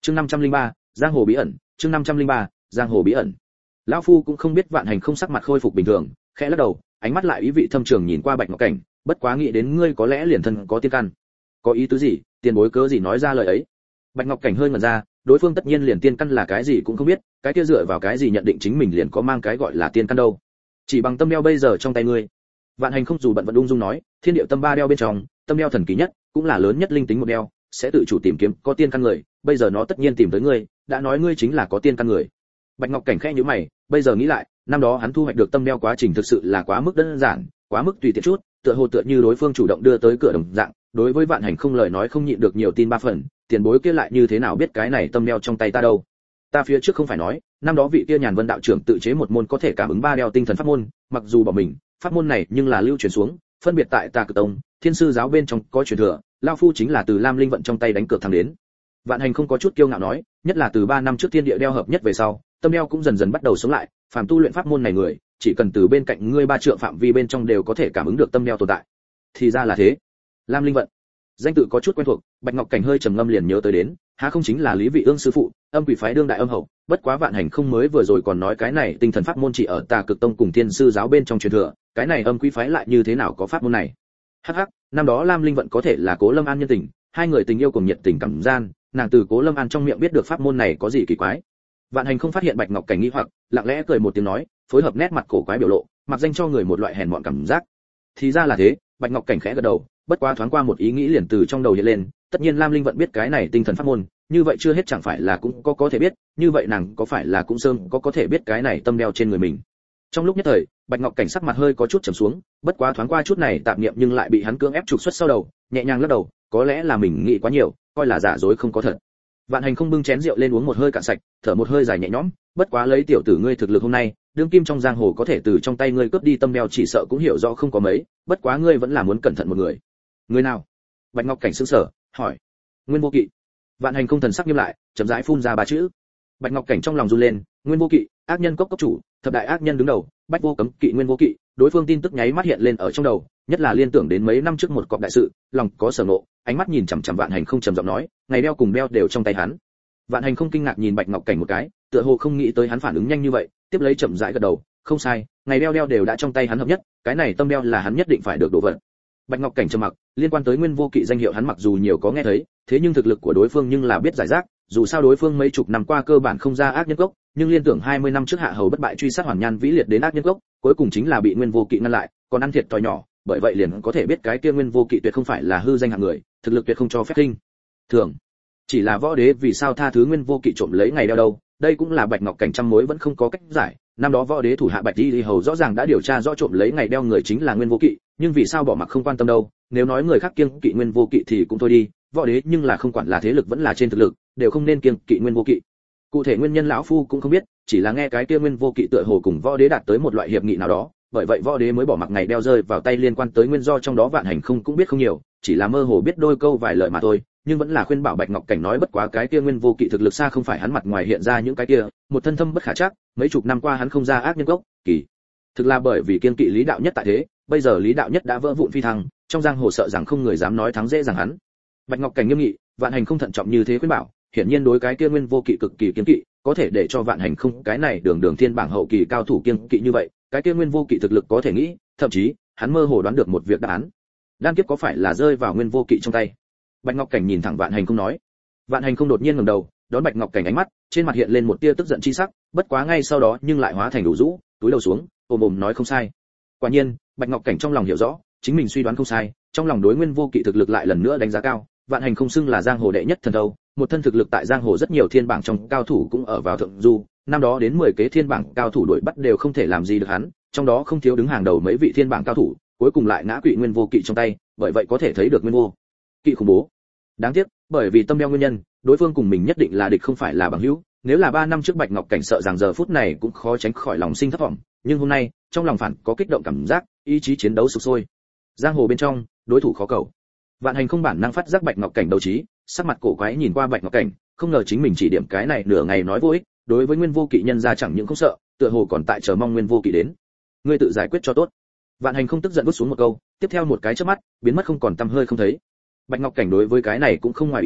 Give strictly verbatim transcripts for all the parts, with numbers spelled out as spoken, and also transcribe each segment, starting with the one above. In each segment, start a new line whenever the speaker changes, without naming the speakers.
Chương năm trăm linh ba, giang hồ bí ẩn, chương năm trăm linh ba, giang hồ bí ẩn. Lão phu cũng không biết Vạn Hành không sắc mặt khôi phục bình thường, khẽ lắc đầu, ánh mắt lại ý vị thâm trường nhìn qua Bạch Ngọc Cảnh, bất quá nghĩ đến ngươi có lẽ liền thân có tiên căn. Có ý tứ gì, tiền bối cớ gì nói ra lời ấy? Bạch Ngọc Cảnh hơi ngẩn ra, đối phương tất nhiên liền tiên căn là cái gì cũng không biết, cái kia dựa vào cái gì nhận định chính mình liền có mang cái gọi là tiên căn đâu? Chỉ bằng tâm đeo bây giờ trong tay ngươi. Vạn Hành không dù bận vận ung dung nói, thiên điệu tâm ba đeo bên trong, tâm đeo thần kỳ nhất, cũng là lớn nhất linh tính một đeo, sẽ tự chủ tìm kiếm có tiên căn người, bây giờ nó tất nhiên tìm tới ngươi, đã nói ngươi chính là có tiên căn người. Bạch Ngọc Cảnh khẽ nhíu mày, bây giờ nghĩ lại, năm đó hắn thu hoạch được tâm đeo quá trình thực sự là quá mức đơn giản, quá mức tùy tiện chút, tựa hồ tựa như đối phương chủ động đưa tới cửa đồng dạng, đối với Vạn Hành không lời nói không nhịn được nhiều tin ba phần, tiền bối kia lại như thế nào biết cái này tâm đeo trong tay ta đâu? Ta phía trước không phải nói, năm đó vị kia Nhàn Vân đạo trưởng tự chế một môn có thể cảm ứng ba đeo tinh thần pháp môn, mặc dù bỏ mình, pháp môn này nhưng là lưu truyền xuống, phân biệt tại Tà Cực Tông, Thiên sư giáo bên trong có truyền thừa, lão phu chính là từ Lam Linh vận trong tay đánh cược thắng đến. Vạn Hành không có chút kiêu ngạo nói, nhất là từ ba năm trước thiên địa đeo hợp nhất về sau, tâm đeo cũng dần dần bắt đầu sống lại, phàm tu luyện pháp môn này người, chỉ cần từ bên cạnh ngươi ba trượng phạm vi bên trong đều có thể cảm ứng được tâm đeo tồn tại. Thì ra là thế. Lam Linh vận, danh tự có chút quen thuộc, Bạch Ngọc Cảnh hơi trầm ngâm liền nhớ tới đến, há không chính là Lý Vị Ương sư phụ, Âm Quỷ phái đương đại âm hậu, bất quá Vạn Hành không mới vừa rồi còn nói cái này tinh thần pháp môn chỉ ở Tà Cực Tông cùng Thiên sư giáo bên trong truyền thừa, cái này Âm Quỷ phái lại như thế nào có pháp môn này? Hắc hắc, năm đó Lam Linh vận có thể là Cố Lâm An nhân tình, hai người tình yêu cùng nhiệt tình cảm gian, nàng từ Cố Lâm An trong miệng biết được pháp môn này có gì kỳ quái. Vạn Hành không phát hiện Bạch Ngọc Cảnh nghi hoặc, lặng lẽ cười một tiếng nói, phối hợp nét mặt cổ quái biểu lộ, mặc danh cho người một loại hèn mọn cảm giác. Thì ra là thế, Bạch Ngọc Cảnh khẽ gật đầu, bất quá thoáng qua một ý nghĩ liền từ trong đầu hiện lên, tất nhiên Lam Linh vận biết cái này tinh thần pháp môn, như vậy chưa hết chẳng phải là cũng có có thể biết, như vậy nàng có phải là cũng sớm có có thể biết cái này tâm đeo trên người mình. Trong lúc nhất thời, Bạch Ngọc Cảnh sắc mặt hơi có chút trầm xuống, bất quá thoáng qua chút này tạp niệm nhưng lại bị hắn cưỡng ép trục xuất sau đầu, nhẹ nhàng lắc đầu, có lẽ là mình nghĩ quá nhiều, coi là giả dối không có thật. Vạn Hành không bưng chén rượu lên uống một hơi cạn sạch, thở một hơi dài nhẹ nhõm, bất quá lấy tiểu tử ngươi thực lực hôm nay, đương kim trong giang hồ có thể từ trong tay ngươi cướp đi tâm đeo chỉ sợ cũng hiểu rõ không có mấy, bất quá ngươi vẫn là muốn cẩn thận một người. Người nào? Bạch Ngọc Cảnh sững sờ, hỏi. Nguyên Vô Kỵ. Vạn Hành không thần sắc nghiêm lại, chậm rãi phun ra ba chữ. Bạch Ngọc Cảnh trong lòng run lên, Nguyên Vô Kỵ, ác nhân cốc cốc chủ, thập đại ác nhân đứng đầu, Bách Vô Cấm Kỵ Nguyên Vô Kỵ, đối phương tin tức nháy mắt hiện lên ở trong đầu, nhất là liên tưởng đến mấy năm trước một cọc đại sự, lòng có sở ngộ, ánh mắt nhìn chằm chằm Vạn Hành không trầm giọng nói, ngày đeo cùng đeo đều trong tay hắn. Vạn Hành không kinh ngạc nhìn Bạch Ngọc Cảnh một cái, tựa hồ không nghĩ tới hắn phản ứng nhanh như vậy, tiếp lấy chậm rãi gật đầu, không sai, ngày đeo đeo đều đã trong tay hắn hợp nhất, cái này tâm đeo là hắn nhất định phải được đồ vật. Bạch Ngọc Cảnh trầm mặc, liên quan tới Nguyên Vô Kỵ danh hiệu hắn mặc dù nhiều có nghe thấy, thế nhưng thực lực của đối phương nhưng là biết giải rác, dù sao đối phương mấy chục năm qua cơ bản không ra ác nhân cốc, nhưng liên tưởng hai mươi năm trước hạ hầu bất bại truy sát Hoàn Nhan Vĩ Liệt đến ác nhân cốc, cuối cùng chính là bị Nguyên Vô Kỵ ngăn lại, còn ăn thiệt thòi nhỏ, bởi vậy liền có thể biết cái kia Nguyên Vô Kỵ tuyệt không phải là hư danh hạng người, thực lực tuyệt không cho phép khinh thường. Chỉ là võ đế vì sao tha thứ Nguyên Vô Kỵ trộm lấy ngày đeo đâu, đây cũng là Bạch Ngọc Cảnh trăm mối vẫn không có cách giải. Năm đó võ đế thủ hạ Bạch Di hầu rõ ràng đã điều tra rõ trộm lấy ngày đeo người chính là Nguyên Vô Kỵ, nhưng vì sao bỏ mặc không quan tâm đâu, nếu nói người khác kiêng kỵ Nguyên Vô Kỵ thì cũng thôi đi, võ đế nhưng là không quản là thế lực vẫn là trên thực lực, đều không nên kiêng kỵ Nguyên Vô Kỵ. Cụ thể nguyên nhân lão phu cũng không biết, chỉ là nghe cái kia Nguyên Vô Kỵ tựa hồ cùng võ đế đạt tới một loại hiệp nghị nào đó, bởi vậy võ đế mới bỏ mặc ngày đeo rơi vào tay, liên quan tới nguyên do trong đó Vạn Hành không cũng biết không nhiều, chỉ là mơ hồ biết đôi câu vài lời mà thôi, nhưng vẫn là khuyên bảo Bạch Ngọc Cảnh nói bất quá cái kia Nguyên Vô Kỵ thực lực xa không phải hắn mặt ngoài hiện ra những cái kia, một thân thâm bất khả trắc, mấy chục năm qua hắn không ra ác nhân gốc, kỳ thực là bởi vì kiên kỵ Lý Đạo Nhất tại thế, bây giờ Lý Đạo Nhất đã vỡ vụn phi thăng, trong giang hồ sợ rằng không người dám nói thắng dễ dàng hắn. Bạch Ngọc Cảnh nghiêm nghị, Vạn Hành không thận trọng như thế khuyên bảo, hiển nhiên đối cái kia Nguyên Vô Kỵ cực kỳ kiên kỵ, có thể để cho Vạn Hành không cái này đường đường thiên bảng hậu kỳ cao thủ kiên kỵ như vậy, cái kia Nguyên Vô Kỵ thực lực có thể nghĩ, thậm chí hắn mơ hồ đoán được một việc đáp án. Đan kiếp có phải là rơi vào Nguyên Vô Kỵ trong tay? Bạch Ngọc Cảnh nhìn thẳng Vạn Hành không nói. Vạn Hành không đột nhiên ngẩng đầu, đón Bạch Ngọc Cảnh ánh mắt, trên mặt hiện lên một tia tức giận chi sắc, bất quá ngay sau đó nhưng lại hóa thành đủ rũ, túi đầu xuống, ôm ôm nói không sai. Quả nhiên, Bạch Ngọc Cảnh trong lòng hiểu rõ, chính mình suy đoán không sai, trong lòng đối Nguyên Vô Kỵ thực lực lại lần nữa đánh giá cao. Vạn Hành không xưng là giang hồ đệ nhất thần đâu, một thân thực lực tại giang hồ rất nhiều thiên bảng trong cao thủ cũng ở vào thượng du, năm đó đến mười kế thiên bảng cao thủ đuổi bắt đều không thể làm gì được hắn, trong đó không thiếu đứng hàng đầu mấy vị thiên bảng cao thủ, cuối cùng lại ngã quỵ Nguyên Vô Kỵ trong tay, bởi vậy có thể thấy được Nguyên Vô Kỵ khủng bố. Đáng tiếc, bởi vì tâm đeo nguyên nhân, đối phương cùng mình nhất định là địch không phải là bằng hữu, nếu là ba năm trước Bạch Ngọc Cảnh sợ rằng giờ phút này cũng khó tránh khỏi lòng sinh thất vọng, nhưng hôm nay, trong lòng phản có kích động cảm giác, ý chí chiến đấu sục sôi. Giang hồ bên trong, đối thủ khó cầu. Vạn Hành không bản năng phát giác Bạch Ngọc Cảnh đấu trí, sắc mặt cổ quái nhìn qua Bạch Ngọc Cảnh, không ngờ chính mình chỉ điểm cái này nửa ngày nói vô ích, đối với Nguyên Vô Kỵ nhân ra chẳng những không sợ, tựa hồ còn tại chờ mong Nguyên Vô Kỵ đến. Ngươi tự giải quyết cho tốt. Vạn Hành không tức giận vứt xuống một câu, tiếp theo một cái chớp mắt, biến mất không còn tăm hơi không thấy. Bạch Ngọc Cảnh đối với cái này cũng không ngoài ý muốn,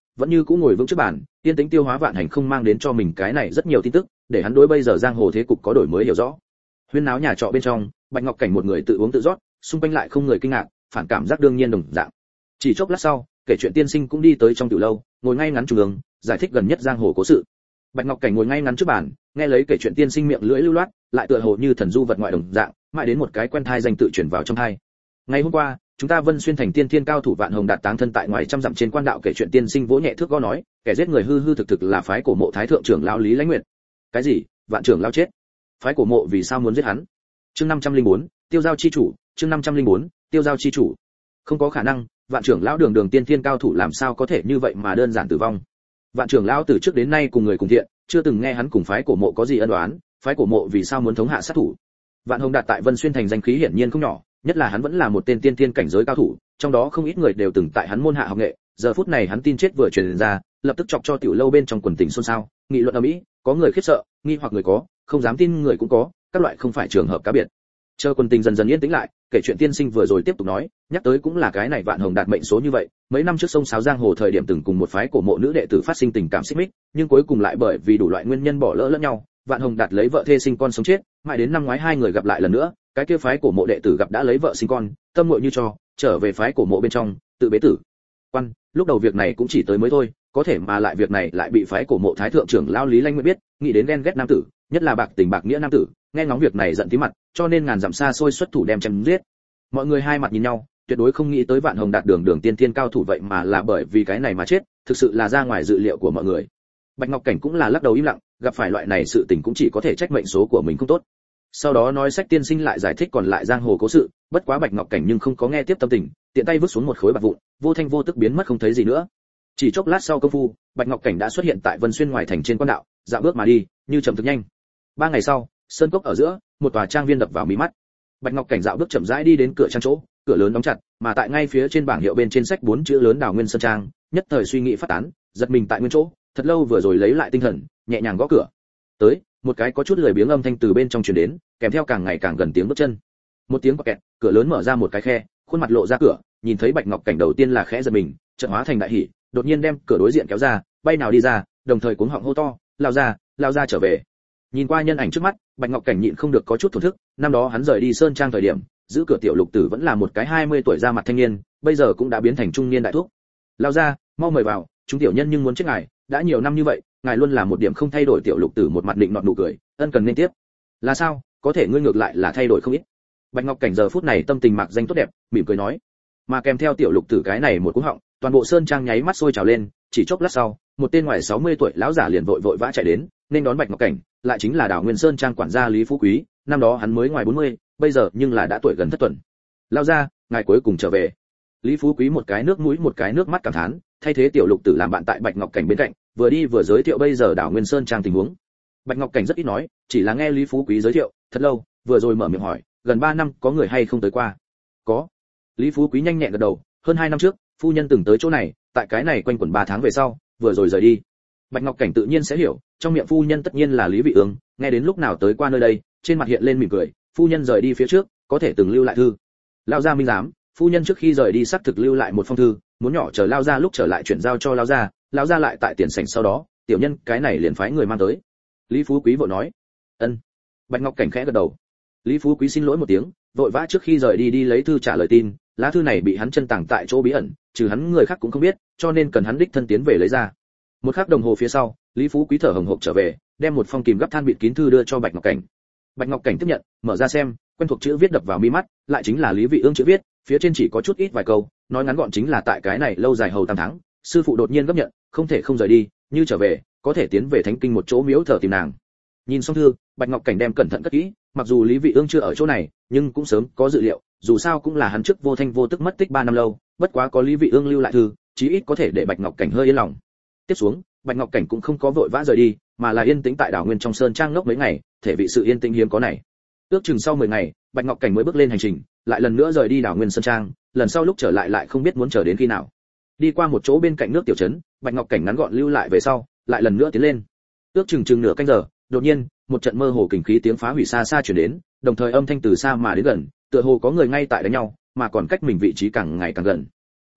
vẫn như cũ ngồi vững trước bàn, yên tĩnh tiêu hóa Vạn Hành không mang đến cho mình cái này rất nhiều tin tức, để hắn đối bây giờ giang hồ thế cục có đổi mới hiểu rõ. Huyên náo nhà trọ bên trong, Bạch Ngọc Cảnh một người tự uống tự rót, xung quanh lại không người kinh ngạc, phản cảm giác đương nhiên đồng dạng. Chỉ chốc lát sau, kể chuyện tiên sinh cũng đi tới trong tiểu lâu, ngồi ngay ngắn trung ương, giải thích gần nhất giang hồ cố sự. Bạch Ngọc Cảnh ngồi ngay ngắn trước bàn, nghe lấy kể chuyện tiên sinh miệng lưỡi lưu loát, lại tựa hồ như thần du vật ngoại đồng dạng, mãi đến một cái quen thai danh tự truyền vào trong tai. Ngày hôm qua, chúng ta Vân Xuyên thành tiên thiên cao thủ Vạn Hồng Đạt táng thân tại ngoài trăm dặm trên quan đạo, kể chuyện tiên sinh vỗ nhẹ thước gõ nói, kẻ giết người hư hư thực thực là phái cổ mộ thái thượng trưởng lão Lý Lãnh Nguyệt. Cái gì? Vạn trưởng lão chết? Phái cổ mộ vì sao muốn giết hắn? Chương năm trăm lẻ bốn, Tiêu giao chi chủ, chương năm trăm lẻ bốn, Tiêu giao chi chủ. Không có khả năng, Vạn trưởng lão đường đường tiên thiên cao thủ làm sao có thể như vậy mà đơn giản tử vong. Vạn trưởng lão từ trước đến nay cùng người cùng thiện, chưa từng nghe hắn cùng phái cổ mộ có gì ân oán, phái cổ mộ vì sao muốn thống hạ sát thủ? Vạn Hồng Đạt tại Vân Xuyên thành danh khí hiển nhiên không nhỏ, nhất là hắn vẫn là một tên tiên tiên cảnh giới cao thủ, trong đó không ít người đều từng tại hắn môn hạ học nghệ, giờ phút này hắn tin chết vừa truyền ra, lập tức chọc cho tiểu lâu bên trong quần tình xôn xao, nghị luận ầm ĩ, có người khiếp sợ, nghi hoặc người có, không dám tin người cũng có, các loại không phải trường hợp cá biệt. Chờ quần tình dần dần yên tĩnh lại, kể chuyện tiên sinh vừa rồi tiếp tục nói, nhắc tới cũng là cái này Vạn Hồng Đạt mệnh số như vậy, mấy năm trước sông sáo giang hồ thời điểm từng cùng một phái cổ mộ nữ đệ tử phát sinh tình cảm xích mích, nhưng cuối cùng lại bởi vì đủ loại nguyên nhân bỏ lỡ lẫn nhau, Vạn Hồng Đạt lấy vợ thê sinh con sống chết, mãi đến năm ngoái hai người gặp lại lần nữa, cái kia phái cổ mộ đệ tử gặp đã lấy vợ sinh con, tâm nguội như cho, trở về phái cổ mộ bên trong, tự bế tử. Quan, lúc đầu việc này cũng chỉ tới mới thôi, có thể mà lại việc này lại bị phái cổ mộ thái thượng trưởng lão Lý Lãnh Nguyệt biết, nghĩ đến ghen ghét nam tử, nhất là bạc tình bạc nghĩa nam tử, nghe ngóng việc này giận tí mặt, cho nên ngàn dặm xa xôi xuất thủ đem chém giết. Mọi người hai mặt nhìn nhau, tuyệt đối không nghĩ tới Vạn Hồng Đạt đường đường tiên tiên cao thủ vậy mà là bởi vì cái này mà chết, thực sự là ra ngoài dự liệu của mọi người. Bạch Ngọc Cảnh cũng là lắc đầu im lặng, gặp phải loại này sự tình cũng chỉ có thể trách mệnh số của mình không tốt. Sau đó nói sách tiên sinh lại giải thích còn lại giang hồ cố sự, bất quá Bạch Ngọc Cảnh nhưng không có nghe tiếp tâm tình, tiện tay vứt xuống một khối bạc vụn, vô thanh vô tức biến mất không thấy gì nữa. Chỉ chốc lát sau công phu, Bạch Ngọc Cảnh đã xuất hiện tại Vân Xuyên ngoài thành trên quan đạo, dạo bước mà đi, như chậm thực nhanh. Ba ngày sau, sơn cốc ở giữa, một tòa trang viên đập vào mí mắt. Bạch Ngọc Cảnh dạo bước chậm rãi đi đến cửa trang chỗ, cửa lớn đóng chặt, mà tại ngay phía trên bảng hiệu bên trên sách bốn chữ lớn Đào Nguyên Sơn Trang, nhất thời suy nghĩ phát tán, giật mình tại nguyên chỗ, thật lâu vừa rồi lấy lại tinh thần, nhẹ nhàng gõ cửa. Tới, một cái có chút lười biếng âm thanh từ bên trong truyền đến, kèm theo càng ngày càng gần tiếng bước chân. Một tiếng kẹt, cửa lớn mở ra một cái khe, khuôn mặt lộ ra cửa, nhìn thấy Bạch Ngọc Cảnh đầu tiên là khẽ giật mình, chợt hóa thành đại hỉ, đột nhiên đem cửa đối diện kéo ra, bay nào đi ra, đồng thời cuống họng hô to, lao ra, lao ra trở về. Nhìn qua nhân ảnh trước mắt, Bạch Ngọc Cảnh nhịn không được có chút thổn thức, năm đó hắn rời đi Sơn Trang thời điểm, giữ cửa tiểu lục tử vẫn là một cái hai mươi tuổi ra mặt thanh niên, bây giờ cũng đã biến thành trung niên đại thúc. Lao ra, mau mời vào, chúng tiểu nhân nhưng muốn chết ngài, đã nhiều năm như vậy, ngài luôn là một điểm không thay đổi. Tiểu lục tử một mặt định nọt nụ cười, ân cần nên tiếp. Là sao, có thể ngươi ngược lại là thay đổi không ít. Bạch Ngọc Cảnh giờ phút này tâm tình mạc danh tốt đẹp, mỉm cười nói. Mà kèm theo tiểu lục tử cái này một cú họng, toàn bộ Sơn Trang nháy mắt sôi trào lên, chỉ chốc lát sau, một tên ngoài sáu mươi tuổi lão giả liền vội vội vã chạy đến, nên đón Bạch Ngọc Cảnh, lại chính là Đào Nguyên Sơn Trang quản gia Lý Phú Quý, năm đó hắn mới ngoài bốn mươi, bây giờ nhưng là đã tuổi gần thất tuần. Lao ra, ngài cuối cùng trở về. Lý Phú Quý một cái nước mũi một cái nước mắt cảm thán, thay thế tiểu lục tử làm bạn tại Bạch Ngọc Cảnh bên cạnh, vừa đi vừa giới thiệu bây giờ Đào Nguyên Sơn Trang tình huống. Bạch Ngọc Cảnh rất ít nói, chỉ là nghe Lý Phú Quý giới thiệu, thật lâu, vừa rồi mở miệng hỏi, gần ba năm có người hay không tới qua? Có. Lý Phú Quý nhanh nhẹn gật đầu, hơn hai năm trước, phu nhân từng tới chỗ này, tại cái này quanh quẩn ba tháng về sau, vừa rồi rời đi. Bạch Ngọc Cảnh tự nhiên sẽ hiểu, trong miệng phu nhân tất nhiên là Lý Vị Ương, nghe đến lúc nào tới qua nơi đây, trên mặt hiện lên mỉm cười, phu nhân rời đi phía trước, có thể từng lưu lại thư. Lao gia minh giám, phu nhân trước khi rời đi xác thực lưu lại một phong thư, muốn nhỏ chờ Lao gia lúc trở lại chuyển giao cho Lao gia, Lao gia lại tại tiền sảnh sau đó, tiểu nhân cái này liền phái người mang tới. Lý Phú Quý vội nói. Ân. Bạch Ngọc Cảnh khẽ gật đầu. Lý Phú Quý xin lỗi một tiếng, vội vã trước khi rời đi đi lấy thư trả lời tin, lá thư này bị hắn chân tàng tại chỗ bí ẩn, trừ hắn người khác cũng không biết, cho nên cần hắn đích thân tiến về lấy ra. Một khắc đồng hồ phía sau, Lý Phú Quý thở hổn hộc trở về, đem một phong kìm gấp than bịt kín thư đưa cho Bạch Ngọc Cảnh. Bạch Ngọc Cảnh tiếp nhận, mở ra xem, quen thuộc chữ viết đập vào mi mắt, lại chính là Lý Vị Ương chữ viết, phía trên chỉ có chút ít vài câu, nói ngắn gọn chính là tại cái này lâu dài hầu tam tháng, sư phụ đột nhiên gấp nhận, không thể không rời đi, như trở về, có thể tiến về thánh kinh một chỗ miếu thờ tìm nàng. Nhìn xong thư, Bạch Ngọc Cảnh đem cẩn thận cất kỹ, mặc dù Lý Vị Ương chưa ở chỗ này, nhưng cũng sớm có dự liệu, dù sao cũng là hắn trước vô thanh vô tức mất tích ba năm lâu, bất quá có Lý Vị Ương lưu lại thư, chí ít có thể để Bạch Ngọc Cảnh hơi yên lòng. Tiếp xuống, Bạch Ngọc Cảnh cũng không có vội vã rời đi, mà là yên tĩnh tại Đào Nguyên trong sơn trang ngốc mấy ngày, thể vị sự yên tĩnh hiếm có này. Ước chừng sau mười ngày, Bạch Ngọc Cảnh mới bước lên hành trình, lại lần nữa rời đi Đào Nguyên sơn trang, lần sau lúc trở lại lại không biết muốn chờ đến khi nào. Đi qua một chỗ bên cạnh nước tiểu trấn, Bạch Ngọc Cảnh ngắn gọn lưu lại về sau, lại lần nữa tiến lên. Ước chừng chừng nửa canh giờ, đột nhiên, một trận mơ hồ kình khí tiếng phá hủy xa xa truyền đến, đồng thời âm thanh từ xa mà đến gần, tựa hồ có người ngay tại đánh nhau, mà còn cách mình vị trí càng ngày càng gần.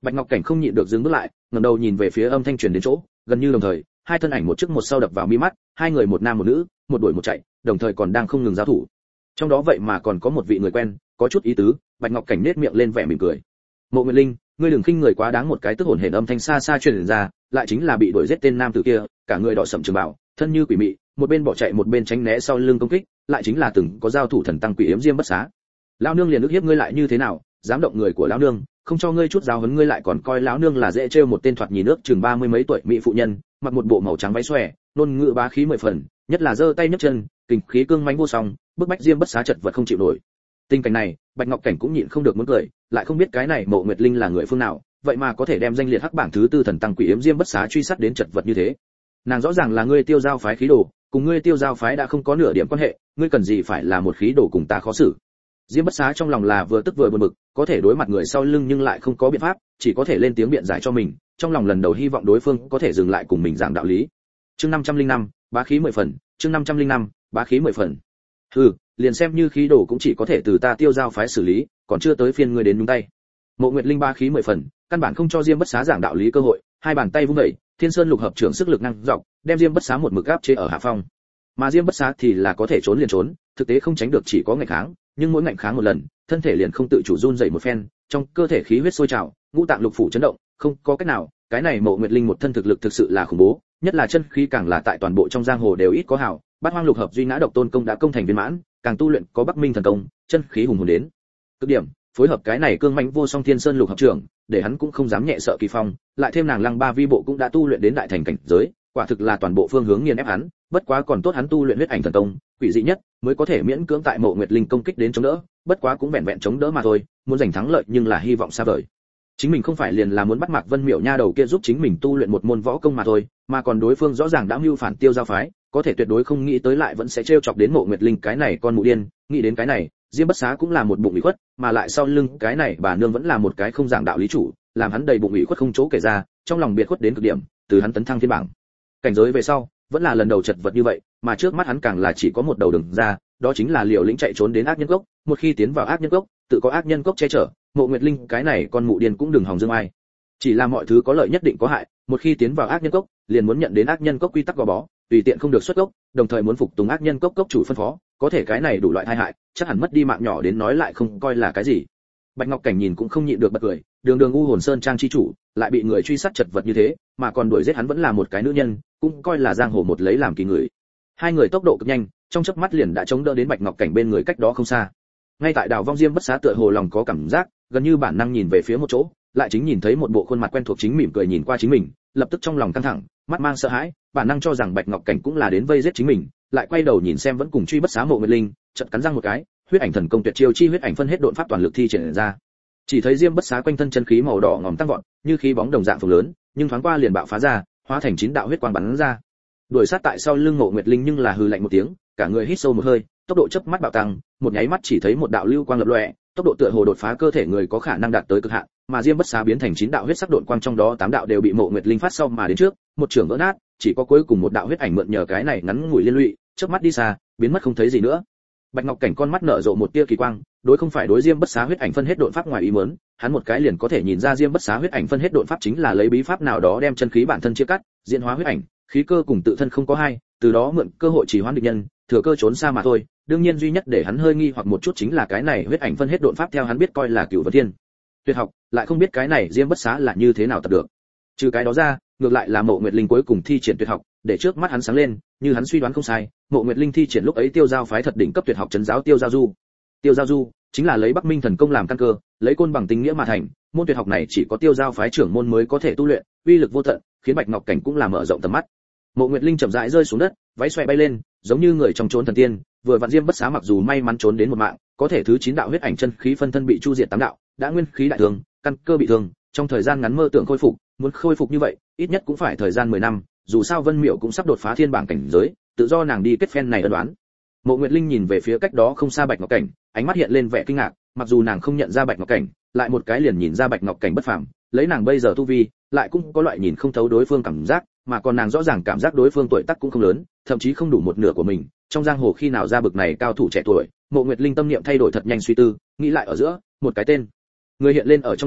Bạch Ngọc Cảnh không nhịn được dừng bước lại, ngẩng đầu nhìn về phía âm thanh truyền đến chỗ, gần như đồng thời, hai thân ảnh một trước một sau đập vào mi mắt, hai người một nam một nữ, một đuổi một chạy, đồng thời còn đang không ngừng giao thủ. Trong đó vậy mà còn có một vị người quen, có chút ý tứ. Bạch Ngọc Cảnh nhếch miệng lên vẻ mỉm cười. Mộ Nguyệt Linh, ngươi đừng khinh người quá đáng. Một cái tức hồn hển âm thanh xa xa truyền ra, lại chính là bị đuổi giết tên nam tử kia, cả người đỏ sẫm trường bào, thân như quỷ mị, một bên bỏ chạy một bên tránh né sau lưng công kích, lại chính là từng có giao thủ thần tăng quỷ yếm Diêm Bất Xá. Lão nương liền ức hiếp ngươi lại như thế nào, dám động người của lão nương, không cho ngươi chút giáo huấn ngươi lại còn coi lão nương là dễ trêu. Một tên thoạt nhìn nước chừng ba mươi mấy tuổi mỹ phụ nhân, mặc một bộ màu trắng váy xòe, nôn ngựa bá khí mười phần, nhất là giơ tay nhấc chân, kình khí cương mãnh vô song, bức bách Diêm Bất Xá chật vật không chịu nổi. Tình cảnh này, Bạch Ngọc Cảnh cũng nhịn không được muốn cười, lại không biết cái này Mộ Nguyệt Linh là người phương nào, vậy mà có thể đem danh liệt hắc bảng thứ tư thần tăng quỷ yếm Diêm Bất Xá truy sát đến chật vật như thế. Nàng rõ ràng là ngươi Tiêu Giao phái khí đồ, cùng ngươi Tiêu Giao phái đã không có nửa điểm quan hệ, ngươi cần gì phải là một khí đồ cùng ta khó xử. Diêm Bất Xá trong lòng là vừa tức vừa buồn bực, có thể đối mặt người sau lưng nhưng lại không có biện pháp, chỉ có thể lên tiếng biện giải cho mình, trong lòng lần đầu hy vọng đối phương có thể dừng lại cùng mình giảng đạo lý. Chương năm trăm linh năm, bá khí mười phần, chương năm trăm linh năm, bá khí mười phần. Hừ, liền xem như khí đồ cũng chỉ có thể từ ta Tiêu Giao phái xử lý, còn chưa tới phiên ngươi đến nhúng tay. Mộ Nguyệt Linh bá khí mười phần, căn bản không cho Diêm Bất Xá giảng đạo lý cơ hội, hai bàn tay vung dậy, Thiên Sơn Lục hợp trưởng sức lực năng dọc, đem Diêm Bất Xá một mực áp chế ở hạ phong. Mà Diêm Bất Xá thì là có thể trốn liền trốn, thực tế không tránh được chỉ có ngạnh kháng, nhưng mỗi ngạnh kháng một lần, thân thể liền không tự chủ run rẩy một phen, trong cơ thể khí huyết sôi trào, ngũ tạng lục phủ chấn động, không có cách nào, cái này Mộ Nguyệt Linh một thân thực lực thực sự là khủng bố, nhất là chân khí càng là tại toàn bộ trong giang hồ đều ít có hảo, Bát Hoang Lục hợp duy ngã độc tôn công đã công thành viên mãn, càng tu luyện có Bắc Minh thần công, chân khí hùng hồn đến cực điểm, phối hợp cái này cương mãnh vô song Thiên Sơn Lục hợp trưởng, để hắn cũng không dám nhẹ sợ Kỳ Phong, lại thêm nàng Lăng Ba Vi bộ cũng đã tu luyện đến đại thành cảnh giới, quả thực là toàn bộ phương hướng nghiền ép hắn, bất quá còn tốt hắn tu luyện huyết ảnh thần công, quỷ dị nhất, mới có thể miễn cưỡng tại Mộ Nguyệt Linh công kích đến chống đỡ, bất quá cũng vẹn vẹn chống đỡ mà thôi, muốn giành thắng lợi nhưng là hy vọng xa vời. Chính mình không phải liền là muốn bắt Mạc Vân Miểu nha đầu kia giúp chính mình tu luyện một môn võ công mà thôi, mà còn đối phương rõ ràng đã mưu phản Tiêu Giao phái, có thể tuyệt đối không nghĩ tới lại vẫn sẽ trêu chọc đến Mộ Nguyệt Linh cái này con mụ điên, nghĩ đến cái này, Diêm Bất Xá cũng là một bụng ủy khuất, mà lại sau lưng cái này bà nương vẫn là một cái không giảng đạo lý chủ, làm hắn đầy bụng ủy khuất không chỗ kể ra, trong lòng biệt khuất đến cực điểm, từ hắn tấn thăng thiên bảng cảnh giới về sau, vẫn là lần đầu chật vật như vậy, mà trước mắt hắn càng là chỉ có một đầu đường ra, đó chính là liều lĩnh chạy trốn đến ác nhân cốc, một khi tiến vào ác nhân cốc, tự có ác nhân cốc che chở, Mộ Nguyệt Linh cái này con mụ điên cũng đừng hòng dương ai. Chỉ là mọi thứ có lợi nhất định có hại, một khi tiến vào ác nhân cốc, liền muốn nhận đến ác nhân cốc quy tắc gò bó, tùy tiện không được xuất cốc, đồng thời muốn phục tùng ác nhân cốc cốc chủ phân phó, có thể cái này đủ loại tai hại, chắc hẳn mất đi mạng nhỏ đến nói lại không coi là cái gì. Bạch Ngọc Cảnh nhìn cũng không nhịn được bật cười, đường đường u hồn sơn trang chi chủ, lại bị người truy sát chật vật như thế, mà còn đuổi giết hắn vẫn là một cái nữ nhân, cũng coi là giang hồ một lấy làm kỳ người. Hai người tốc độ cực nhanh, trong chớp mắt liền đã chống đỡ đến Bạch Ngọc Cảnh bên người cách đó không xa. Ngay tại đảo vong Diêm Bất Xá tựa hồ lòng có cảm giác, gần như bản năng nhìn về phía một chỗ, lại chính nhìn thấy một bộ khuôn mặt quen thuộc chính mỉm cười nhìn qua chính mình, lập tức trong lòng căng thẳng, mắt mang sợ hãi, bản năng cho rằng Bạch Ngọc Cảnh cũng là đến vây giết chính mình, lại quay đầu nhìn xem vẫn cùng truy Bất Xá Mộ Nguyệt Linh, chợt cắn răng một cái, huyết ảnh thần công tuyệt chiêu chi huyết ảnh phân hết độn pháp toàn lực thi triển ra. Chỉ thấy Diêm Bất Xá quanh thân chân khí màu đỏ ngòm tăng vọt, như khí bóng đồng dạng phồng lớn, nhưng thoáng qua liền bạo phá ra, hóa thành chín đạo huyết quang bắn ra. Đuổi sát tại sau lưng Mộ Nguyệt Linh nhưng là hừ lạnh một tiếng, cả người hít sâu một hơi, tốc độ chớp mắt bạo tăng, một nháy mắt chỉ thấy một đạo lưu quang lập lòe, tốc độ tựa hồ đột phá cơ thể người có khả năng đạt tới cực hạn, mà Diêm Bất Xá biến thành chín đạo huyết sắc độn quang trong đó tám đạo đều bị Mộ Nguyệt Linh phát sau mà đến trước, một trường vỡ nát, chỉ có cuối cùng một đạo huyết ảnh mượn nhờ cái này ngắn ngủi liên lụy, chớp mắt đi xa, biến mất không thấy gì nữa. Bạch Ngọc Cảnh con mắt nở rộ một tia kỳ quang, đối không phải đối Diêm Bất Xá huyết ảnh phân hết độn pháp ngoài ý muốn, hắn một cái liền có thể nhìn ra Diêm Bất Xá huyết ảnh phân hết độn pháp chính là lấy bí pháp nào đó đem chân khí bản thân chia cắt, diễn hóa huyết ảnh, khí cơ cùng tự thân không có hai, từ đó mượn cơ hội chỉ hoãn địch nhân, thừa cơ trốn xa mà thôi. Đương nhiên duy nhất để hắn hơi nghi hoặc một chút chính là cái này huyết ảnh phân hết độn pháp theo hắn biết coi là Cửu Vân Thiên tuyệt học, lại không biết cái này Diêm Bất Xá là như thế nào tập được. Trừ cái đó ra, ngược lại là Mộ Nguyệt Linh cuối cùng thi triển tuyệt học, để trước mắt hắn sáng lên, như hắn suy đoán không sai, Mộ Nguyệt Linh thi triển lúc ấy Tiêu Giao phái thật đỉnh cấp tuyệt học trấn giáo Tiêu Giao Du. Tiêu Giao Du chính là lấy Bắc Minh thần công làm căn cơ, lấy côn bằng tính nghĩa mà thành, môn tuyệt học này chỉ có Tiêu Giao phái trưởng môn mới có thể tu luyện, uy lực vô tận, khiến Bạch Ngọc Cảnh cũng là mở rộng tầm mắt. Mộ Nguyệt Linh chậm rãi rơi xuống đất, váy xoay bay lên, giống như người trong chốn thần tiên, vừa vặn Diêm Bất Xá mặc dù may mắn trốn đến một mạng, có thể thứ chín đạo huyết ảnh chân khí phân thân bị chu diệt tám đạo, đã nguyên khí đại thương, căn cơ bị thương, trong thời gian ngắn mơ tưởng khôi phục, muốn khôi phục như vậy, ít nhất cũng phải thời gian mười năm, dù sao Vân Miểu cũng sắp đột phá thiên bảng cảnh giới, tự do nàng đi kết phen này ân đoán. Mộ Nguyệt Linh nhìn về phía cách đó không xa Bạch Ngọc Cảnh, ánh mắt hiện lên vẻ kinh ngạc, mặc dù nàng không nhận ra Bạch Ngọc Cảnh, lại một cái liền nhìn ra Bạch Ngọc Cảnh bất phàm, lấy nàng bây giờ tu vi, lại cũng có loại nhìn không thấu đối phương cảm giác, mà còn nàng rõ ràng cảm giác đối phương tuổi tác cũng không lớn, thậm chí không đủ một nửa của mình, trong giang hồ khi nào ra bực này cao thủ trẻ tuổi. Mộ Nguyệt Linh tâm niệm thay đổi thật nhanh suy tư, nghĩ lại ở giữa, một cái tên người hiện lên ở trong đầu,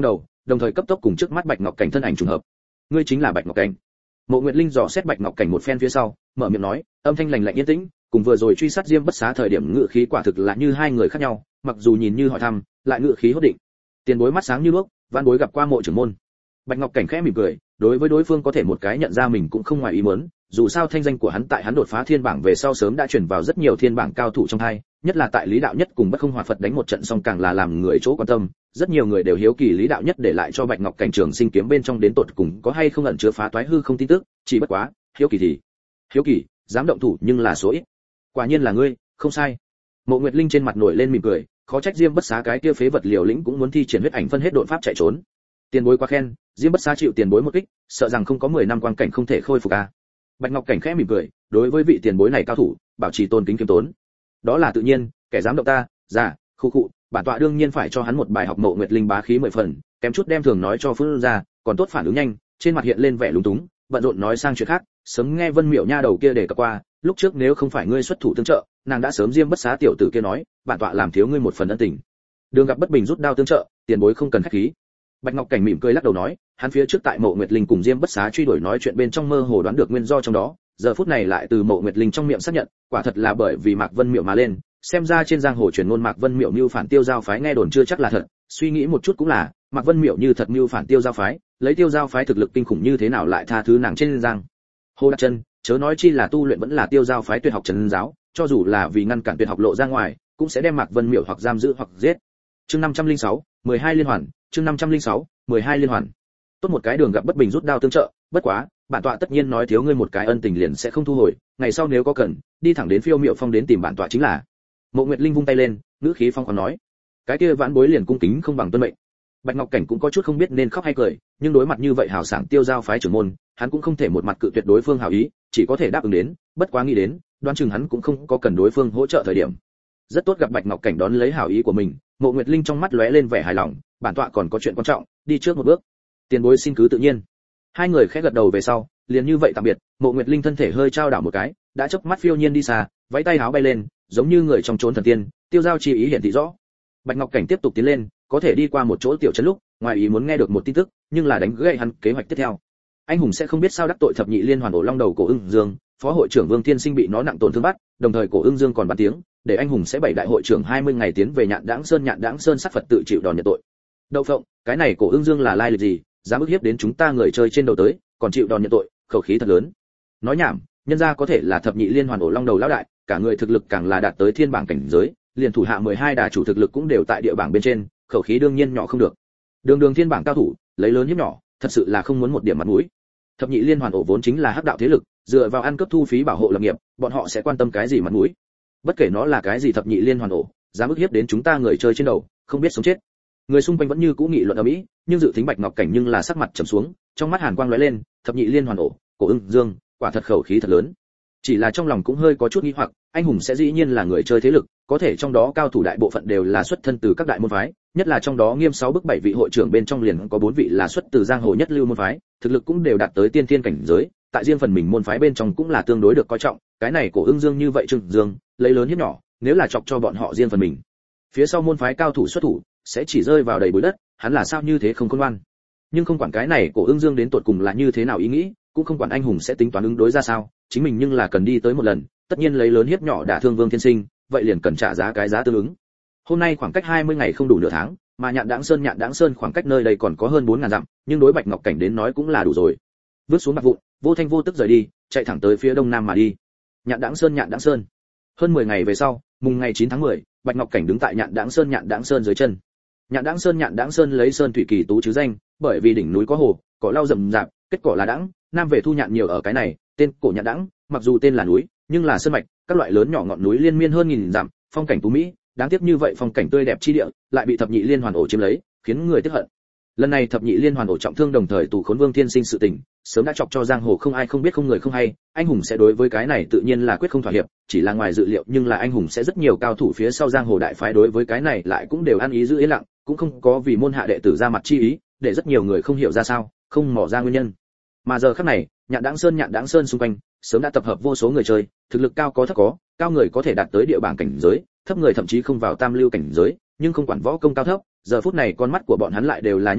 đồng thời cấp tốc cùng trước mắt Bạch Ngọc Cảnh thân ảnh trùng hợp. Ngươi chính là Bạch Ngọc Cảnh. Mộ Nguyệt Linh dò xét Bạch Ngọc Cảnh một phen phía sau, mở miệng nói, âm thanh lạnh lạnh yên tĩnh, cùng vừa rồi truy sát Diêm Bất Xá thời điểm ngự khí quả thực là như hai người khác nhau, mặc dù nhìn như hỏi thăm, lại ngự khí hốt định. Tiền bối mắt sáng như đuốc, vãn bối gặp qua Mộ trưởng môn. Bạch Ngọc Cảnh khẽ mỉm cười, đối với đối phương có thể một cái nhận ra mình cũng không ngoài ý muốn, dù sao thanh danh của hắn tại hắn đột phá thiên bảng về sau sớm đã truyền vào rất nhiều thiên bảng cao thủ trong hai, nhất là tại Lý Đạo Nhất cùng Bất Không Hòa Phật đánh một trận xong càng là làm người chỗ quan tâm, rất nhiều người đều hiếu kỳ Lý Đạo Nhất để lại cho Bạch Ngọc Cảnh Trường Sinh kiếm bên trong đến tột cùng có hay không ẩn chứa phá toái hư không tin tức, chỉ bất quá, hiếu kỳ thì hiếu kỳ, dám động thủ nhưng là số ít. Quả nhiên là ngươi, không sai. Mộ Nguyệt Linh trên mặt nổi lên mỉm cười, khó trách Diêm Bất Xá cái kia phế vật liều lĩnh cũng muốn thi triển huyết ảnh phân hết độn pháp chạy trốn. Tiền bối quá khen, Diêm Bất Xá chịu tiền bối một kích, sợ rằng không có mười năm quang cảnh không thể khôi phục a. Bạch Ngọc Cảnh khẽ mỉm cười, đối với vị tiền bối này cao thủ, bảo trì tôn kính kiêm tốn. Đó là tự nhiên, kẻ dám động ta, giả, khu khụ, bản tọa đương nhiên phải cho hắn một bài học. Mộ Nguyệt Linh bá khí mười phần, kém chút đem thường nói cho phương ra, còn tốt phản ứng nhanh, trên mặt hiện lên vẻ lúng túng, bận rộn nói sang chuyện khác, sớm nghe Vân Miểu nha đầu kia để cập qua, lúc trước nếu không phải ngươi xuất thủ tương trợ, nàng đã sớm Diêm Bất Xá tiểu tử kia nói, bản tọa làm thiếu ngươi một phần ân tình. Đường gặp bất bình rút đao tương trợ, tiền bối không cần khách khí. Bạch Ngọc Cảnh mỉm cười lắc đầu nói, hắn phía trước tại Mộ Nguyệt Linh cùng Diêm Bất Xá truy đuổi nói chuyện bên trong mơ hồ đoán được nguyên do trong đó, giờ phút này lại từ Mộ Nguyệt Linh trong miệng xác nhận, quả thật là bởi vì Mạc Vân Miểu mà lên, xem ra trên giang hồ truyền ngôn Mạc Vân Miểu mưu phản Tiêu Giao phái nghe đồn chưa chắc là thật, suy nghĩ một chút cũng là, Mạc Vân Miểu như thật mưu phản Tiêu Giao phái, lấy Tiêu Giao phái thực lực kinh khủng như thế nào lại tha thứ nàng trên giang hồ đặt chân, chớ nói chi là tu luyện vẫn là Tiêu Giao phái tuyệt học trấn giáo, cho dù là vì ngăn cản tuyệt học lộ ra ngoài, cũng sẽ đem Mạc Vân Miểu hoặc giam giữ hoặc giết. Chương năm trăm lẻ sáu, mười hai liên hoàn, chương năm trăm lẻ sáu, mười hai liên hoàn. Tốt một cái đường gặp bất bình rút đao tương trợ, bất quá, bản tọa tất nhiên nói thiếu ngươi một cái ân tình liền sẽ không thu hồi, ngày sau nếu có cần, đi thẳng đến Phiêu Miệu Phong đến tìm bản tọa chính là. Mộ Nguyệt Linh vung tay lên, ngữ khí phong khoáng nói, cái kia vãn bối liền cung kính không bằng tuân mệnh. Bạch Ngọc Cảnh cũng có chút không biết nên khóc hay cười, nhưng đối mặt như vậy hào sảng Tiêu Giao phái trưởng môn, hắn cũng không thể một mặt cự tuyệt đối phương hảo ý, chỉ có thể đáp ứng đến, bất quá nghĩ đến, đoán chừng hắn cũng không có cần đối phương hỗ trợ thời điểm. Rất tốt gặp Bạch Ngọc Cảnh đón lấy hảo ý của mình, Mộ Nguyệt Linh trong mắt lóe lên vẻ hài lòng, bản tọa còn có chuyện quan trọng, đi trước một bước. Tiền bối xin cứ tự nhiên. Hai người khẽ gật đầu về sau, liền như vậy tạm biệt. Mộ Nguyệt Linh thân thể hơi trao đảo một cái, đã chớp mắt phiêu nhiên đi xa, váy tay áo bay lên, giống như người trong chốn thần tiên, Tiêu Giao chi ý hiện thị rõ. Bạch Ngọc Cảnh tiếp tục tiến lên, có thể đi qua một chỗ tiểu trấn lúc, ngoài ý muốn nghe được một tin tức, nhưng là đánh gãy hắn kế hoạch tiếp theo. Anh hùng sẽ không biết sao đắc tội thập nhị liên hoàn ổ long đầu Cổ Ưng Dương, phó hội trưởng Vương Thiên Sinh bị nó nặng tổn thương bắt, đồng thời Cổ Ưng Dương còn bàn tiếng, để anh hùng sẽ bảy đại hội trưởng hai mươi ngày tiến về Nhạn Đãng Sơn, Nhạn Đãng Sơn sắc Phật tự chịu đòn nhận tội. Đậu phộng, cái này Cổ Ưng Dương là lai lịch gì, dám ức hiếp đến chúng ta người chơi trên đầu tới, còn chịu đòn nhận tội, khẩu khí thật lớn. Nói nhảm, nhân ra có thể là thập nhị liên hoàn ổ long đầu lão đại, cả người thực lực càng là đạt tới thiên bảng cảnh giới, liền thủ hạ mười hai đà chủ thực lực cũng đều tại địa bảng bên trên, khẩu khí đương nhiên nhỏ không được. Đường đường thiên bảng cao thủ, lấy lớn hiếp nhỏ, thật sự là không muốn một điểm mặt mũi. Thập nhị liên hoàn ổ vốn chính là hắc đạo thế lực, dựa vào ăn cướp thu phí bảo hộ lập nghiệp, bọn họ sẽ quan tâm cái gì mặt mũi? Bất kể nó là cái gì thập nhị liên hoàn ổ, dám ức hiếp đến chúng ta người chơi trên đầu, không biết sống chết. Người xung quanh vẫn như cũ nghị luận ở mỹ, nhưng dự tính Bạch Ngọc Cảnh nhưng là sắc mặt trầm xuống, trong mắt hàn quang lóe lên, thập nhị liên hoàn ổ, Cổ Ưng Dương, quả thật khẩu khí thật lớn. Chỉ là trong lòng cũng hơi có chút nghi hoặc, anh hùng sẽ dĩ nhiên là người chơi thế lực, có thể trong đó cao thủ đại bộ phận đều là xuất thân từ các đại môn phái, nhất là trong đó nghiêm sáu bức bảy vị hội trưởng bên trong liền có bốn vị là xuất từ giang hồ nhất lưu môn phái, thực lực cũng đều đạt tới tiên thiên cảnh giới, tại riêng phần mình môn phái bên trong cũng là tương đối được coi trọng, cái này Cổ Ưng Dương như vậy Trương Dương, lấy lớn hiếp nhỏ, nếu là chọc cho bọn họ riêng phần mình, phía sau môn phái cao thủ xuất thủ, sẽ chỉ rơi vào đầy bụi đất, hắn là sao như thế không khôn ngoan. Nhưng không quản cái này Cổ Ưng Dương đến tột cùng là như thế nào ý nghĩ, cũng không quản anh hùng sẽ tính toán ứng đối ra sao, chính mình nhưng là cần đi tới một lần, tất nhiên lấy lớn hiếp nhỏ đả thương Vương Thiên Sinh, vậy liền cần trả giá cái giá tương ứng. Hôm nay khoảng cách hai mươi ngày không đủ nửa tháng, mà Nhạn Đãng Sơn Nhạn Đãng Sơn khoảng cách nơi đây còn có hơn bốn ngàn dặm, nhưng đối Bạch Ngọc Cảnh đến nói cũng là đủ rồi. Vứt xuống bạc vụn, vô thanh vô tức rời đi, chạy thẳng tới phía đông nam mà đi. Nhạn Đãng Sơn Nhạn Đãng Sơn. Hơn mười ngày về sau, mùng ngày chín tháng mười, Bạch Ngọc Cảnh đứng tại Nhạn Đãng Sơn Nhạn Đãng Sơn dưới chân. Nhạn Đãng Sơn Nhạn Đãng Sơn lấy sơn thủy kỳ tú chứ danh, bởi vì đỉnh núi có hồ, cỏ lau rậm rạp, kết cỏ là đãng, nam về thu nhạn nhiều ở cái này, tên cổ Nhạn Đãng, mặc dù tên là núi, nhưng là sơn mạch, các loại lớn nhỏ ngọn núi liên miên hơn nghìn dặm, phong cảnh tú mỹ, đáng tiếc như vậy phong cảnh tươi đẹp chi địa, lại bị thập nhị liên hoàn ổ chiếm lấy, khiến người tiếc hận. Lần này thập nhị liên hoàn ổ trọng thương đồng thời tù khốn Vương Thiên Sinh sự tình, sớm đã chọc cho giang hồ không ai không biết không người không hay, anh hùng sẽ đối với cái này tự nhiên là quyết không thỏa hiệp, chỉ là ngoài dự liệu nhưng là anh hùng sẽ rất nhiều cao thủ phía sau giang hồ đại phái đối với cái này lại cũng đều ăn ý giữ yên lặng, cũng không có vì môn hạ đệ tử ra mặt chi ý, để rất nhiều người không hiểu ra sao, không mò ra nguyên nhân. Mà giờ khắc này, Nhạn Đãng Sơn Nhạn Đãng Sơn xung quanh, sớm đã tập hợp vô số người chơi, thực lực cao có thấp có, cao người có thể đạt tới địa bảng cảnh giới, thấp người thậm chí không vào tam lưu cảnh giới, nhưng không quản võ công cao thấp, giờ phút này con mắt của bọn hắn lại đều là nhất trí,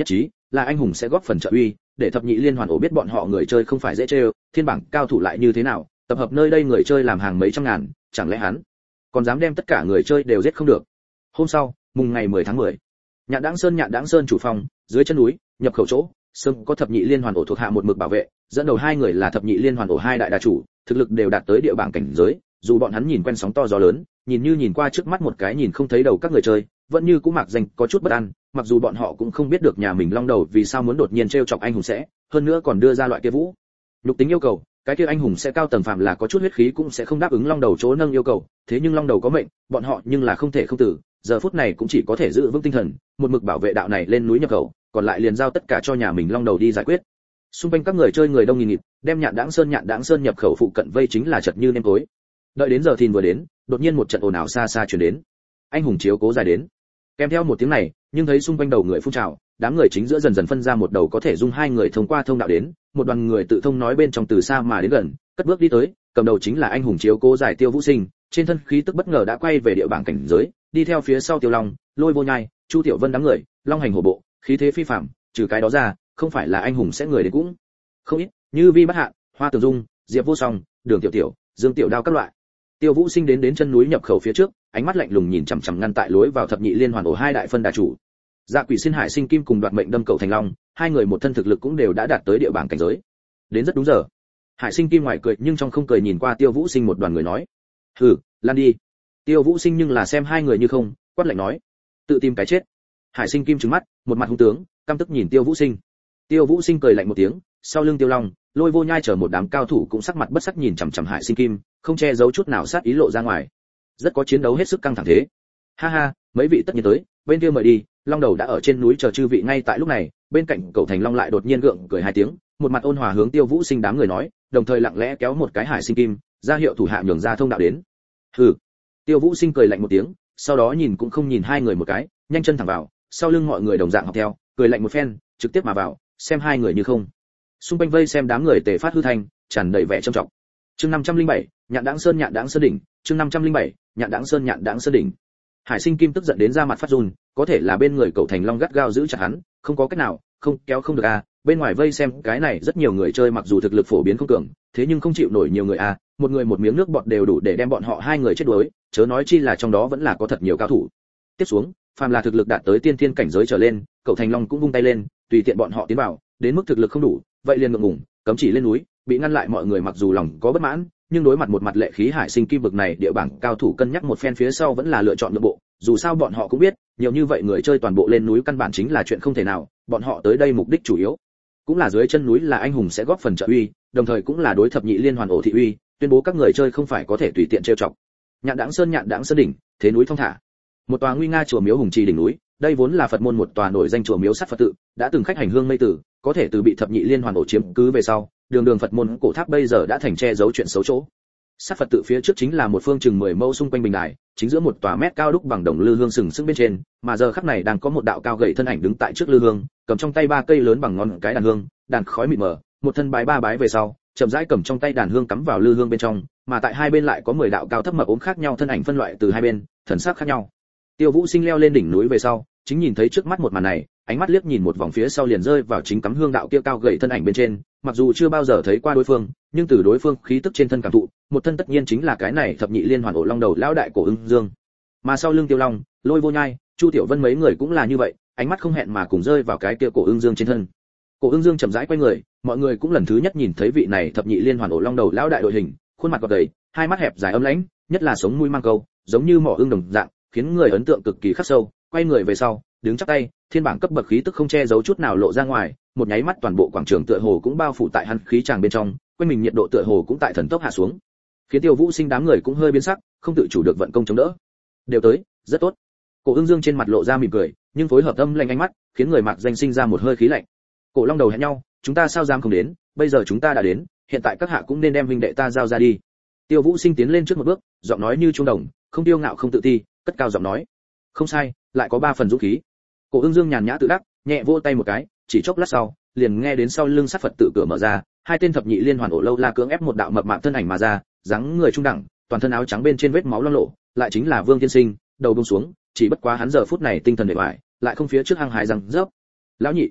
là anh hùng sẽ góp phần trợ uy, để thập nhị liên hoàn ổ biết bọn họ người chơi không phải dễ chơi, thiên bảng cao thủ lại như thế nào, tập hợp nơi đây người chơi làm hàng mấy trăm ngàn, chẳng lẽ hắn còn dám đem tất cả người chơi đều giết không được. Hôm sau, mùng ngày mười tháng mười, Nhạn Đãng Sơn Nhạn Đãng Sơn chủ phòng, dưới chân núi, nhập khẩu chỗ, sớm có thập nhị liên hoàn ổ thuộc hạ một mực bảo vệ, dẫn đầu hai người là thập nhị liên hoàn ổ hai đại đà chủ, thực lực đều đạt tới địa bảng cảnh giới, dù bọn hắn nhìn quen sóng to gió lớn, nhìn như nhìn qua trước mắt một cái nhìn không thấy đầu các người chơi, vẫn như cũng mặc danh có chút bất an, mặc dù bọn họ cũng không biết được nhà mình long đầu vì sao muốn đột nhiên trêu chọc anh hùng sẽ, hơn nữa còn đưa ra loại kia vũ nhục tính yêu cầu, cái kia anh hùng sẽ cao tầng phạm là có chút huyết khí cũng sẽ không đáp ứng long đầu chỗ nâng yêu cầu, thế nhưng long đầu có mệnh, bọn họ nhưng là không thể không tử, giờ phút này cũng chỉ có thể giữ vững tinh thần, một mực bảo vệ đạo này lên núi nhập khẩu, còn lại liền giao tất cả cho nhà mình long đầu đi giải quyết. Xung quanh các người chơi người đông nghìn nghịt, đem Nhạn Đãng Sơn Nhạn Đãng Sơn nhập khẩu phụ cận vây chính là chật như nêm tối. Đợi đến giờ thìn vừa đến, đột nhiên một trận ồn ào xa xa truyền đến. Anh hùng chiếu cố dài đến. Kèm theo một tiếng này, nhưng thấy xung quanh đầu người phun trào, đám người chính giữa dần dần phân ra một đầu có thể dung hai người thông qua thông đạo đến, một đoàn người tự thông nói bên trong từ xa mà đến gần, cất bước đi tới, cầm đầu chính là anh hùng chiếu cố giải Tiêu Vũ Sinh, trên thân khí tức bất ngờ đã quay về địa bảng cảnh giới, đi theo phía sau Tiêu Long, Lôi Vô Nhai, Chu Tiểu Vân đám người, long hành hổ bộ, khí thế phi phàm, trừ cái đó ra, không phải là anh hùng sẽ người đến cũng không ít, như Vi Bất Hạ, Hoa Tường Dung, Diệp Vô Song, Đường Tiểu Tiểu, Dương Tiểu Đao các loại. Tiêu Vũ Sinh đến đến chân núi nhập khẩu phía trước, ánh mắt lạnh lùng nhìn chằm chằm ngăn tại lối vào thập nhị liên hoàn ổ hai đại phân đà chủ. Dạ Quỷ Xin Hải Sinh Kim cùng Đoạt Mệnh Đâm Cầu Thành Long, hai người một thân thực lực cũng đều đã đạt tới địa bảng cảnh giới. Đến rất đúng giờ. Hải Sinh Kim ngoài cười nhưng trong không cười nhìn qua Tiêu Vũ Sinh một đoàn người nói: "Hừ, lan đi." Tiêu Vũ Sinh nhưng là xem hai người như không, quát lạnh nói: "Tự tìm cái chết." Hải Sinh Kim trừng mắt, một mặt hung tướng, căm tức nhìn Tiêu Vũ Sinh. Tiêu Vũ Sinh cười lạnh một tiếng, sau lưng Tiêu Long, Lôi Vô Nhai chờ một đám cao thủ cũng sắc mặt bất sắc nhìn chằm chằm Hải Sinh Kim, không che giấu chút nào sát ý lộ ra ngoài. Rất có chiến đấu hết sức căng thẳng thế. Ha ha, mấy vị tất nhiên tới, bên kia mời đi. Long đầu đã ở trên núi chờ chư vị ngay tại lúc này, bên cạnh Cậu Thành Long lại đột nhiên gượng cười hai tiếng, một mặt ôn hòa hướng Tiêu Vũ Sinh đám người nói, đồng thời lặng lẽ kéo một cái Hải Sinh Kim, ra hiệu thủ hạ nhường ra thông đạo đến. Hừ. Tiêu Vũ Sinh cười lạnh một tiếng, sau đó nhìn cũng không nhìn hai người một cái, nhanh chân thẳng vào, sau lưng mọi người đồng dạng học theo, cười lạnh một phen, trực tiếp mà vào, xem hai người như không. Xung quanh vây xem đám người tề phát hư thanh, tràn đầy vẻ trầm trọng. Chương năm trăm lẻ bảy, Nhạn Đãng Sơn Nhạn Đãng Sơn đỉnh, chương năm trăm lẻ bảy, Nhạn Đãng Sơn Nhạn Đãng Sơn đỉnh. Hải Sinh Kim tức giận đến ra mặt phát run, có thể là bên người Cậu Thành Long gắt gao giữ chặt hắn, không có cách nào, không kéo không được à, bên ngoài vây xem cái này rất nhiều người chơi mặc dù thực lực phổ biến không cường, thế nhưng không chịu nổi nhiều người à, một người một miếng nước bọt đều đủ để đem bọn họ hai người chết đuối, chớ nói chi là trong đó vẫn là có thật nhiều cao thủ. Tiếp xuống, phàm là thực lực đạt tới tiên thiên cảnh giới trở lên, Cậu Thành Long cũng vung tay lên, tùy tiện bọn họ tiến vào, đến mức thực lực không đủ, vậy liền ngượng ngùng, cấm chỉ lên núi, bị ngăn lại mọi người mặc dù lòng có bất mãn, nhưng đối mặt một mặt lệ khí Hải Sinh Kim bực này địa bảng cao thủ cân nhắc một phen phía sau vẫn là lựa chọn nhượng bộ, dù sao bọn họ cũng biết, nhiều như vậy người chơi toàn bộ lên núi căn bản chính là chuyện không thể nào, bọn họ tới đây mục đích chủ yếu cũng là dưới chân núi là anh hùng sẽ góp phần trợ uy, đồng thời cũng là đối thập nhị liên hoàn ổ thị uy, tuyên bố các người chơi không phải có thể tùy tiện trêu chọc. Nhạn Đãng Sơn Nhạn Đãng Sơn đỉnh, thế núi thong thả. Một tòa nguy nga chùa miếu hùng trì đỉnh núi, đây vốn là Phật môn một tòa nổi danh chùa miếu sắt Phật tự, đã từng khách hành hương mây tử, có thể từ bị thập nhị liên hoàn ổ chiếm cứ về sau, đường đường Phật môn cổ tháp bây giờ đã thành che giấu chuyện xấu chỗ. Sắt Phật tự phía trước chính là một phương chừng mười mẫu xung quanh bình đài, chính giữa một tòa mét cao đúc bằng đồng lư hương sừng sững bên trên, mà giờ khắc này đang có một đạo cao gầy thân ảnh đứng tại trước lư hương, cầm trong tay ba cây lớn bằng ngón cái đàn hương, đàn khói mịt mờ, một thân bái ba bái về sau, chậm rãi cầm trong tay đàn hương cắm vào lư hương bên trong, mà tại hai bên lại có mười đạo cao thấp mập ốm khác nhau thân ảnh phân loại từ hai bên, thần sắc khác nhau. Tiêu Vũ Sinh leo lên đỉnh núi về sau, chính nhìn thấy trước mắt một màn này, ánh mắt liếc nhìn một vòng phía sau liền rơi vào chính cắm hương đạo kia cao gầy thân ảnh bên trên, mặc dù chưa bao giờ thấy qua đối phương, nhưng từ đối phương khí tức trên thân cảm thụ, một thân tất nhiên chính là cái này thập nhị liên hoàn ổ long đầu lão đại cổ Ưng Dương. Mà sau lưng Tiêu Long, Lôi Vô Nhai, Chu Tiểu Vân mấy người cũng là như vậy, ánh mắt không hẹn mà cùng rơi vào cái kia cổ Ưng Dương trên thân. Cổ Ưng Dương chậm rãi quay người, mọi người cũng lần thứ nhất nhìn thấy vị này thập nhị liên hoàn ổ long đầu lão đại đội hình, khuôn mặt gọt gầy, hai mắt hẹp dài âm lãnh, nhất là sống mũi mang câu, giống như mỏ ưng đồng dạng, khiến người ấn tượng cực kỳ khắc sâu. Quay người về sau, đứng chắp tay, thiên bảng cấp bậc khí tức không che giấu chút nào lộ ra ngoài, một nháy mắt toàn bộ quảng trường tựa hồ cũng bao phủ tại hắn khí tràng bên trong, quanh mình nhiệt độ tựa hồ cũng tại thần tốc hạ xuống, khiến Tiêu Vũ Sinh đám người cũng hơi biến sắc, không tự chủ được vận công chống đỡ. Đều tới, rất tốt. Cổ Ưng Dương trên mặt lộ ra mỉm cười, nhưng phối hợp âm lạnh ánh mắt, khiến người Mạc Danh sinh ra một hơi khí lạnh. Cổ Long đầu hẹn nhau, chúng ta sao dám không đến, bây giờ chúng ta đã đến, hiện tại các hạ cũng nên đem huynh đệ ta giao ra đi. Tiêu Vũ Sinh tiến lên trước một bước, giọng nói như trung đồng, không tiêu ngạo không tự ti, cất cao giọng nói. Không sai, lại có ba phần dũng khí. Cổ Ưng Dương nhàn nhã tự đắc, nhẹ vỗ tay một cái, chỉ chốc lát sau, liền nghe đến sau lưng sát Phật tự cửa mở ra, hai tên thập nhị liên hoàn ổ lâu la cưỡng ép một đạo mập mạp thân ảnh mà ra, dáng người trung đẳng, toàn thân áo trắng bên trên vết máu loang lổ, lại chính là Vương Tiên Sinh, đầu buông xuống, chỉ bất quá hắn giờ phút này tinh thần bề bại, lại không phía trước hăng hái rằng rớp. Lão nhị,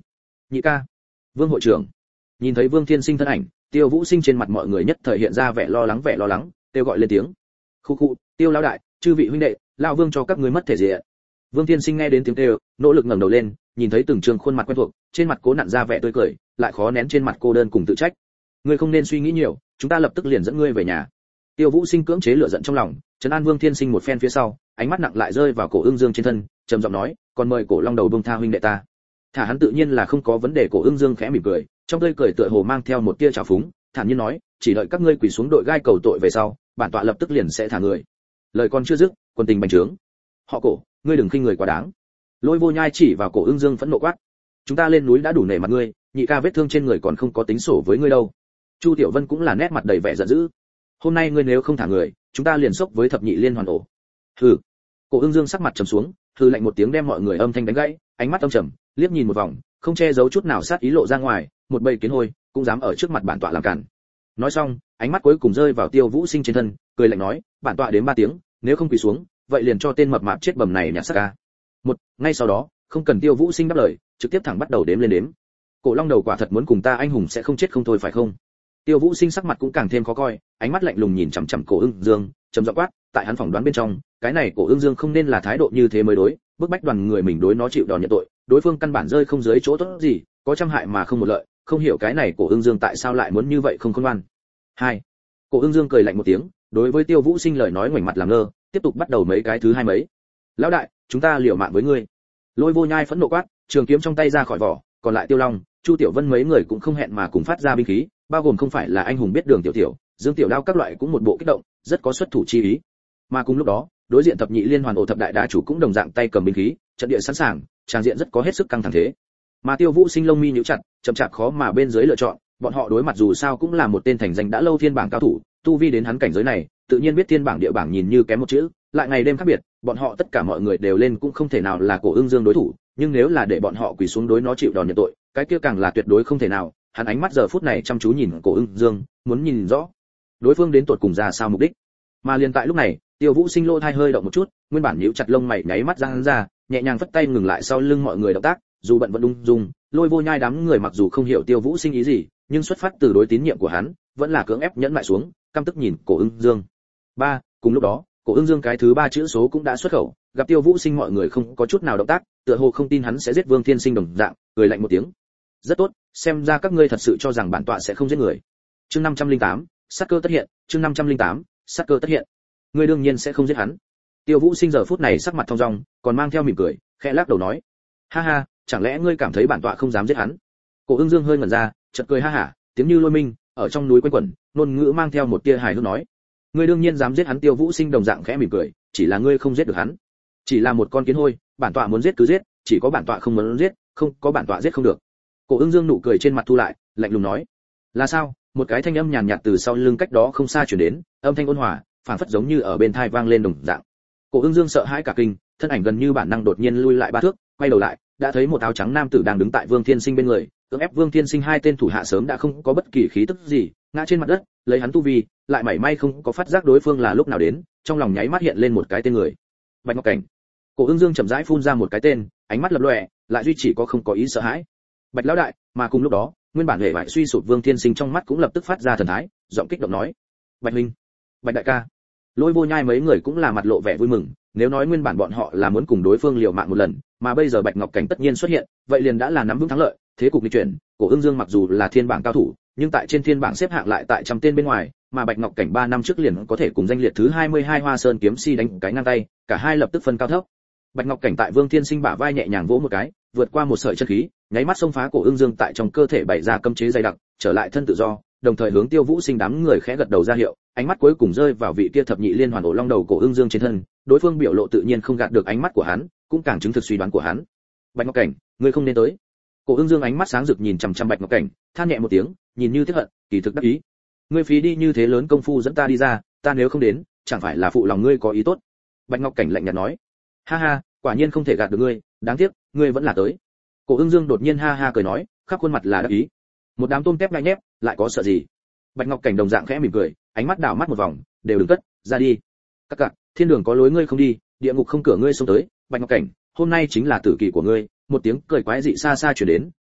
Nhị ca, Vương hội trưởng. Nhìn thấy Vương Thiên Sinh thân ảnh, Tiêu Vũ Sinh trên mặt mọi người nhất thời hiện ra vẻ lo lắng vẻ lo lắng, kêu gọi lên tiếng. Khu khu, Tiêu lão đại, chư vị huynh đệ, lão Vương cho các ngươi mất thể diện. Vương Thiên Sinh nghe đến tiếng kêu, nỗ lực ngẩng đầu lên, nhìn thấy từng trường khuôn mặt quen thuộc, trên mặt cố nặn ra vẻ tươi cười, lại khó nén trên mặt cô đơn cùng tự trách. Ngươi không nên suy nghĩ nhiều, chúng ta lập tức liền dẫn ngươi về nhà. Tiêu Vũ Sinh cưỡng chế lửa giận trong lòng, trấn an Vương Thiên Sinh một phen phía sau, ánh mắt nặng lại rơi vào Cổ Ưng Dương trên thân, trầm giọng nói, còn mời Cổ Long Đầu buông tha huynh đệ ta. Thả hắn tự nhiên là không có vấn đề. Cổ Ưng Dương khẽ mỉm cười, trong tươi cười tựa hồ mang theo một tia trào phúng, thản nhiên nói, chỉ đợi các ngươi quỳ xuống đội gai cầu tội về sau, bản tọa lập tức liền sẽ thả người. Lời còn chưa dứt, quân tình bành trướng. Họ Cổ, ngươi đừng khinh người quá đáng. Lôi Vô Nhai chỉ vào Cổ Ưng Dương phẫn nộ quát, chúng ta lên núi đã đủ nể mặt ngươi, nhị ca vết thương trên người còn không có tính sổ với ngươi đâu. Chu Tiểu Vân cũng là nét mặt đầy vẻ giận dữ. Hôm nay ngươi nếu không thả người, chúng ta liền xốc với thập nhị liên hoàn ổ. Hừ. Cổ Ưng Dương sắc mặt trầm xuống, hừ lạnh một tiếng đem mọi người âm thanh đánh gãy, ánh mắt âm trầm, liếc nhìn một vòng, không che giấu chút nào sát ý lộ ra ngoài, một bầy kiến hôi cũng dám ở trước mặt bản tọa làm cản. Nói xong, ánh mắt cuối cùng rơi vào Tiêu Vũ Sinh trên thân, cười lạnh nói, bản tọa đếm ba tiếng, nếu không quỳ xuống, vậy liền cho tên mập mạp chết bầm này nhặt xác ca. Một, ngay sau đó, không cần Tiêu Vũ Sinh đáp lời, trực tiếp thẳng bắt đầu đếm lên đếm. Cổ Long Đầu quả thật muốn cùng ta anh hùng sẽ không chết không thôi phải không? Tiêu Vũ Sinh sắc mặt cũng càng thêm khó coi, ánh mắt lạnh lùng nhìn chằm chằm Cổ Ưng Dương, trầm giọng quát, tại hắn phỏng đoán bên trong, cái này Cổ Ưng Dương không nên là thái độ như thế mới đối, bức bách đoàn người mình đối nó chịu đòn nhận tội, đối phương căn bản rơi không dưới chỗ tốt gì, có trăm hại mà không một lợi, không hiểu cái này Cổ Ưng Dương tại sao lại muốn như vậy không khôn ngoan. Hai. Cổ Ưng Dương cười lạnh một tiếng, đối với Tiêu Vũ Sinh lời nói ngoảnh mặt làm ngơ, tiếp tục bắt đầu mấy cái thứ hai mấy. Lão đại, chúng ta liều mạng với ngươi. Lôi Vô Nhai phẫn nộ quát, trường kiếm trong tay ra khỏi vỏ, còn lại Tiêu Long, Chu Tiểu Vân mấy người cũng không hẹn mà cùng phát ra binh khí, bao gồm không phải là anh hùng biết đường Tiểu Tiểu, Dương Tiểu Đao các loại cũng một bộ kích động, rất có xuất thủ chi ý. Mà cùng lúc đó, đối diện thập nhị liên hoàn ổ thập đại đá chủ cũng đồng dạng tay cầm binh khí, trận địa sẵn sàng, tràng diện rất có hết sức căng thẳng thế. Mà Tiêu Vũ Sinh lông mi nhíu chặt, chậm chạp khó mà bên dưới lựa chọn, bọn họ đối mặt dù sao cũng là một tên thành danh đã lâu thiên bảng cao thủ, tu vi đến hắn cảnh giới này, tự nhiên biết thiên bảng địa bảng nhìn như kém một chữ, lại ngày đêm khác biệt, bọn họ tất cả mọi người đều lên cũng không thể nào là Cổ Ưng Dương đối thủ, nhưng nếu là để bọn họ quỳ xuống đối nó chịu đòn nhận tội, cái kia càng là tuyệt đối không thể nào. Hắn ánh mắt giờ phút này chăm chú nhìn Cổ Ưng Dương, muốn nhìn rõ đối phương đến tột cùng ra sao mục đích. Mà liền tại lúc này, Tiêu Vũ Sinh lỗ tai hơi động một chút, nguyên bản nhíu chặt lông mày nháy mắt ra hắn ra, nhẹ nhàng vất tay ngừng lại sau lưng mọi người động tác, dù bận vẫn ung dung, Lôi Vô Nhai đám người mặc dù không hiểu Tiêu Vũ Sinh ý gì, nhưng xuất phát từ đối tín nhiệm của hắn, vẫn là cưỡng ép nhẫn lại xuống, căm tức nhìn Cổ Ưng Dương. Ba, cùng lúc đó, Cổ Ưng Dương cái thứ ba chữ số cũng đã xuất khẩu, gặp Tiêu Vũ Sinh mọi người không có chút nào động tác, tựa hồ không tin hắn sẽ giết Vương Thiên Sinh đồng dạng, cười lạnh một tiếng. Rất tốt, xem ra các ngươi thật sự cho rằng bản tọa sẽ không giết người. Chương năm trăm lẻ tám, sát cơ tất hiện, chương năm trăm lẻ tám, sát cơ tất hiện. Ngươi đương nhiên sẽ không giết hắn. Tiêu Vũ Sinh giờ phút này sắc mặt thong dong, còn mang theo mỉm cười, khẽ lắc đầu nói: "Ha ha, chẳng lẽ ngươi cảm thấy bản tọa không dám giết hắn?" Cổ Ưng Dương hơi ngẩn ra, chợt cười ha hả, tiếng như lôi minh, ở trong núi quanh quẩn, ngôn ngữ mang theo một tia hài hước nói: "Ngươi đương nhiên dám giết hắn." Tiêu Vũ Sinh đồng dạng khẽ mỉm cười, chỉ là ngươi không giết được hắn. Chỉ là một con kiến hôi, bản tọa muốn giết cứ giết, chỉ có bản tọa không muốn giết, không có bản tọa giết không được. Cổ Ưng Dương nụ cười trên mặt thu lại, lạnh lùng nói: "Là sao?" Một cái thanh âm nhàn nhạt từ sau lưng cách đó không xa truyền đến, âm thanh ôn hòa, phảng phất giống như ở bên tai vang lên đồng dạng. Cổ Ưng Dương sợ hãi cả kinh, thân ảnh gần như bản năng đột nhiên lui lại ba thước, quay đầu lại, đã thấy một áo trắng nam tử đang đứng tại Vương Thiên Sinh bên người, cưỡng ép Vương Thiên Sinh hai tên thủ hạ sớm đã không có bất kỳ khí tức gì, ngã trên mặt đất, lấy hắn tu vi, lại mảy may không có phát giác đối phương là lúc nào đến, trong lòng nháy mắt hiện lên một cái tên người. Bạch Ngọc Cảnh. Cổ Ưng Dương chậm rãi phun ra một cái tên, ánh mắt lập lòe, lại duy chỉ có không có ý sợ hãi. Bạch lão đại, mà cùng lúc đó, nguyên bản hệ bại suy sụp Vương Thiên Sinh trong mắt cũng lập tức phát ra thần thái, giọng kích động nói: "Bạch huynh, Bạch đại ca." Lôi Vô Nhai mấy người cũng là mặt lộ vẻ vui mừng, nếu nói nguyên bản bọn họ là muốn cùng đối phương liều mạng một lần, mà bây giờ Bạch Ngọc Cảnh tất nhiên xuất hiện, vậy liền đã là nắm vững thắng lợi, thế cục nghịch chuyển. Cổ Ưng Dương mặc dù là thiên bảng cao thủ, nhưng tại trên thiên bảng xếp hạng lại tại trăm tên bên ngoài, mà Bạch Ngọc Cảnh ba năm trước liền có thể cùng danh liệt thứ hai mươi hai Hoa Sơn kiếm si đánh cái ngang tay, cả hai lập tức phân cao thấp. Bạch Ngọc Cảnh tại Vương Thiên Sinh bả vai nhẹ nhàng vỗ một cái, vượt qua một sợi chân khí, nháy mắt xông phá Cổ Ưng Dương tại trong cơ thể bày ra cấm chế dày đặc, trở lại thân tự do, đồng thời hướng Tiêu Vũ Sinh đám người khẽ gật đầu ra hiệu, ánh mắt cuối cùng rơi vào vị kia thập nhị liên hoàn ổ long đầu Cổ Ưng Dương trên thân, đối phương biểu lộ tự nhiên không gạt được ánh mắt của hắn, cũng càng chứng thực suy đoán của hắn. Bạch Ngọc Cảnh, ngươi không nên tới. Cổ Ưng Dương ánh mắt sáng rực nhìn chằm chằm Bạch Ngọc Cảnh, than nhẹ một tiếng, nhìn như tiếc hận, kỳ thực đắc ý. Ngươi phí đi như thế lớn công phu dẫn ta đi ra, ta nếu không đến, chẳng phải là phụ lòng ngươi có ý tốt. Bạch Ngọc Cảnh lạnh nhạt nói: "Ha ha, quả nhiên không thể gạt được ngươi, đáng tiếc, ngươi vẫn là tới." Cổ Ưng Dương đột nhiên ha ha cười nói, khắp khuôn mặt là đắc ý. Một đám tôm tép nhai nhép, lại có sợ gì? Bạch Ngọc Cảnh đồng dạng khẽ mỉm cười, ánh mắt đảo mắt một vòng, đều đừng cất, ra đi. Các cặc, thiên đường có lối ngươi không đi, địa ngục không cửa ngươi xông tới. Bạch Ngọc Cảnh, hôm nay chính là tử kỳ của ngươi. Một tiếng cười quái dị xa xa truyền đến,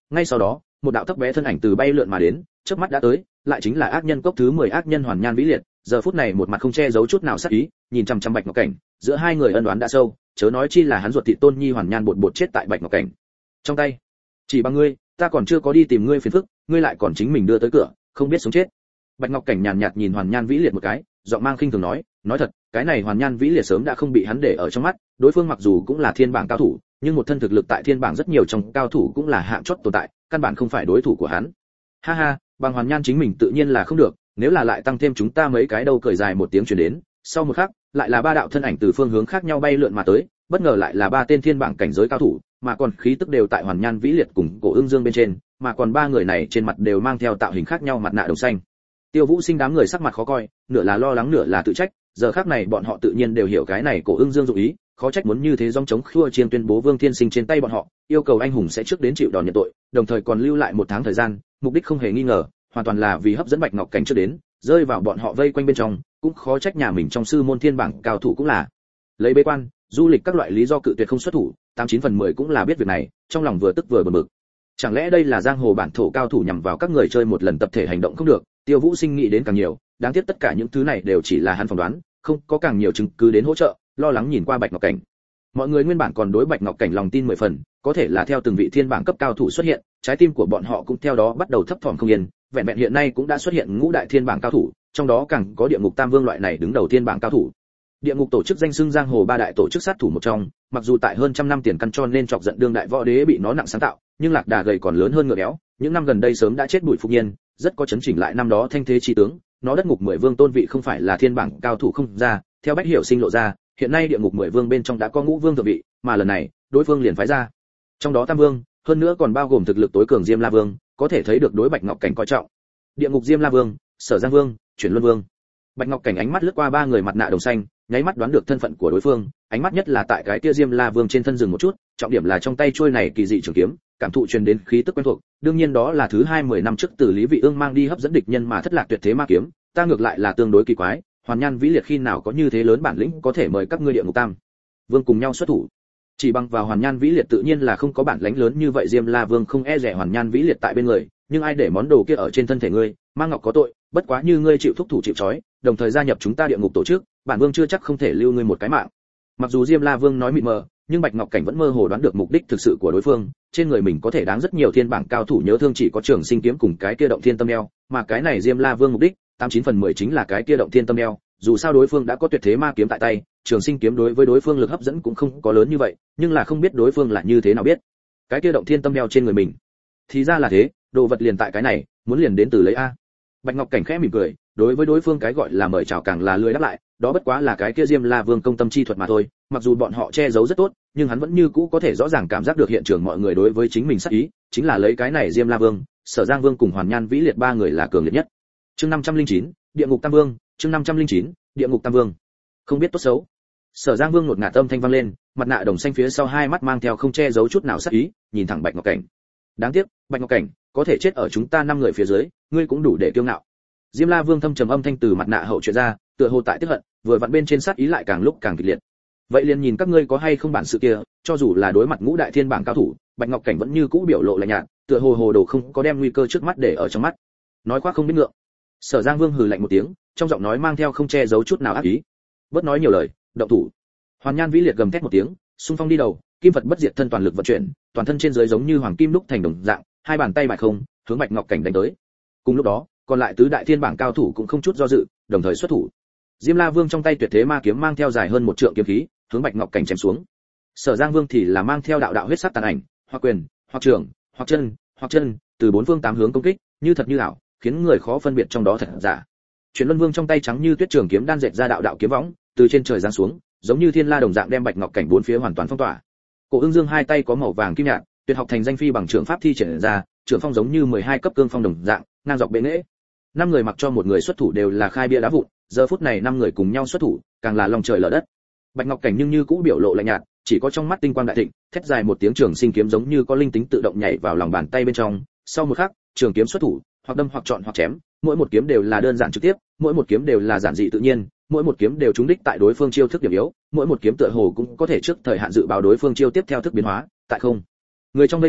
ngay sau đó một đạo thấp bé thân ảnh từ bay lượn mà đến, chớp mắt đã tới, lại chính là ác nhân cốc thứ mười ác nhân Hoàn Nhan Vĩ Liệt, giờ phút này một mặt không che giấu chút nào sát ý, nhìn chằm chằm Bạch Ngọc Cảnh, giữa hai người ân oán đã sâu, chớ nói chi là hắn ruột thịt Tôn Nhi Hoàn Nhan bột bột chết tại Bạch Ngọc Cảnh trong tay. Chỉ bằng ngươi, ta còn chưa có đi tìm ngươi phiền phức, ngươi lại còn chính mình đưa tới cửa, không biết sống chết. Bạch Ngọc Cảnh nhàn nhạt nhìn Hoàn Nhan Vĩ Liệt một cái, giọng mang khinh thường nói, nói thật, cái này Hoàn Nhan Vĩ Liệt sớm đã không bị hắn để ở trong mắt, đối phương mặc dù cũng là thiên bảng cao thủ, nhưng một thân thực lực tại thiên bảng rất nhiều trong cao thủ cũng là hạng chót tồn tại, căn bản không phải đối thủ của hắn. Ha ha, bằng Hoàn Nhan chính mình tự nhiên là không được, nếu là lại tăng thêm chúng ta mấy cái đâu, cười dài một tiếng truyền đến, sau một khắc, lại là ba đạo thân ảnh từ phương hướng khác nhau bay lượn mà tới, bất ngờ lại là ba tên thiên bảng cảnh giới cao thủ, mà còn khí tức đều tại Hoàn Nhan Vĩ Liệt cùng Cổ Ưng Dương bên trên, mà còn ba người này trên mặt đều mang theo tạo hình khác nhau mặt nạ đồng xanh. Tiêu Vũ Sinh đám người sắc mặt khó coi, nửa là lo lắng nửa là tự trách, giờ khắc này bọn họ tự nhiên đều hiểu cái này Cổ Ưng Dương dụng ý, khó trách muốn như thế dòng chống khua chiên tuyên bố Vương Thiên Sinh trên tay bọn họ, yêu cầu anh hùng sẽ trước đến chịu đòn nhận tội, đồng thời còn lưu lại một tháng thời gian, mục đích không hề nghi ngờ, hoàn toàn là vì hấp dẫn Bạch Ngọc Cảnh trước đến, rơi vào bọn họ vây quanh bên trong, cũng khó trách nhà mình trong sư môn thiên bảng cao thủ cũng là lấy bế quan, du lịch các loại lý do cự tuyệt không xuất thủ, tám chín phần mười cũng là biết việc này, trong lòng vừa tức vừa bực bực. Chẳng lẽ đây là giang hồ bản thổ cao thủ nhằm vào các người chơi một lần tập thể hành động không được? Tiêu Vũ Sinh nghĩ đến càng nhiều, đáng tiếc tất cả những thứ này đều chỉ là hắn phỏng đoán, không có càng nhiều chứng cứ đến hỗ trợ, lo lắng nhìn qua Bạch Ngọc Cảnh. Mọi người nguyên bản còn đối Bạch Ngọc Cảnh lòng tin mười phần, có thể là theo từng vị thiên bảng cấp cao thủ xuất hiện, trái tim của bọn họ cũng theo đó bắt đầu thấp thỏm không yên, vẹn vẹn hiện nay cũng đã xuất hiện ngũ đại thiên bảng cao thủ, trong đó càng có địa ngục tam vương loại này đứng đầu thiên bảng cao thủ. Địa ngục tổ chức danh xưng giang hồ ba đại tổ chức sát thủ một trong, mặc dù tại hơn trăm năm tiền căn cho nên chọc giận đương đại võ đế bị nó nặng sáng tạo, nhưng lạc đà gầy còn lớn hơn ngựa béo, những năm gần đây sớm đã chết bụi phục nhiên, rất có chấn chỉnh lại năm đó thanh thế chi tướng, nó đất ngục mười vương tôn vị không phải là thiên bảng cao thủ không ra, theo Bách Hiểu Sinh lộ ra, hiện nay địa ngục mười vương bên trong đã có ngũ vương thượng vị, mà lần này, đối phương liền phái ra. Trong đó tam vương, hơn nữa còn bao gồm thực lực tối cường Diêm La Vương, có thể thấy được đối Bạch Ngọc Cảnh coi trọng. Địa ngục Diêm La Vương, Sở Giang Vương, Chuyển Luân Vương. Bạch Ngọc Cảnh ánh mắt lướt qua ba người mặt nạ đồng xanh, nháy mắt đoán được thân phận của đối phương, ánh mắt nhất là tại cái kia Diêm La Vương trên thân dừng một chút, trọng điểm là trong tay chuôi này kỳ dị trường kiếm, cảm thụ truyền đến khí tức quen thuộc, đương nhiên đó là thứ hai mười năm trước từ Lý Vị Ương mang đi hấp dẫn địch nhân mà thất lạc tuyệt thế ma kiếm, ta ngược lại là tương đối kỳ quái, Hoàn Nhan Vĩ Liệt khi nào có như thế lớn bản lĩnh có thể mời các ngươi địa ngục tam vương cùng nhau xuất thủ. Chỉ bằng vào Hoàn Nhan Vĩ Liệt tự nhiên là không có bản lĩnh lớn như vậy, Diêm La Vương không e dè Hoàn Nhan Vĩ Liệt tại bên người, nhưng ai để món đồ kia ở trên thân thể ngươi, mang ngọc có tội, bất quá như ngươi chịu thúc thủ chịu trói, đồng thời gia nhập chúng ta địa ngục tổ chức, bản vương chưa chắc không thể lưu ngươi một cái mạng. Mặc dù Diêm La Vương nói mịt mờ, nhưng Bạch Ngọc Cảnh vẫn mơ hồ đoán được mục đích thực sự của đối phương, trên người mình có thể đáng rất nhiều thiên bảng cao thủ nhớ thương chỉ có Trường Sinh kiếm cùng cái kia động thiên tâm eo, mà cái này Diêm La Vương mục đích, tám chín phần mười chính là cái kia động thiên tâm eo, dù sao đối phương đã có tuyệt thế ma kiếm tại tay, Trường Sinh kiếm đối với đối phương lực hấp dẫn cũng không có lớn như vậy, nhưng là không biết đối phương là như thế nào biết. Cái kia động thiên tâm eo trên người mình. Thì ra là thế, đồ vật liền tại cái này, muốn liền đến từ lấy a. Bạch Ngọc Cảnh khẽ mỉm cười, đối với đối phương cái gọi là mời chào càng là lười đáp lại, đó bất quá là cái kia Diêm La Vương công tâm chi thuật mà thôi, mặc dù bọn họ che giấu rất tốt, nhưng hắn vẫn như cũ có thể rõ ràng cảm giác được hiện trường mọi người đối với chính mình sát ý, chính là lấy cái này Diêm La Vương, Sở Giang Vương cùng Hoàn Nhan Vĩ Liệt ba người là cường liệt nhất. Chương năm trăm lẻ chín, Địa ngục Tam Vương, chương năm trăm lẻ chín, Địa ngục Tam Vương. Không biết tốt xấu. Sở Giang Vương ngột ngạt âm thanh vang lên, mặt nạ đồng xanh phía sau hai mắt mang theo không che giấu chút nào sát ý, nhìn thẳng Bạch Ngọc Cảnh. Đáng tiếc, Bạch Ngọc Cảnh, có thể chết ở chúng ta năm người phía dưới, ngươi cũng đủ để kiêu ngạo. Diêm La Vương thâm trầm âm thanh từ mặt nạ hậu truyền ra, tựa hồ tại tức hận, vừa vặn bên trên sát ý lại càng lúc càng kịch liệt. Vậy liền nhìn các ngươi có hay không bản sự kia, cho dù là đối mặt ngũ đại thiên bảng cao thủ, Bạch Ngọc Cảnh vẫn như cũ biểu lộ lạnh nhạt, tựa hồ hồ đồ không có đem nguy cơ trước mắt để ở trong mắt. Nói quá không biết ngượng. Sở Giang Vương hừ lạnh một tiếng, trong giọng nói mang theo không che giấu chút nào ác ý. Bớt nói nhiều lời, động thủ. Hoàn Nhan Vĩ Liệt gầm thét một tiếng, xung phong đi đầu, kim Phật bất diệt thân toàn lực vận chuyển, toàn thân trên dưới giống như hoàng kim đúc thành đồng dạng, hai bàn tay bại không, hướng Bạch Ngọc Cảnh đánh tới. Cùng lúc đó, còn lại tứ đại thiên bảng cao thủ cũng không chút do dự, đồng thời xuất thủ. Diêm La Vương trong tay tuyệt thế ma kiếm mang theo dài hơn một trượng kiếm khí, hướng Bạch Ngọc Cảnh chém xuống. Sở Giang Vương thì là mang theo đạo đạo huyết sắc tàn ảnh, hoặc quyền, hoặc trường, hoặc chân, hoặc chân, từ bốn phương tám hướng công kích, như thật như ảo, khiến người khó phân biệt trong đó thật giả. Chuyển Luân Vương trong tay trắng như tuyết trường kiếm đan dệt ra đạo đạo kiếm võng, từ trên trời giáng xuống, giống như thiên la đồng dạng đem Bạch Ngọc Cảnh bốn phía hoàn toàn phong tỏa. Cổ Ưng Dương hai tay có màu vàng kim nhạt, tuyệt học thành danh phi bằng trường pháp thi triển ra, trường phong giống như mười hai cấp cương phong đồng dạng, ngang dọc bệ nghệ. Năm người mặc cho một người xuất thủ đều là khai bia đá vụn, giờ phút này năm người cùng nhau xuất thủ, càng là lòng trời lở đất. Bạch Ngọc Cảnh nhưng như cũ biểu lộ lạnh nhạt, chỉ có trong mắt tinh quang đại thịnh, thét dài một tiếng trường sinh kiếm giống như có linh tính tự động nhảy vào lòng bàn tay bên trong, sau một khắc, trường kiếm xuất thủ, hoặc đâm hoặc chọn hoặc chém, mỗi một kiếm đều là đơn giản trực tiếp, mỗi một kiếm đều là giản dị tự nhiên, mỗi một kiếm đều trúng đích tại đối phương chiêu thức điểm yếu, mỗi một kiếm tựa hồ cũng có thể trước thời hạn dự báo đối phương chiêu tiếp theo thức biến hóa, tại không người trong vây công,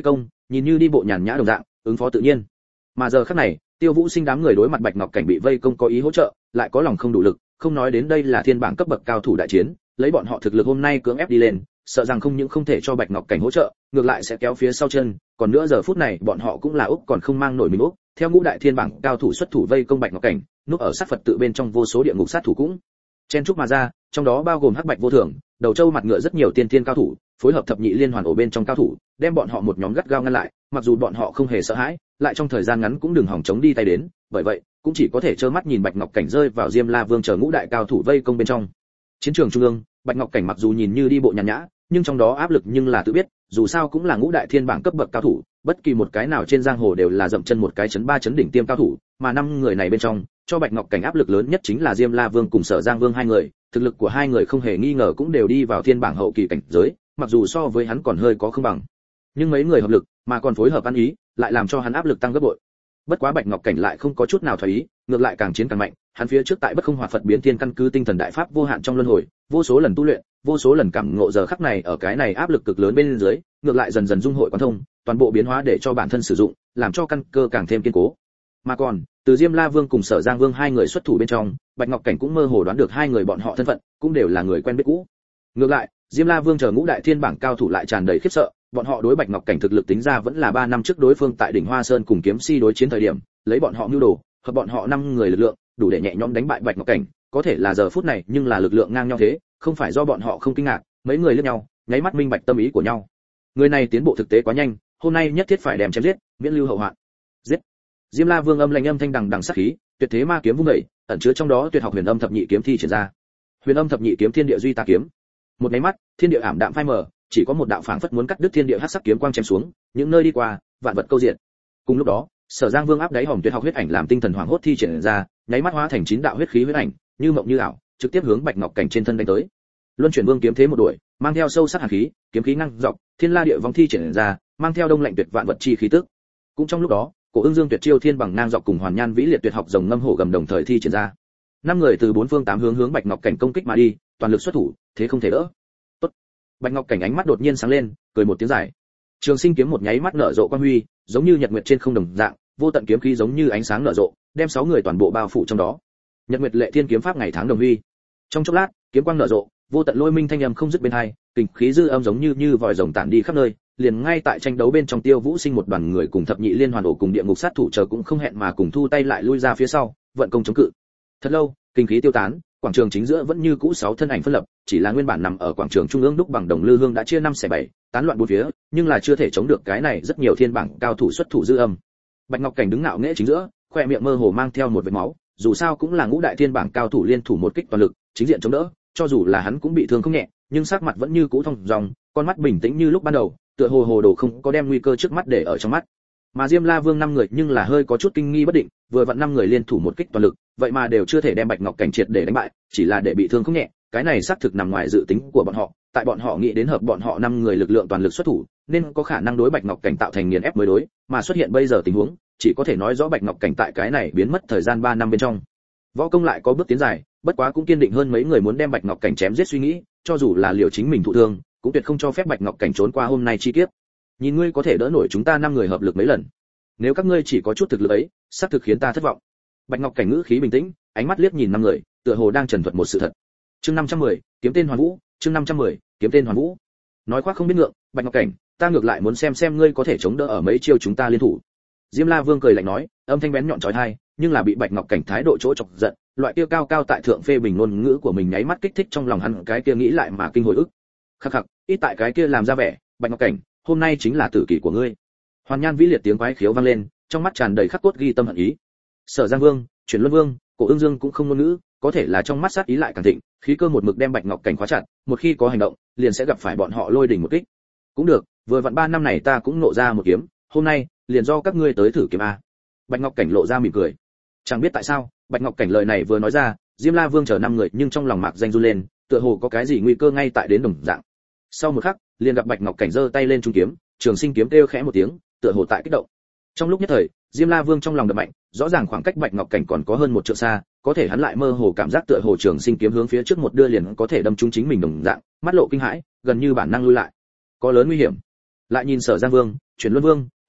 nhìn như đi bộ nhàn nhã đồng dạng, ứng phó tự nhiên. Mà giờ khắc này, Tiêu Vũ Sinh đám người đối mặt Bạch Ngọc Cảnh bị vây công có ý hỗ trợ, lại có lòng không đủ lực, không nói đến đây là thiên bảng cấp bậc cao thủ đại chiến, lấy bọn họ thực lực hôm nay cưỡng ép đi lên, sợ rằng không những không thể cho Bạch Ngọc Cảnh hỗ trợ, ngược lại sẽ kéo phía sau chân, còn nữa giờ phút này bọn họ cũng là úc còn không mang nổi mình úc, theo ngũ đại thiên bảng cao thủ xuất thủ vây công Bạch Ngọc Cảnh, núp ở sát Phật tự bên trong vô số địa ngục sát thủ cũng chen chúc mà ra, trong đó bao gồm Hắc Bạch Vô Thường, Đầu Châu Mặt Ngựa rất nhiều tiên thiên cao thủ, phối hợp thập nhị liên hoàn ổ bên trong cao thủ, đem bọn họ một nhóm gắt gao ngăn lại, mặc dù bọn họ không hề sợ hãi, lại trong thời gian ngắn cũng đừng hỏng chống đi tay đến, bởi vậy, cũng chỉ có thể trơ mắt nhìn Bạch Ngọc Cảnh rơi vào Diêm La Vương chờ ngũ đại cao thủ vây công bên trong. Chiến trường trung ương, Bạch Ngọc Cảnh mặc dù nhìn như đi bộ nhàn nhã, nhưng trong đó áp lực nhưng là tự biết, dù sao cũng là ngũ đại thiên bảng cấp bậc cao thủ, bất kỳ một cái nào trên giang hồ đều là dậm chân một cái chấn ba chấn đỉnh tiêm cao thủ, mà năm người này bên trong, cho Bạch Ngọc Cảnh áp lực lớn nhất chính là Diêm La Vương cùng Sở Giang Vương hai người, thực lực của hai người không hề nghi ngờ cũng đều đi vào thiên bảng hậu kỳ cảnh giới, mặc dù so với hắn còn hơi có không bằng, nhưng mấy người hợp lực, mà còn phối hợp ăn ý, lại làm cho hắn áp lực tăng gấp bội. Bất quá Bạch Ngọc Cảnh lại không có chút nào thoái ý, ngược lại càng chiến càng mạnh, hắn phía trước tại Bất Không Hoạt Phật biến thiên căn cứ tinh thần đại pháp vô hạn trong luân hồi, vô số lần tu luyện, vô số lần cảm ngộ, giờ khắc này ở cái này áp lực cực lớn bên dưới, ngược lại dần dần dung hội quán thông, toàn bộ biến hóa để cho bản thân sử dụng, làm cho căn cơ càng thêm kiên cố. Mà còn, từ Diêm La Vương cùng Sở Giang Vương hai người xuất thủ bên trong, Bạch Ngọc Cảnh cũng mơ hồ đoán được hai người bọn họ thân phận, cũng đều là người quen biết cũ. Ngược lại, Diêm La Vương chờ ngũ đại thiên bảng cao thủ lại tràn đầy khiếp sợ, bọn họ đối Bạch Ngọc Cảnh thực lực tính ra vẫn là ba năm trước đối phương tại đỉnh Hoa Sơn cùng Kiếm Si đối chiến thời điểm, lấy bọn họ mưu đồ, hợp bọn họ năm người lực lượng, đủ để nhẹ nhõm đánh bại Bạch Ngọc Cảnh, có thể là giờ phút này nhưng là lực lượng ngang nhau thế, không phải do bọn họ không kinh ngạc, mấy người liếc nhau, nháy mắt minh bạch tâm ý của nhau. Người này tiến bộ thực tế quá nhanh, hôm nay nhất thiết phải đem chém giết, miễn lưu hậu hoạn. Giết! Diêm La Vương âm lạnh âm thanh đằng đằng sát khí, tuyệt thế ma kiếm vung dậy, ẩn chứa trong đó tuyệt học huyền âm thập nhị kiếm thi triển ra. Huyền âm thập nhị kiếm thiên địa duy ta kiếm. Một cái mắt, thiên địa ảm đạm phai mờ, chỉ có một đạo phảng phất muốn cắt đứt thiên địa hắc sắc kiếm quang chém xuống, những nơi đi qua, vạn vật câu diện. Cùng lúc đó, Sở Giang Vương áp đáy hòm tuyệt học huyết ảnh làm tinh thần hoàng hốt thi triển ra, nháy mắt hóa thành chín đạo huyết khí huyết ảnh, như mộng như ảo, trực tiếp hướng Bạch Ngọc Cảnh trên thân đánh tới. Luân Chuyển Vương kiếm thế một đuổi, mang theo sâu sắc hàn khí, kiếm khí ngăng dọc, thiên la địa vong thi triển ra, mang theo đông lạnh tuyệt vạn vật chi khí tức. Cũng trong lúc đó, Cổ Ưng Dương tuyệt chiêu thiên bằng ngang dọc cùng Hoàn Nhan Vĩ liệt tuyệt học rồng ngâm hổ gầm đồng thời thi triển ra. Năm người từ bốn phương tám hướng hướng Bạch Ngọc Cảnh công kích mà đi, toàn lực xuất thủ, thế không thể đỡ. Tốt. Bạch Ngọc Cảnh ánh mắt đột nhiên sáng lên, cười một tiếng dài. Trường Sinh kiếm một nháy mắt nở rộ quang huy, giống như nhật nguyệt trên không đồng dạng, vô tận kiếm khí giống như ánh sáng nở rộ, đem sáu người toàn bộ bao phủ trong đó. Nhật nguyệt lệ thiên kiếm pháp ngày tháng đồng huy. Trong chốc lát, kiếm quang nở rộ, vô tận lôi minh thanh âm không dứt bên hai, kình khí dư âm giống như như vòi rồng tản đi khắp nơi, liền ngay tại tranh đấu bên trong Tiêu Vũ Sinh một đoàn người cùng thập nhị liên hoàn ổ cùng địa ngục sát thủ chờ cũng không hẹn mà cùng thu tay lại lui ra phía sau, vận công chống cự. Thật lâu, kinh khí tiêu tán, quảng trường chính giữa vẫn như cũ sáu thân ảnh phân lập, chỉ là nguyên bản nằm ở quảng trường trung ương đúc bằng đồng lư hương đã chia năm xẻ bảy, tán loạn bốn phía, nhưng là chưa thể chống được cái này rất nhiều thiên bảng cao thủ xuất thủ dư âm. Bạch Ngọc Cảnh đứng ngạo nghễ chính giữa, khoe miệng mơ hồ mang theo một vệt máu, dù sao cũng là ngũ đại thiên bảng cao thủ liên thủ một kích toàn lực, chính diện chống đỡ, cho dù là hắn cũng bị thương không nhẹ, nhưng sắc mặt vẫn như cũ thông dong, con mắt bình tĩnh như lúc ban đầu, tựa hồ hồ đồ không có đem nguy cơ trước mắt để ở trong mắt. Mà Diêm La Vương năm người nhưng là hơi có chút kinh nghi bất định, vừa vặn năm người liên thủ một kích toàn lực, vậy mà đều chưa thể đem Bạch Ngọc Cảnh triệt để đánh bại, chỉ là để bị thương không nhẹ, cái này xác thực nằm ngoài dự tính của bọn họ, tại bọn họ nghĩ đến hợp bọn họ năm người lực lượng toàn lực xuất thủ, nên có khả năng đối Bạch Ngọc Cảnh tạo thành nghiền ép mới đối, mà xuất hiện bây giờ tình huống, chỉ có thể nói rõ Bạch Ngọc Cảnh tại cái này biến mất thời gian ba năm bên trong. Võ công lại có bước tiến dài, bất quá cũng kiên định hơn mấy người muốn đem Bạch Ngọc Cảnh chém giết suy nghĩ, cho dù là liều chính mình thụ thương, cũng tuyệt không cho phép Bạch Ngọc Cảnh trốn qua hôm nay chi kiếp. Nhìn ngươi có thể đỡ nổi chúng ta năm người hợp lực mấy lần. Nếu các ngươi chỉ có chút thực lực ấy, xác thực khiến ta thất vọng. Bạch Ngọc Cảnh ngữ khí bình tĩnh, ánh mắt liếc nhìn năm người, tựa hồ đang trần thuật một sự thật. Chương năm trăm mười, kiếm tên Hoàn Vũ, chương năm trăm mười, kiếm tên Hoàn Vũ. Nói khoác không biết ngượng, Bạch Ngọc Cảnh, ta ngược lại muốn xem xem ngươi có thể chống đỡ ở mấy chiêu chúng ta liên thủ. Diêm La Vương cười lạnh nói, âm thanh bén nhọn chói tai, nhưng là bị Bạch Ngọc Cảnh thái độ chỗ chọc giận, loại kia cao cao tại thượng phê bình ngôn ngữ của mình nháy mắt kích thích trong lòng hắn cái kia nghĩ lại mà kinh hồi ức. Khắc khắc, ít tại cái kia làm ra vẻ, Bạch Ngọc Cảnh, hôm nay chính là tử kỳ của ngươi. Hoàn Nhan Vĩ liệt tiếng quái khiếu vang lên, trong mắt tràn đầy khắc cốt ghi tâm hận ý. Sở Giang Vương, Chuyển Luân Vương, Cổ Ưng Dương cũng không ngôn ngữ, có thể là trong mắt sát ý lại càng thịnh, khí cơ một mực đem Bạch Ngọc Cảnh khóa chặt, một khi có hành động, liền sẽ gặp phải bọn họ lôi đỉnh một kích. Cũng được, vừa vặn ba năm này ta cũng nộ ra một kiếm, hôm nay, liền do các ngươi tới thử kiếm a. Bạch Ngọc Cảnh lộ ra mỉm cười. Chẳng biết tại sao, Bạch Ngọc Cảnh lời này vừa nói ra, Diêm La Vương chờ năm người nhưng trong lòng mạc danh run lên, tựa hồ có cái gì nguy cơ ngay tại đến đồng dạng. Sau một khắc, liền gặp Bạch Ngọc Cảnh giơ tay lên trung kiếm, Trường Sinh kiếm kêu khẽ một tiếng, tựa hồ tại kích động. Trong lúc nhất thời, Diêm La Vương trong lòng đập mạnh, rõ ràng khoảng cách Bạch Ngọc Cảnh còn có hơn một trượng xa, có thể hắn lại mơ hồ cảm giác tựa hồ Trường Sinh kiếm hướng phía trước một đưa liền có thể đâm trúng chính mình đồng dạng, mắt lộ kinh hãi, gần như bản năng lui lại. Có lớn nguy hiểm. Lại nhìn Sở Giang Vương, Chuyển Luân Vương,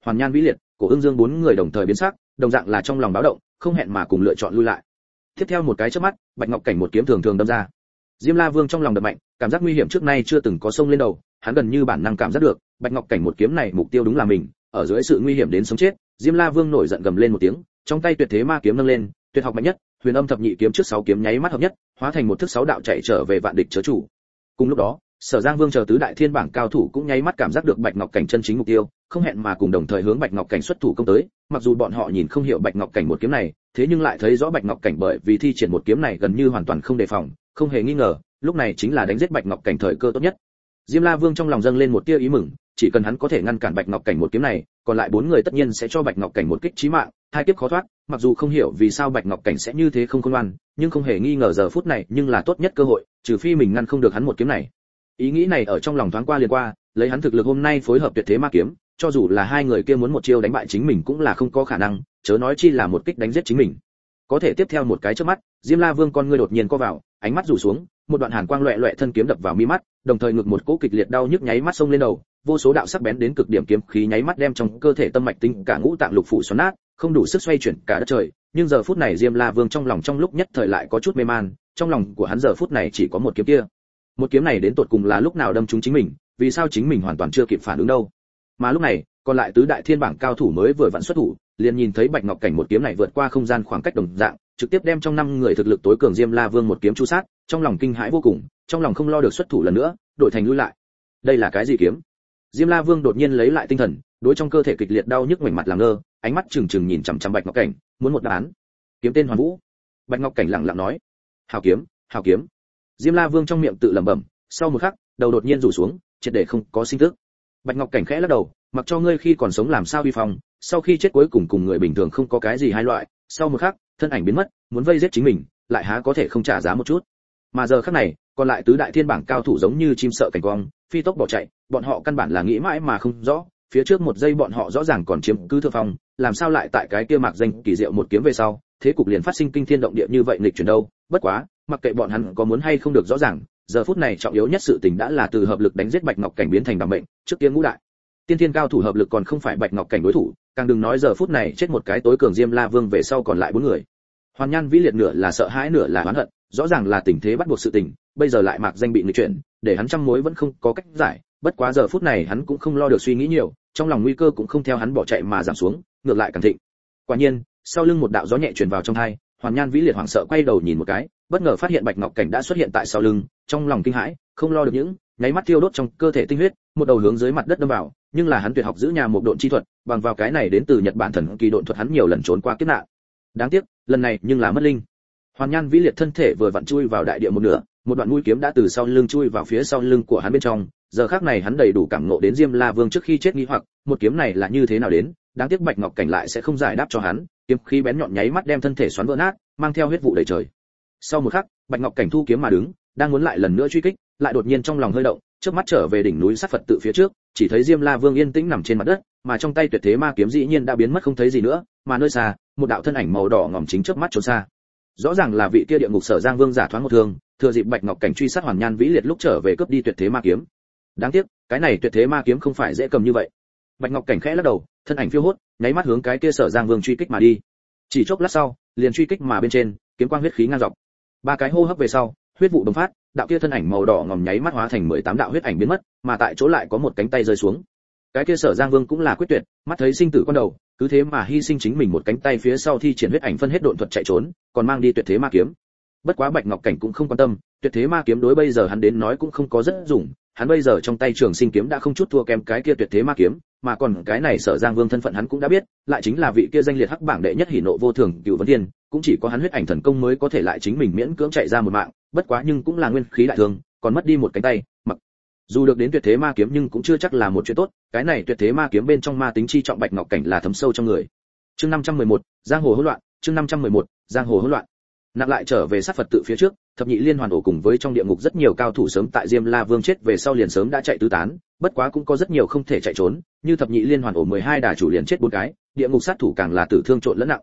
Hoàn Nhan Vĩ Liệt, Cổ Ưng Dương bốn người đồng thời biến sắc, đồng dạng là trong lòng báo động, không hẹn mà cùng lựa chọn lui lại. Tiếp theo một cái chớp mắt, Bạch Ngọc Cảnh một kiếm thường thường đâm ra. Diêm La Vương trong lòng đập mạnh, cảm giác nguy hiểm trước nay chưa từng có xông lên đầu, hắn gần như bản năng cảm giác được, Bạch Ngọc Cảnh một kiếm này mục tiêu đúng là mình, ở dưới sự nguy hiểm đến sống chết, Diêm La Vương nổi giận gầm lên một tiếng, trong tay tuyệt thế ma kiếm nâng lên, tuyệt học mạnh nhất, Huyền Âm thập nhị kiếm trước sáu kiếm nháy mắt hợp nhất, hóa thành một thức sáu đạo chạy trở về vạn địch chớ chủ. Cùng lúc đó, Sở Giang Vương chờ tứ đại thiên bảng cao thủ cũng nháy mắt cảm giác được Bạch Ngọc Cảnh chân chính mục tiêu, không hẹn mà cùng đồng thời hướng Bạch Ngọc Cảnh xuất thủ công tới, mặc dù bọn họ nhìn không hiểu Bạch Ngọc Cảnh một kiếm này, thế nhưng lại thấy rõ Bạch Ngọc Cảnh bởi vì thi triển một kiếm này gần như hoàn toàn không đề phòng, không hề nghi ngờ, lúc này chính là đánh giết Bạch Ngọc Cảnh thời cơ tốt nhất. Diêm La Vương trong lòng dâng lên một tia ý mừng, chỉ cần hắn có thể ngăn cản Bạch Ngọc Cảnh một kiếm này, còn lại bốn người tất nhiên sẽ cho Bạch Ngọc Cảnh một kích chí mạng, hai kiếp khó thoát. Mặc dù không hiểu vì sao Bạch Ngọc Cảnh sẽ như thế không khôn ngoan, nhưng không hề nghi ngờ giờ phút này nhưng là tốt nhất cơ hội, trừ phi mình ngăn không được hắn một kiếm này. Ý nghĩ này ở trong lòng thoáng qua liền qua, lấy hắn thực lực hôm nay phối hợp tuyệt thế ma kiếm, cho dù là hai người kia muốn một chiêu đánh bại chính mình cũng là không có khả năng, chớ nói chi là một kích đánh giết chính mình. Có thể tiếp theo một cái chớp mắt, Diêm La Vương con ngươi đột nhiên co vào, ánh mắt rủ xuống, một đoạn hàn quang loẹt loẹt thân kiếm đập vào mi mắt, đồng thời ngực một cỗ kịch liệt đau nhức nháy mắt xông lên đầu, vô số đạo sắc bén đến cực điểm kiếm khí nháy mắt đem trong cơ thể tâm mạch tinh cả ngũ tạng lục phủ xoắn nát, không đủ sức xoay chuyển cả đất trời. Nhưng giờ phút này Diêm La Vương trong lòng trong lúc nhất thời lại có chút mê man, trong lòng của hắn giờ phút này chỉ có một kiếm kia. Một kiếm này đến tột cùng là lúc nào đâm trúng chính mình, vì sao chính mình hoàn toàn chưa kịp phản ứng đâu? Mà lúc này, còn lại tứ đại thiên bảng cao thủ mới vừa vặn xuất thủ, liền nhìn thấy Bạch Ngọc Cảnh một kiếm này vượt qua không gian khoảng cách đồng dạng, trực tiếp đem trong năm người thực lực tối cường Diêm La Vương một kiếm chu sát, trong lòng kinh hãi vô cùng, trong lòng không lo được xuất thủ lần nữa, đổi thành lui lại. Đây là cái gì kiếm? Diêm La Vương đột nhiên lấy lại tinh thần, đối trong cơ thể kịch liệt đau nhức mảnh mặt làm ngơ, ánh mắt trừng trừng nhìn chằm chằm Bạch Ngọc Cảnh, muốn một đáp án. Kiếm tên Hoàn Vũ. Bạch Ngọc Cảnh lặng lặng nói, hào kiếm, hào kiếm. Diêm La Vương trong miệng tự lẩm bẩm, sau một khắc, đầu đột nhiên rủ xuống, triệt để không có sinh tức. Bạch Ngọc Cảnh khẽ lắc đầu, mặc cho ngươi khi còn sống làm sao uy phong, sau khi chết cuối cùng cùng người bình thường không có cái gì hai loại. Sau một khắc, thân ảnh biến mất, muốn vây giết chính mình, lại há có thể không trả giá một chút. Mà giờ khắc này, còn lại tứ đại thiên bảng cao thủ giống như chim sợ cảnh quang, phi tốc bỏ chạy, bọn họ căn bản là nghĩ mãi mà không rõ, phía trước một giây bọn họ rõ ràng còn chiếm cứ thượng phong, làm sao lại tại cái kia mạc danh kỳ diệu một kiếm về sau, thế cục liền phát sinh kinh thiên động địa như vậy nghịch chuyển đâu. Bất quá, mặc kệ bọn hắn có muốn hay không được rõ ràng, giờ phút này trọng yếu nhất sự tình đã là từ hợp lực đánh giết Bạch Ngọc Cảnh biến thành bằng mệnh, trước tiên ngũ đại tiên thiên cao thủ hợp lực còn không phải Bạch Ngọc Cảnh đối thủ, càng đừng nói giờ phút này chết một cái tối cường Diêm La Vương về sau còn lại bốn người. Hoàn Nhan Vĩ Liệt nửa là sợ hãi nửa là oán hận, rõ ràng là tình thế bắt buộc sự tình, bây giờ lại mạc danh bị nghịch chuyển, để hắn trăm mối vẫn không có cách giải. Bất quá giờ phút này hắn cũng không lo được suy nghĩ nhiều, trong lòng nguy cơ cũng không theo hắn bỏ chạy mà giảm xuống, ngược lại càng thịnh. Quả nhiên, sau lưng một đạo gió nhẹ truyền vào trong tai, Hoàn Nhan Vĩ Liệt hoảng sợ quay đầu nhìn một cái, bất ngờ phát hiện Bạch Ngọc Cảnh đã xuất hiện tại sau lưng, trong lòng kinh hãi, không lo được những, nháy mắt thiêu đốt trong cơ thể tinh huyết, một đầu hướng dưới mặt đất đâm vào, nhưng là hắn tuyệt học giữ nhà một độn chi thuật, bằng vào cái này đến từ Nhật Bản thần kỳ độn thuật hắn nhiều lần trốn qua kiếp nạn. Đáng tiếc, lần này nhưng là mất linh. Hoàn Nhan Vĩ Liệt thân thể vừa vặn chui vào đại địa một nửa, một đoạn mũi kiếm đã từ sau lưng chui vào phía sau lưng của hắn bên trong, giờ khắc này hắn đầy đủ cảm ngộ đến Diêm La Vương trước khi chết nghi hoặc, một kiếm này là như thế nào đến, đáng tiếc Bạch Ngọc Cảnh lại sẽ không giải đáp cho hắn, kiếm khí bén nhọn nháy mắt đem thân thể xoắn vỡ nát, mang theo huyết vụ đầy trời. Sau một khắc, Bạch Ngọc Cảnh thu kiếm mà đứng, đang muốn lại lần nữa truy kích, lại đột nhiên trong lòng hơi động, chớp mắt trở về đỉnh núi sát Phật tự phía trước, chỉ thấy Diêm La Vương yên tĩnh nằm trên mặt đất, mà trong tay tuyệt thế ma kiếm dĩ nhiên đã biến mất không thấy gì nữa, mà nơi xa, một đạo thân ảnh màu đỏ ngòm chính chớp mắt trốn xa. Rõ ràng là vị kia địa ngục Sở Giang Vương giả thoáng một thương, thừa dịp Bạch Ngọc Cảnh truy sát Hoàn Nhan Vĩ Liệt lúc trở về cướp đi tuyệt thế ma kiếm. Đáng tiếc, cái này tuyệt thế ma kiếm không phải dễ cầm như vậy. Bạch Ngọc Cảnh khẽ lắc đầu, thân ảnh phiêu hốt, nháy mắt hướng cái kia Sở Giang Vương truy kích mà đi. Chỉ chốc lát sau, liền truy kích mà bên trên, kiếm quang huyết khí ngang dọc. Ba cái hô hấp về sau, huyết vụ bùng phát, đạo kia thân ảnh màu đỏ ngòm nháy mắt hóa thành mười tám đạo huyết ảnh biến mất, mà tại chỗ lại có một cánh tay rơi xuống. Cái kia Sở Giang Vương cũng là quyết tuyệt, mắt thấy sinh tử con đầu, cứ thế mà hy sinh chính mình một cánh tay phía sau thi triển huyết ảnh phân hết độn thuật chạy trốn, còn mang đi tuyệt thế ma kiếm. Bất quá Bạch Ngọc Cảnh cũng không quan tâm, tuyệt thế ma kiếm đối bây giờ hắn đến nói cũng không có rất dùng, hắn bây giờ trong tay Trường Sinh kiếm đã không chút thua kém cái kia tuyệt thế ma kiếm, mà còn cái này Sở Giang Vương thân phận hắn cũng đã biết, lại chính là vị kia danh liệt hắc bảng đệ nhất hỉ nộ vô thường Cửu Vấn Thiên, cũng chỉ có hắn huyết ảnh thần công mới có thể lại chính mình miễn cưỡng chạy ra một mạng, bất quá nhưng cũng là nguyên khí đại thương, còn mất đi một cánh tay, mặc dù được đến tuyệt thế ma kiếm nhưng cũng chưa chắc là một chuyện tốt, cái này tuyệt thế ma kiếm bên trong ma tính chi trọng Bạch Ngọc Cảnh là thấm sâu trong người. Chương năm trăm mười một, giang hồ hỗn loạn, chương năm trăm mười một, giang hồ hỗn loạn. Nặng lại trở về sát Phật tự phía trước, thập nhị liên hoàn ổ cùng với trong địa ngục rất nhiều cao thủ sớm tại Diêm La Vương chết về sau liền sớm đã chạy tứ tán, bất quá cũng có rất nhiều không thể chạy trốn, như thập nhị liên hoàn ổ mười hai đà chủ liền chết bốn cái, địa ngục sát thủ càng là tử thương trộn lẫn nặng.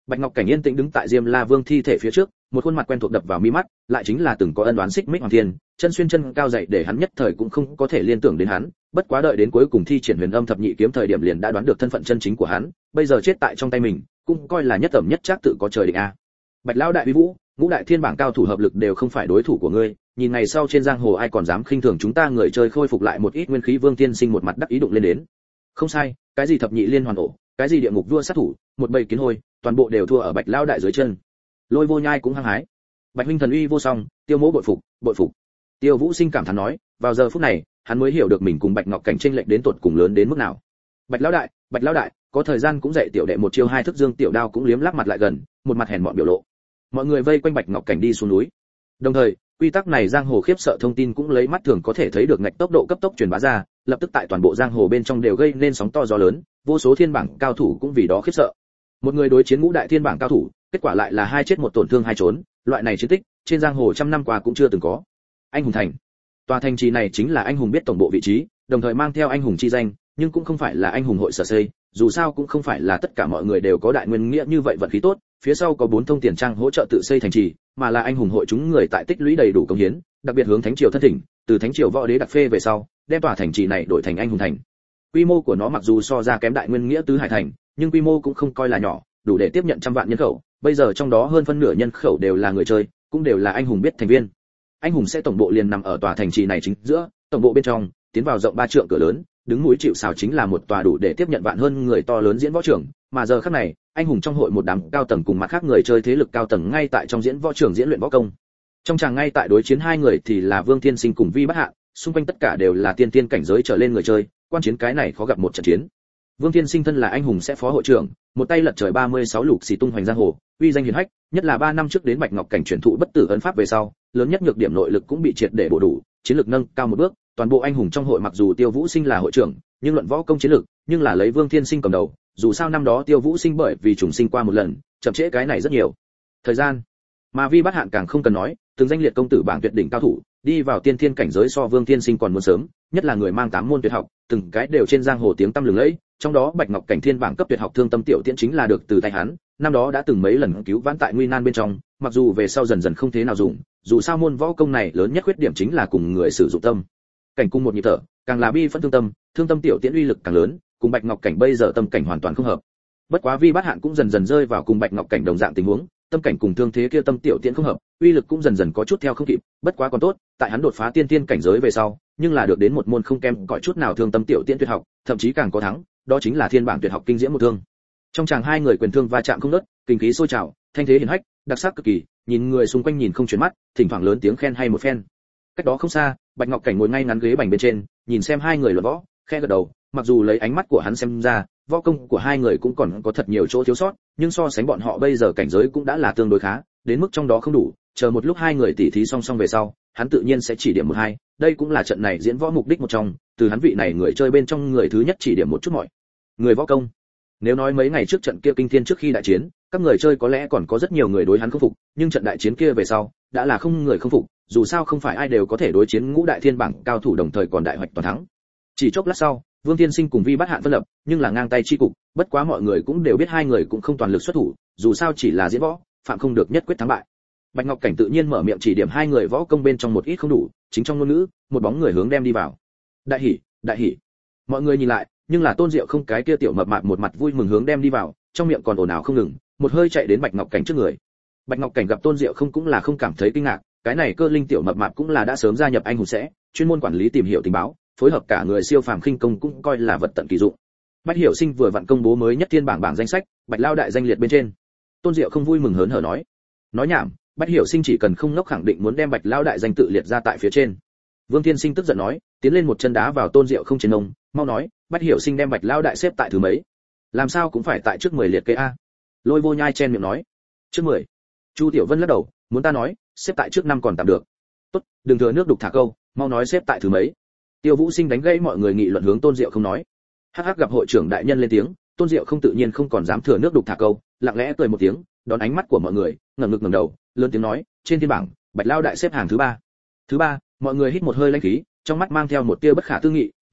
Bạch Ngọc Cảnh yên tĩnh đứng tại Diêm La Vương thi thể phía trước, một khuôn mặt quen thuộc đập vào mi mắt, lại chính là từng có ân oán xích mích Hoàng Thiên, chân xuyên chân cao dày để hắn nhất thời cũng không có thể liên tưởng đến hắn, bất quá đợi đến cuối cùng thi triển Huyền Âm thập nhị kiếm thời điểm liền đã đoán được thân phận chân chính của hắn, bây giờ chết tại trong tay mình, cũng coi là nhất tẩm nhất chắc tự có trời định a. Bạch lão đại uy vũ, ngũ đại thiên bảng cao thủ hợp lực đều không phải đối thủ của ngươi, nhìn ngày sau trên giang hồ ai còn dám khinh thường chúng ta người chơi khôi phục lại một ít nguyên khí. Vương Tiên Sinh một mặt đắc ý đụng lên đến. Không sai, cái gì thập nhị liên hoàn ổ, cái gì địa ngục vua sát thủ, một bầy kiến hôi, toàn bộ đều thua ở Bạch lão đại dưới chân. Lôi Vô Nhai cũng hăng hái. Bạch huynh thần uy vô song, Tiêu Mỗ bội phục, bội phục. Tiêu Vũ Sinh cảm thán nói, vào giờ phút này, hắn mới hiểu được mình cùng Bạch Ngọc Cảnh chênh lệch đến tột cùng lớn đến mức nào. Bạch lão đại, Bạch lão đại, có thời gian cũng dạy tiểu đệ một chiêu hai thức. Dương Tiểu Đao cũng liếm láp mặt lại gần, một mặt hèn mọn biểu lộ. Mọi người vây quanh Bạch Ngọc Cảnh đi xuống núi. Đồng thời, quy tắc này giang hồ khiếp sợ thông tin cũng lấy mắt thường có thể thấy được ngạch tốc độ cấp tốc truyền bá ra, lập tức tại toàn bộ giang hồ bên trong đều gây nên sóng to gió lớn, vô số thiên bảng cao thủ cũng vì đó khiếp sợ. Một người đối chiến ngũ đại thiên bảng cao thủ, kết quả lại là hai chết một tổn thương hai trốn, loại này chiến tích trên giang hồ trăm năm qua cũng chưa từng có. Anh hùng thành, tòa thành trì này chính là anh hùng biết tổng bộ vị trí, đồng thời mang theo anh hùng chi danh, nhưng cũng không phải là anh hùng hội sở xây, dù sao cũng không phải là tất cả mọi người đều có đại nguyên nghĩa như vậy vận khí tốt, phía sau có bốn thông tiền trang hỗ trợ tự xây thành trì, mà là anh hùng hội chúng người tại tích lũy đầy đủ công hiến, đặc biệt hướng thánh triều thân thỉnh, từ thánh triều võ đế đặc phê về sau, đem tòa thành trì này đổi thành anh hùng thành. Quy mô của nó mặc dù so ra kém đại nguyên nghĩa tứ hải thành, nhưng quy mô cũng không coi là nhỏ, đủ để tiếp nhận trăm vạn nhân khẩu, bây giờ trong đó hơn phân nửa nhân khẩu đều là người chơi, cũng đều là anh hùng biết thành viên. Anh hùng sẽ tổng bộ liền nằm ở tòa thành trì này chính giữa, tổng bộ bên trong, tiến vào rộng ba trượng cửa lớn, đứng núi chịu sào chính là một tòa đủ để tiếp nhận vạn hơn người to lớn diễn võ trường, mà giờ khắc này, anh hùng trong hội một đám cao tầng cùng mặt khác người chơi thế lực cao tầng ngay tại trong diễn võ trường diễn luyện võ công. Trong tràng ngay tại đối chiến hai người thì là Vương Thiên Sinh cùng Vi Bất Hạ, xung quanh tất cả đều là tiên tiên cảnh giới trở lên người chơi, quan chiến cái này khó gặp một trận chiến. Vương Thiên Sinh thân là anh hùng sẽ phó hội trưởng, một tay lật trời ba mươi sáu lục xì tung hoành giang hồ, uy danh hiển hách, nhất là ba năm trước đến Bạch Ngọc Cảnh truyền thụ bất tử ấn pháp về sau, lớn nhất nhược điểm nội lực cũng bị triệt để bổ đủ, chiến lực nâng cao một bước, toàn bộ anh hùng trong hội mặc dù Tiêu Vũ Sinh là hội trưởng, nhưng luận võ công chiến lực, nhưng là lấy Vương Thiên Sinh cầm đầu, dù sao năm đó Tiêu Vũ Sinh bởi vì trùng sinh qua một lần, chậm trễ cái này rất nhiều. Thời gian, mà Vi Bát Hạn càng không cần nói, từng danh liệt công tử bảng tuyệt đỉnh cao thủ, đi vào tiên thiên cảnh giới so Vương Thiên Sinh còn muốn sớm, nhất là người mang tám môn tuyệt học, từng cái đều trên giang hồ tiếng tăm lừng lẫy, trong đó Bạch Ngọc Cảnh thiên bảng cấp tuyệt học Thương Tâm Tiểu Tiễn chính là được từ tay hắn, năm đó đã từng mấy lần cứu vãn tại nguy nan bên trong, mặc dù về sau dần dần không thế nào dùng, dù sao môn võ công này lớn nhất khuyết điểm chính là cùng người sử dụng tâm. Cảnh cung một nhịp thở, càng là bi phẫn thương tâm, Thương Tâm Tiểu Tiễn uy lực càng lớn, cùng Bạch Ngọc Cảnh bây giờ tâm cảnh hoàn toàn không hợp. Bất quá Vi Bát Hạn cũng dần dần rơi vào cùng Bạch Ngọc Cảnh đồng dạng tình huống, tâm cảnh cùng thương thế kia Tâm Tiểu Tiễn không hợp, uy lực cũng dần dần có chút theo không kịp, bất quá còn tốt, tại hắn đột phá tiên tiên cảnh giới về sau, nhưng là được đến một môn không kém cỏi chút nào Thương Tâm Tiểu Tiễn tuyệt học, thậm chí càng có thắng, đó chính là thiên bảng tuyệt học kinh diễm một thương. Trong chàng hai người quyền thương va chạm không ngớt, kinh khí sôi trào, thanh thế hiển hách, đặc sắc cực kỳ, nhìn người xung quanh nhìn không chuyển mắt, thỉnh thoảng lớn tiếng khen hay một phen. Cách đó không xa, Bạch Ngọc Cảnh ngồi ngay ngắn ghế bành bên trên, nhìn xem hai người luận võ, khe gật đầu, mặc dù lấy ánh mắt của hắn xem ra, võ công của hai người cũng còn có thật nhiều chỗ thiếu sót, nhưng so sánh bọn họ bây giờ cảnh giới cũng đã là tương đối khá, đến mức trong đó không đủ, chờ một lúc hai người tỉ thí song song về sau, hắn tự nhiên sẽ chỉ điểm một hai, đây cũng là trận này diễn võ mục đích một trong, từ hắn vị này người chơi bên trong người thứ nhất chỉ điểm một chút mọi người võ công. Nếu nói mấy ngày trước trận kia kinh thiên trước khi đại chiến, các người chơi có lẽ còn có rất nhiều người đối hắn không phục, nhưng trận đại chiến kia về sau, đã là không người không phục, dù sao không phải ai đều có thể đối chiến ngũ đại thiên bảng cao thủ đồng thời còn đại hoạch toàn thắng. Chỉ chốc lát sau, Vương Thiên Sinh cùng Vi Bát Hạn phân lập, nhưng là ngang tay chi cục, bất quá mọi người cũng đều biết hai người cũng không toàn lực xuất thủ, dù sao chỉ là diễn võ, phạm không được nhất quyết thắng bại. Bạch Ngọc Cảnh tự nhiên mở miệng chỉ điểm hai người võ công bên trong một ít không đủ, chính trong ngôn ngữ, một bóng người hướng đem đi vào. Đại hỉ, đại hỉ. Mọi người nhìn lại, nhưng là Tôn Diệu không cái kia tiểu mập mạp một mặt vui mừng hướng đem đi vào, trong miệng còn ồn ào không ngừng, một hơi chạy đến Bạch Ngọc Cảnh trước người. Bạch Ngọc Cảnh gặp Tôn Diệu không cũng là không cảm thấy kinh ngạc, cái này cơ linh tiểu mập mạp cũng là đã sớm gia nhập anh hùng sẽ, chuyên môn quản lý tìm hiểu tình báo, phối hợp cả người siêu phàm khinh công cũng coi là vật tận kỳ dụng. Bạch Hiểu Sinh vừa vặn công bố mới nhất thiên bảng bảng danh sách, Bạch Lao đại danh liệt bên trên. Tôn Diệu không vui mừng hớn hở nói, nói nhảm, Bạch Hiểu Sinh chỉ cần không ngốc khẳng định muốn đem Bạch Lao đại danh tự liệt ra tại phía trên. Vương Thiên Sinh tức giận nói, tiến lên một chân đá vào Tôn Diệu không trên ông, mau nói, Bạch Hiểu Sinh đem Bạch Lao đại xếp tại thứ mấy? Làm sao cũng phải tại trước mười liệt kê a. Lôi Vô Nhai chen miệng nói, trước mười. Chu Tiểu Vân lắc đầu, muốn ta nói, xếp tại trước năm còn tạm được. Tốt, đừng thừa nước đục thả câu, mau nói xếp tại thứ mấy. Tiêu Vũ Sinh đánh gãy mọi người nghị luận hướng Tôn Diệu không nói. Hắc hắc gặp hội trưởng đại nhân lên tiếng, Tôn Diệu không tự nhiên không còn dám thừa nước đục thả câu, lặng lẽ cười một tiếng, đón ánh mắt của mọi người, ngẩng ngực ngẩng đầu, lớn tiếng nói, trên thiên bảng, Bạch Lao đại xếp hàng thứ ba. Thứ ba, mọi người hít một hơi lãnh khí, trong mắt mang theo một tia bất khả tư nghị,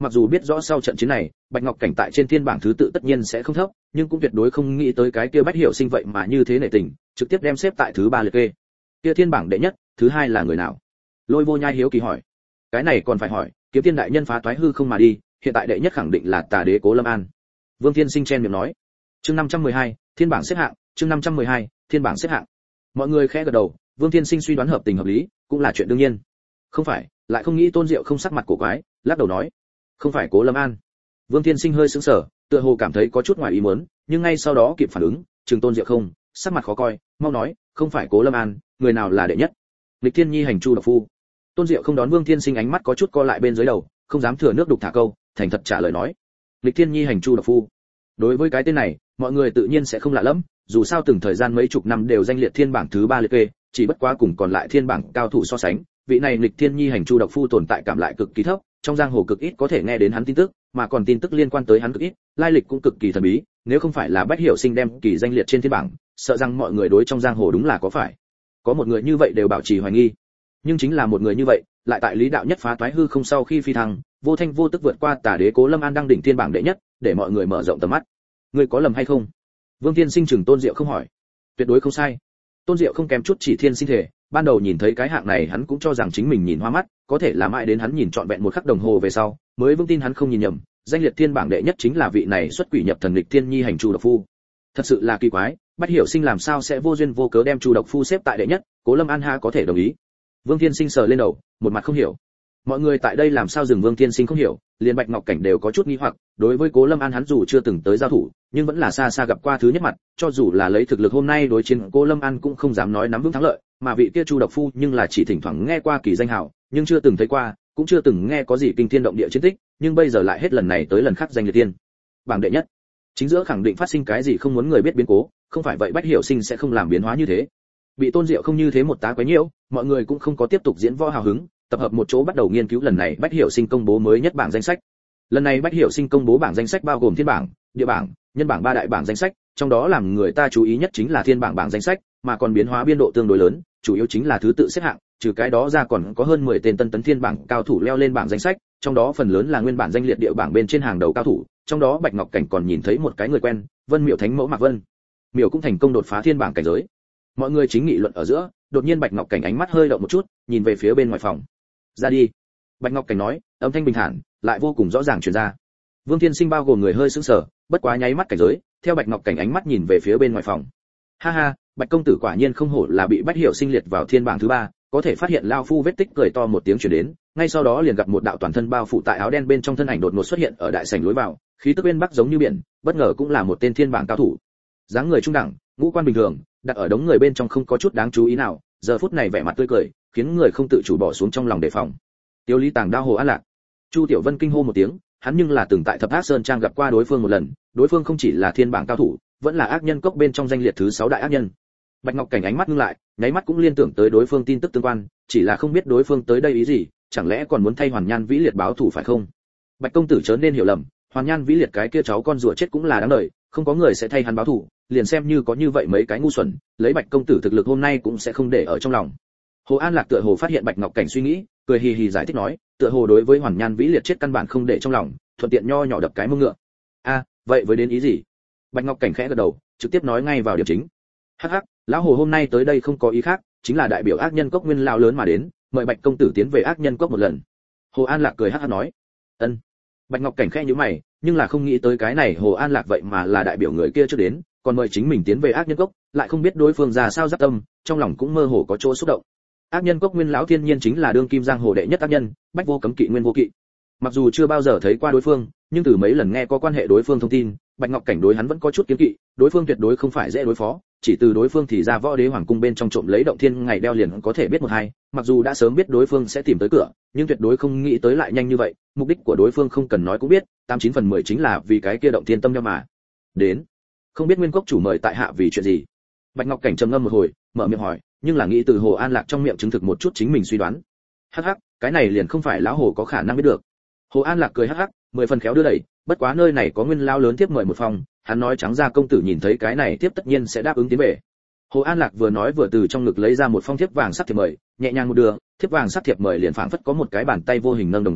mặc dù biết rõ sau trận chiến này Bạch Ngọc Cảnh tại trên thiên bảng thứ tự tất nhiên sẽ không thấp, nhưng cũng tuyệt đối không nghĩ tới cái kia Bách Hiểu Sinh vậy mà như thế nể tình, trực tiếp đem xếp tại thứ ba liệt kê. Kia thiên bảng đệ nhất, thứ hai là người nào? Lôi Vô Nhai hiếu kỳ hỏi. Cái này còn phải hỏi, Kiếm Tiên đại nhân phá toái hư không mà đi, hiện tại đệ nhất khẳng định là Tà Đế Cố Lâm An. Vương Thiên Sinh chen miệng nói. Chương năm trăm mười hai, thiên bảng xếp hạng, chương năm trăm mười hai, thiên bảng xếp hạng. Mọi người khẽ gật đầu, Vương Thiên Sinh suy đoán hợp tình hợp lý, cũng là chuyện đương nhiên. Không phải, lại không nghĩ Tôn Diệu không sắc mặt cổ quái, lắc đầu nói, không phải Cố Lâm An. Vương Thiên Sinh hơi sững sờ, tựa hồ cảm thấy có chút ngoài ý muốn, nhưng ngay sau đó kịp phản ứng, Trừng Tôn Diệu không, sắc mặt khó coi, mau nói, không phải Cố Lâm An, người nào là đệ nhất? Lịch Thiên Nhi hành Chu Độc Phu. Tôn Diệu không đón Vương Thiên Sinh ánh mắt có chút co lại bên dưới đầu, không dám thừa nước đục thả câu, thành thật trả lời nói, Lịch Thiên Nhi hành Chu Độc Phu. Đối với cái tên này, mọi người tự nhiên sẽ không lạ lẫm, dù sao từng thời gian mấy chục năm đều danh liệt thiên bảng thứ ba liệt kê, chỉ bất quá cùng còn lại thiên bảng cao thủ so sánh, vị này Lịch Thiên Nhi hành Chu Độc Phu tồn tại cảm lại cực kỳ thấp, trong giang hồ cực ít có thể nghe đến hắn tin tức, mà còn tin tức liên quan tới hắn cực ít, lai lịch cũng cực kỳ thần bí, nếu không phải là Bách Hiểu Sinh đem kỳ danh liệt trên thiên bảng, sợ rằng mọi người đối trong giang hồ đúng là có phải có một người như vậy đều bảo trì hoài nghi. Nhưng chính là một người như vậy, lại tại lý đạo nhất phá toái hư không sau khi phi thăng, vô thanh vô tức vượt qua Tà Đế Cố Lâm An đăng đỉnh thiên bảng đệ nhất, để mọi người mở rộng tầm mắt. Ngươi có lầm hay không? Vương Thiên Sinh chừng Tôn Diệu không hỏi. Tuyệt đối không sai. Tôn Diệu không kém chút chỉ thiên sinh thể, ban đầu nhìn thấy cái hạng này hắn cũng cho rằng chính mình nhìn hoa mắt, có thể là mãi đến hắn nhìn trọn vẹn một khắc đồng hồ về sau, mới vững tin hắn không nhìn nhầm, danh liệt thiên bảng đệ nhất chính là vị này xuất quỷ nhập thần Lịch Thiên Nhi hành Chu Độc Phu. Thật sự là kỳ quái, Bách Hiểu Sinh làm sao sẽ vô duyên vô cớ đem Chu Độc Phu xếp tại đệ nhất, Cố Lâm An ha có thể đồng ý. Vương Thiên Sinh sờ lên đầu, một mặt không hiểu. Mọi người tại đây làm sao dừng Vương Thiên Sinh không hiểu, liền Bạch Ngọc Cảnh đều có chút nghi hoặc, đối với Cố Lâm An hắn dù chưa từng tới giao thủ, nhưng vẫn là xa xa gặp qua thứ nhất mặt, cho dù là lấy thực lực hôm nay đối chiến Cố Lâm An cũng không dám nói nắm vững thắng lợi, mà vị kia Chu Độc Phu nhưng là chỉ thỉnh thoảng nghe qua kỳ danh hào, nhưng chưa từng thấy qua, cũng chưa từng nghe có gì kinh thiên động địa chiến tích, nhưng bây giờ lại hết lần này tới lần khác danh liệt tiên bảng đệ nhất. Chính giữa khẳng định phát sinh cái gì không muốn người biết biến cố, không phải vậy Bách Hiểu Sinh sẽ không làm biến hóa như thế. Bị Tôn Diệu không như thế một tá quấy nhiễu, mọi người cũng không có tiếp tục diễn võ hào hứng, tập hợp một chỗ bắt đầu nghiên cứu lần này Bách Hiểu Sinh công bố mới nhất bảng danh sách. Lần này Bách Hiểu Sinh công bố bảng danh sách bao gồm thiên bảng, địa bảng, nhân bảng ba đại bảng danh sách, trong đó làm người ta chú ý nhất chính là thiên bảng bảng danh sách, mà còn biến hóa biên độ tương đối lớn, chủ yếu chính là thứ tự xếp hạng, trừ cái đó ra còn có hơn mười tên tân tấn thiên bảng cao thủ leo lên bảng danh sách, trong đó phần lớn là nguyên bản danh liệt địa bảng bên trên hàng đầu cao thủ, trong đó Bạch Ngọc Cảnh còn nhìn thấy một cái người quen, Vân Miểu Thánh Mẫu Mạc Vân. Miểu cũng thành công đột phá thiên bảng cảnh giới. Mọi người chính nghị luận ở giữa, đột nhiên Bạch Ngọc Cảnh ánh mắt hơi động một chút, nhìn về phía bên ngoài phòng. "Ra đi." Bạch Ngọc Cảnh nói, âm thanh bình thản, lại vô cùng rõ ràng truyền ra. Vương Thiên Sinh bao gồm người hơi sững sờ, bất quá nháy mắt cảnh giới, theo Bạch Ngọc Cảnh ánh mắt nhìn về phía bên ngoài phòng. Ha ha, Bạch công tử quả nhiên không hổ là bị Bách Hiểu Sinh liệt vào thiên bảng thứ ba, có thể phát hiện lao phu vết tích, cười to một tiếng truyền đến, ngay sau đó liền gặp một đạo toàn thân bao phủ tại áo đen bên trong thân ảnh đột ngột xuất hiện ở đại sảnh lối vào, khí tức bên bắc giống như biển, bất ngờ cũng là một tên thiên bảng cao thủ. Dáng người trung đẳng, ngũ quan bình thường, đặt ở đống người bên trong không có chút đáng chú ý nào, giờ phút này vẻ mặt tươi cười, khiến người không tự chủ bỏ xuống trong lòng đề phòng. Tiêu Lý Tàng Đao Hồ An Lạc. Chu Tiểu Vân kinh hô một tiếng, hắn nhưng là từng tại Thập Ác Sơn Trang gặp qua đối phương một lần, đối phương không chỉ là thiên bảng cao thủ, vẫn là ác nhân cốc bên trong danh liệt thứ sáu đại ác nhân. Bạch Ngọc Cảnh ánh mắt ngưng lại, nháy mắt cũng liên tưởng tới đối phương tin tức tương quan, chỉ là không biết đối phương tới đây ý gì, chẳng lẽ còn muốn thay Hoàn Nhan Vĩ Liệt báo thù phải không? Bạch công tử chớ nên hiểu lầm, Hoàn Nhan Vĩ Liệt cái kia cháu con rùa chết cũng là đáng đời, không có người sẽ thay hắn báo thù, liền xem như có như vậy mấy cái ngu xuẩn, lấy Bạch công tử thực lực hôm nay cũng sẽ không để ở trong lòng. Hồ An Lạc tựa hồ phát hiện Bạch Ngọc Cảnh suy nghĩ, cười hì hì giải thích nói, tựa hồ đối với Hoàn Nhan Vĩ Liệt chết căn bản không để trong lòng, thuận tiện nho nhỏ đập cái mông ngựa. A, vậy với đến ý gì? Bạch Ngọc Cảnh khẽ gật đầu, trực tiếp nói ngay vào điểm chính. Hắc hắc, lão hồ hôm nay tới đây không có ý khác, chính là đại biểu ác nhân cốc nguyên lão lớn mà đến, mời Bạch công tử tiến về ác nhân cốc một lần. Hồ An Lạc cười hắc hắc nói. Ân. Bạch Ngọc Cảnh khẽ nhíu mày, nhưng là không nghĩ tới cái này Hồ An Lạc vậy mà là đại biểu người kia trước đến, còn mời chính mình tiến về ác nhân cốc, lại không biết đối phương ra sao giáp tâm, trong lòng cũng mơ hồ có chỗ xúc động. Ác nhân cốc nguyên lão thiên nhiên chính là đương kim giang hồ đệ nhất ác nhân, bách vô cấm kỵ nguyên vô kỵ. Mặc dù chưa bao giờ thấy qua đối phương, nhưng từ mấy lần nghe có quan hệ đối phương thông tin, Bạch Ngọc Cảnh đối hắn vẫn có chút kiêng kỵ, đối phương tuyệt đối không phải dễ đối phó, chỉ từ đối phương thì ra võ đế hoàng cung bên trong trộm lấy động thiên ngày đeo liền có thể biết một hai, mặc dù đã sớm biết đối phương sẽ tìm tới cửa, nhưng tuyệt đối không nghĩ tới lại nhanh như vậy, mục đích của đối phương không cần nói cũng biết, tám chín phần mười chính là vì cái kia động thiên tâm đeo mà. Đến, không biết Nguyên Cốc chủ mời tại hạ vì chuyện gì. Bạch Ngọc Cảnh trầm ngâm một hồi, mở miệng hỏi, nhưng là nghĩ từ Hồ An Lạc trong miệng chứng thực một chút chính mình suy đoán. Hắc hắc, cái này liền không phải lão hồ có khả năng biết được. Hồ An Lạc cười hắc hắc, mười phần khéo đưa đẩy, bất quá nơi này có nguyên lao lớn tiếp mời một phòng, hắn nói trắng ra công tử nhìn thấy cái này tiếp tất nhiên sẽ đáp ứng tiến về. Hồ An Lạc vừa nói vừa từ trong ngực lấy ra một phong thiếp vàng sắc thiệp mời, nhẹ nhàng một đưa, thiếp vàng sắc thiệp mời liền phảng phất có một cái bàn tay vô hình nâng đồng dạng,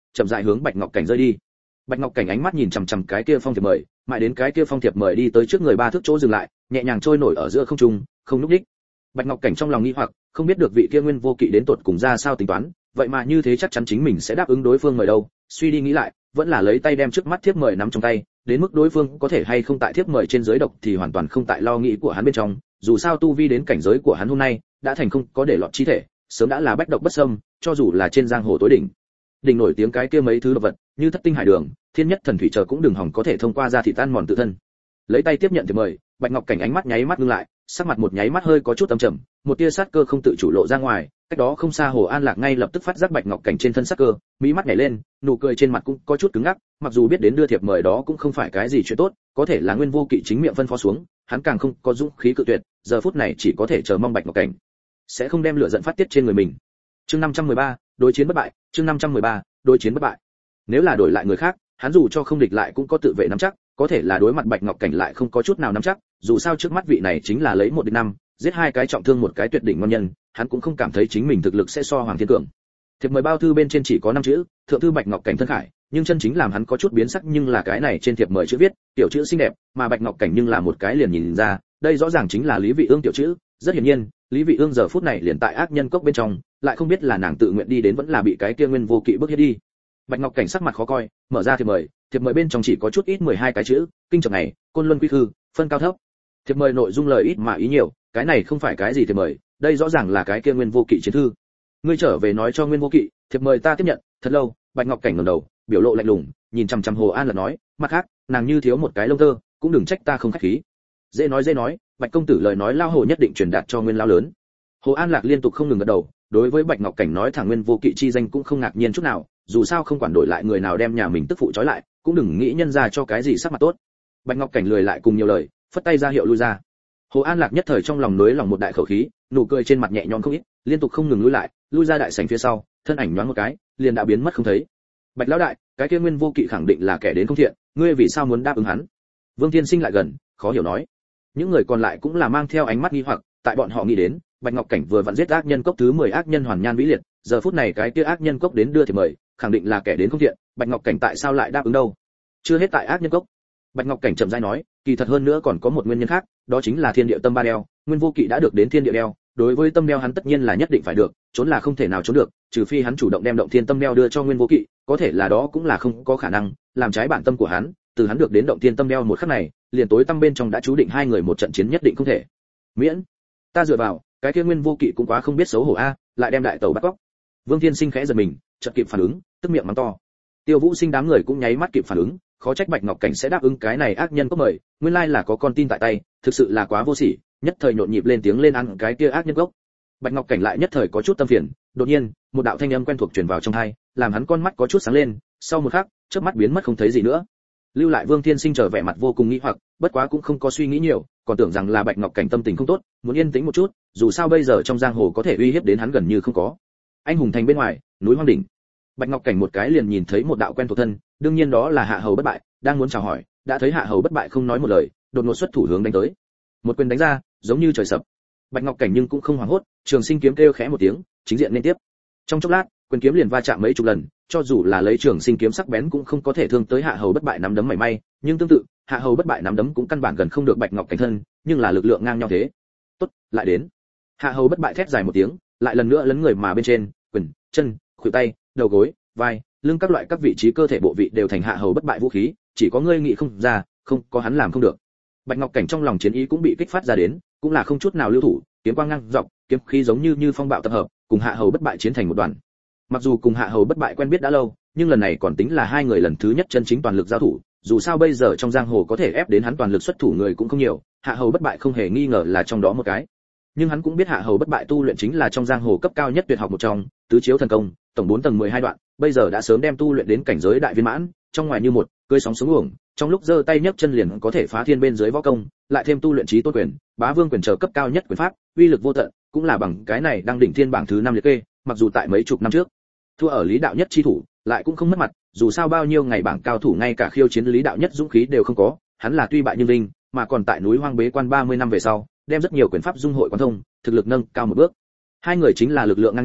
chậm rãi hướng Bạch Ngọc Cảnh rơi đi. Bạch Ngọc Cảnh ánh mắt nhìn chằm chằm cái kia phong thiệp mời, mãi đến cái kia phong thiệp mời đi tới trước người ba thước chỗ dừng lại, nhẹ nhàng trôi nổi ở giữa không trung, không lúc đích. Bạch Ngọc Cảnh trong lòng nghi hoặc, không biết được vị kia Nguyên Vô Kỵ đến tột cùng ra sao tính toán, vậy mà như thế chắc chắn chính mình sẽ đáp ứng đối phương mời đâu. Suy đi nghĩ lại, vẫn là lấy tay đem trước mắt thiếp mời nắm trong tay, đến mức đối phương có thể hay không tại thiếp mời trên giới độc thì hoàn toàn không tại lo nghĩ của hắn bên trong, dù sao tu vi đến cảnh giới của hắn hôm nay đã thành không có để lọt chi thể, sớm đã là bách độc bất xâm, cho dù là trên giang hồ tối đỉnh đỉnh nổi tiếng cái kia mấy thứ độc vật như thất tinh hải đường, thiên nhất thần thủy chờ cũng đừng hỏng có thể thông qua ra thị tan mòn tự thân. Lấy tay tiếp nhận thì mời, Bạch Ngọc Cảnh ánh mắt nháy mắt ngưng lại, sắc mặt một nháy mắt hơi có chút âm trầm, một tia sát cơ không tự chủ lộ ra ngoài. Cách đó không xa Hồ An Lạc ngay lập tức phát giác Bạch Ngọc Cảnh trên thân sát cơ, mỹ mắt nhảy lên, nụ cười trên mặt cũng có chút cứng ngắc, mặc dù biết đến đưa thiệp mời đó cũng không phải cái gì chuyện tốt, có thể là Nguyên Vô Kỵ chính miệng phân phó xuống, hắn càng không có dũng khí cự tuyệt, giờ phút này chỉ có thể chờ mong Bạch Ngọc Cảnh sẽ không đem lửa giận phát tiết trên người mình. Chương năm trăm mười ba, đối chiến bất bại, chương năm trăm mười ba, đối chiến bất bại. Nếu là đổi lại người khác, hắn dù cho không địch lại cũng có tự vệ nắm chắc, có thể là đối mặt Bạch Ngọc Cảnh lại không có chút nào nắm chắc, dù sao trước mắt vị này chính là lấy một địch năm, giết hai cái trọng thương một cái tuyệt đỉnh ngon nhân, hắn cũng không cảm thấy chính mình thực lực sẽ so Hoàng Thiên Cường. Thiệp mời bao thư bên trên chỉ có năm chữ, thượng thư Bạch Ngọc Cảnh thân khải, nhưng chân chính làm hắn có chút biến sắc nhưng là cái này trên thiệp mời chữ viết, tiểu chữ xinh đẹp, mà Bạch Ngọc Cảnh nhưng là một cái liền nhìn ra, đây rõ ràng chính là Lý Vị Ương tiểu chữ, rất hiển nhiên, Lý Vị Ương giờ phút này liền tại ác nhân cốc bên trong, lại không biết là nàng tự nguyện đi đến vẫn là bị cái kia Nguyên Vô Kỵ bức hiếp đi. Bạch Ngọc Cảnh sắc mặt khó coi, mở ra thiệp mời, thiệp mời bên trong chỉ có chút ít mười hai cái chữ, kinh trọng này, côn luân quy khư, phân cao thấp. Thiệp mời nội dung lời ít mà ý nhiều, cái này không phải cái gì thiệp mời, đây rõ ràng là cái kia Nguyên Vô Kỵ chiến thư. Ngươi trở về nói cho Nguyên Vô Kỵ, thiệp mời ta tiếp nhận. Thật lâu, Bạch Ngọc Cảnh ngẩng đầu, biểu lộ lạnh lùng, nhìn chằm chằm Hồ An Lạc nói, mặt khác, nàng như thiếu một cái lông tơ, cũng đừng trách ta không khách khí. Dễ nói dễ nói, Bạch công tử lời nói lao hồ nhất định truyền đạt cho Nguyên lão lớn. Hồ An Lạc liên tục không ngừng gật đầu, đối với Bạch Ngọc Cảnh nói thẳng Nguyên Vô Kỵ chi danh cũng không ngạc nhiên chút nào, dù sao không quản đổi lại người nào đem nhà mình tức phụ trói lại, cũng đừng nghĩ nhân ra cho cái gì sắc mặt tốt. Bạch Ngọc Cảnh lười lại cùng nhiều lời, phất tay ra hiệu lui ra. Hồ An Lạc nhất thời trong lòng nới lòng một đại khẩu khí, nụ cười trên mặt nhẹ nhõm không ít, liên tục không ngừng lui lại, lui ra đại sảnh phía sau, thân ảnh nhoáng một cái, liền đã biến mất không thấy. Bạch lão đại, cái kia Nguyên Vô Kỵ khẳng định là kẻ đến không thiện, ngươi vì sao muốn đáp ứng hắn? Vương Thiên Sinh lại gần, khó hiểu nói. Những người còn lại cũng là mang theo ánh mắt nghi hoặc, tại bọn họ nghĩ đến, Bạch Ngọc Cảnh vừa vặn giết ác nhân cốc thứ mười ác nhân hoàn nhan vĩ liệt, giờ phút này cái kia ác nhân cốc đến đưa thì mời, khẳng định là kẻ đến không thiện, Bạch Ngọc Cảnh tại sao lại đáp ứng đâu? Chưa hết tại ác nhân cốc. Bạch Ngọc Cảnh chậm rãi nói, kỳ thật hơn nữa còn có một nguyên nhân khác, đó chính là thiên địa tâm ba đeo, Nguyên Vô Kỵ đã được đến thiên địa đeo, đối với tâm đeo hắn tất nhiên là nhất định phải được, trốn là không thể nào trốn được, trừ phi hắn chủ động đem động thiên tâm đeo đưa cho Nguyên Vô Kỵ, có thể là đó cũng là không có khả năng, làm trái bản tâm của hắn, từ hắn được đến động thiên tâm đeo một khắc này, liền tối tâm bên trong đã chú định hai người một trận chiến nhất định không thể. Miễn, ta dựa vào, cái kia Nguyên Vô Kỵ cũng quá không biết xấu hổ a, lại đem đại tẩu bắt cóc. Vương Thiên Sinh khẽ giật mình, chợt kịp phản ứng, tức miệng mắng to. Tiêu Vũ Sinh đám người cũng nháy mắt kịp phản ứng, khó trách Bạch Ngọc Cảnh sẽ đáp ứng cái này ác nhân có mời, nguyên lai là có con tin tại tay, thực sự là quá vô sỉ, nhất thời nhộn nhịp lên tiếng lên ăn cái kia ác nhân gốc. Bạch Ngọc Cảnh lại nhất thời có chút tâm phiền, đột nhiên, một đạo thanh âm quen thuộc truyền vào trong tai, làm hắn con mắt có chút sáng lên, sau một khắc, chớp mắt biến mất không thấy gì nữa. Lưu lại Vương Thiên Sinh trở vẻ mặt vô cùng nghi hoặc, bất quá cũng không có suy nghĩ nhiều, còn tưởng rằng là Bạch Ngọc Cảnh tâm tình không tốt, muốn yên tĩnh một chút, dù sao bây giờ trong giang hồ có thể uy hiếp đến hắn gần như không có. Anh hùng thành bên ngoài, núi hoang đỉnh. Bạch Ngọc Cảnh một cái liền nhìn thấy một đạo quen thuộc thân, đương nhiên đó là Hạ Hầu Bất Bại, đang muốn chào hỏi, đã thấy Hạ Hầu Bất Bại không nói một lời, đột ngột xuất thủ hướng đánh tới. Một quyền đánh ra, giống như trời sập. Bạch Ngọc Cảnh nhưng cũng không hoảng hốt, trường sinh kiếm kêu khẽ một tiếng, chính diện liên tiếp. Trong chốc lát, quyền kiếm liền va chạm mấy chục lần, cho dù là lấy trường sinh kiếm sắc bén cũng không có thể thương tới Hạ Hầu Bất Bại nắm đấm mảy may, nhưng tương tự, Hạ Hầu Bất Bại nắm đấm cũng căn bản gần không được Bạch Ngọc Cảnh thân, nhưng là lực lượng ngang nhau thế. Tốt, lại đến. Hạ Hầu Bất Bại thét dài một tiếng, lại lần nữa lấn người mà bên trên, quyền, chân, khuỷu tay, đầu gối, vai, lưng các loại các vị trí cơ thể bộ vị đều thành Hạ Hầu Bất Bại vũ khí, chỉ có ngươi nghĩ không ra, không có hắn làm không được. Bạch Ngọc Cảnh trong lòng chiến ý cũng bị kích phát ra đến, cũng là không chút nào lưu thủ, kiếm quang ngang dọc, kiếm khí giống như như phong bạo tập hợp, cùng Hạ Hầu Bất Bại chiến thành một đoàn. Mặc dù cùng Hạ Hầu Bất Bại quen biết đã lâu, nhưng lần này còn tính là hai người lần thứ nhất chân chính toàn lực giao thủ, dù sao bây giờ trong giang hồ có thể ép đến hắn toàn lực xuất thủ người cũng không nhiều, Hạ Hầu Bất Bại không hề nghi ngờ là trong đó một cái. Nhưng hắn cũng biết Hạ Hầu Bất Bại tu luyện chính là trong giang hồ cấp cao nhất tuyệt học một trong, tứ chiếu thần công, tổng bốn tầng mười hai đoạn, bây giờ đã sớm đem tu luyện đến cảnh giới đại viên mãn, trong ngoài như một, cưỡi sóng xuống uổng, trong lúc giơ tay nhấc chân liền có thể phá thiên bên dưới võ công, lại thêm tu luyện chí tôn quyền, bá vương quyền trở cấp cao nhất quyền pháp, uy lực vô tận, cũng là bằng cái này đang đỉnh thiên bảng thứ năm liệt kê, mặc dù tại mấy chục năm trước thua ở Lý Đạo Nhất chi thủ, lại cũng không mất mặt, dù sao bao nhiêu ngày bảng cao thủ ngay cả khiêu chiến Lý Đạo Nhất dũng khí đều không có, hắn là tuy bại nhưng linh, mà còn tại núi hoang bế quan ba mươi năm về sau, đem rất nhiều quyền pháp dung hội quan thông, thực lực nâng cao một bước. Hai người chính là lực lượng ngang nhau,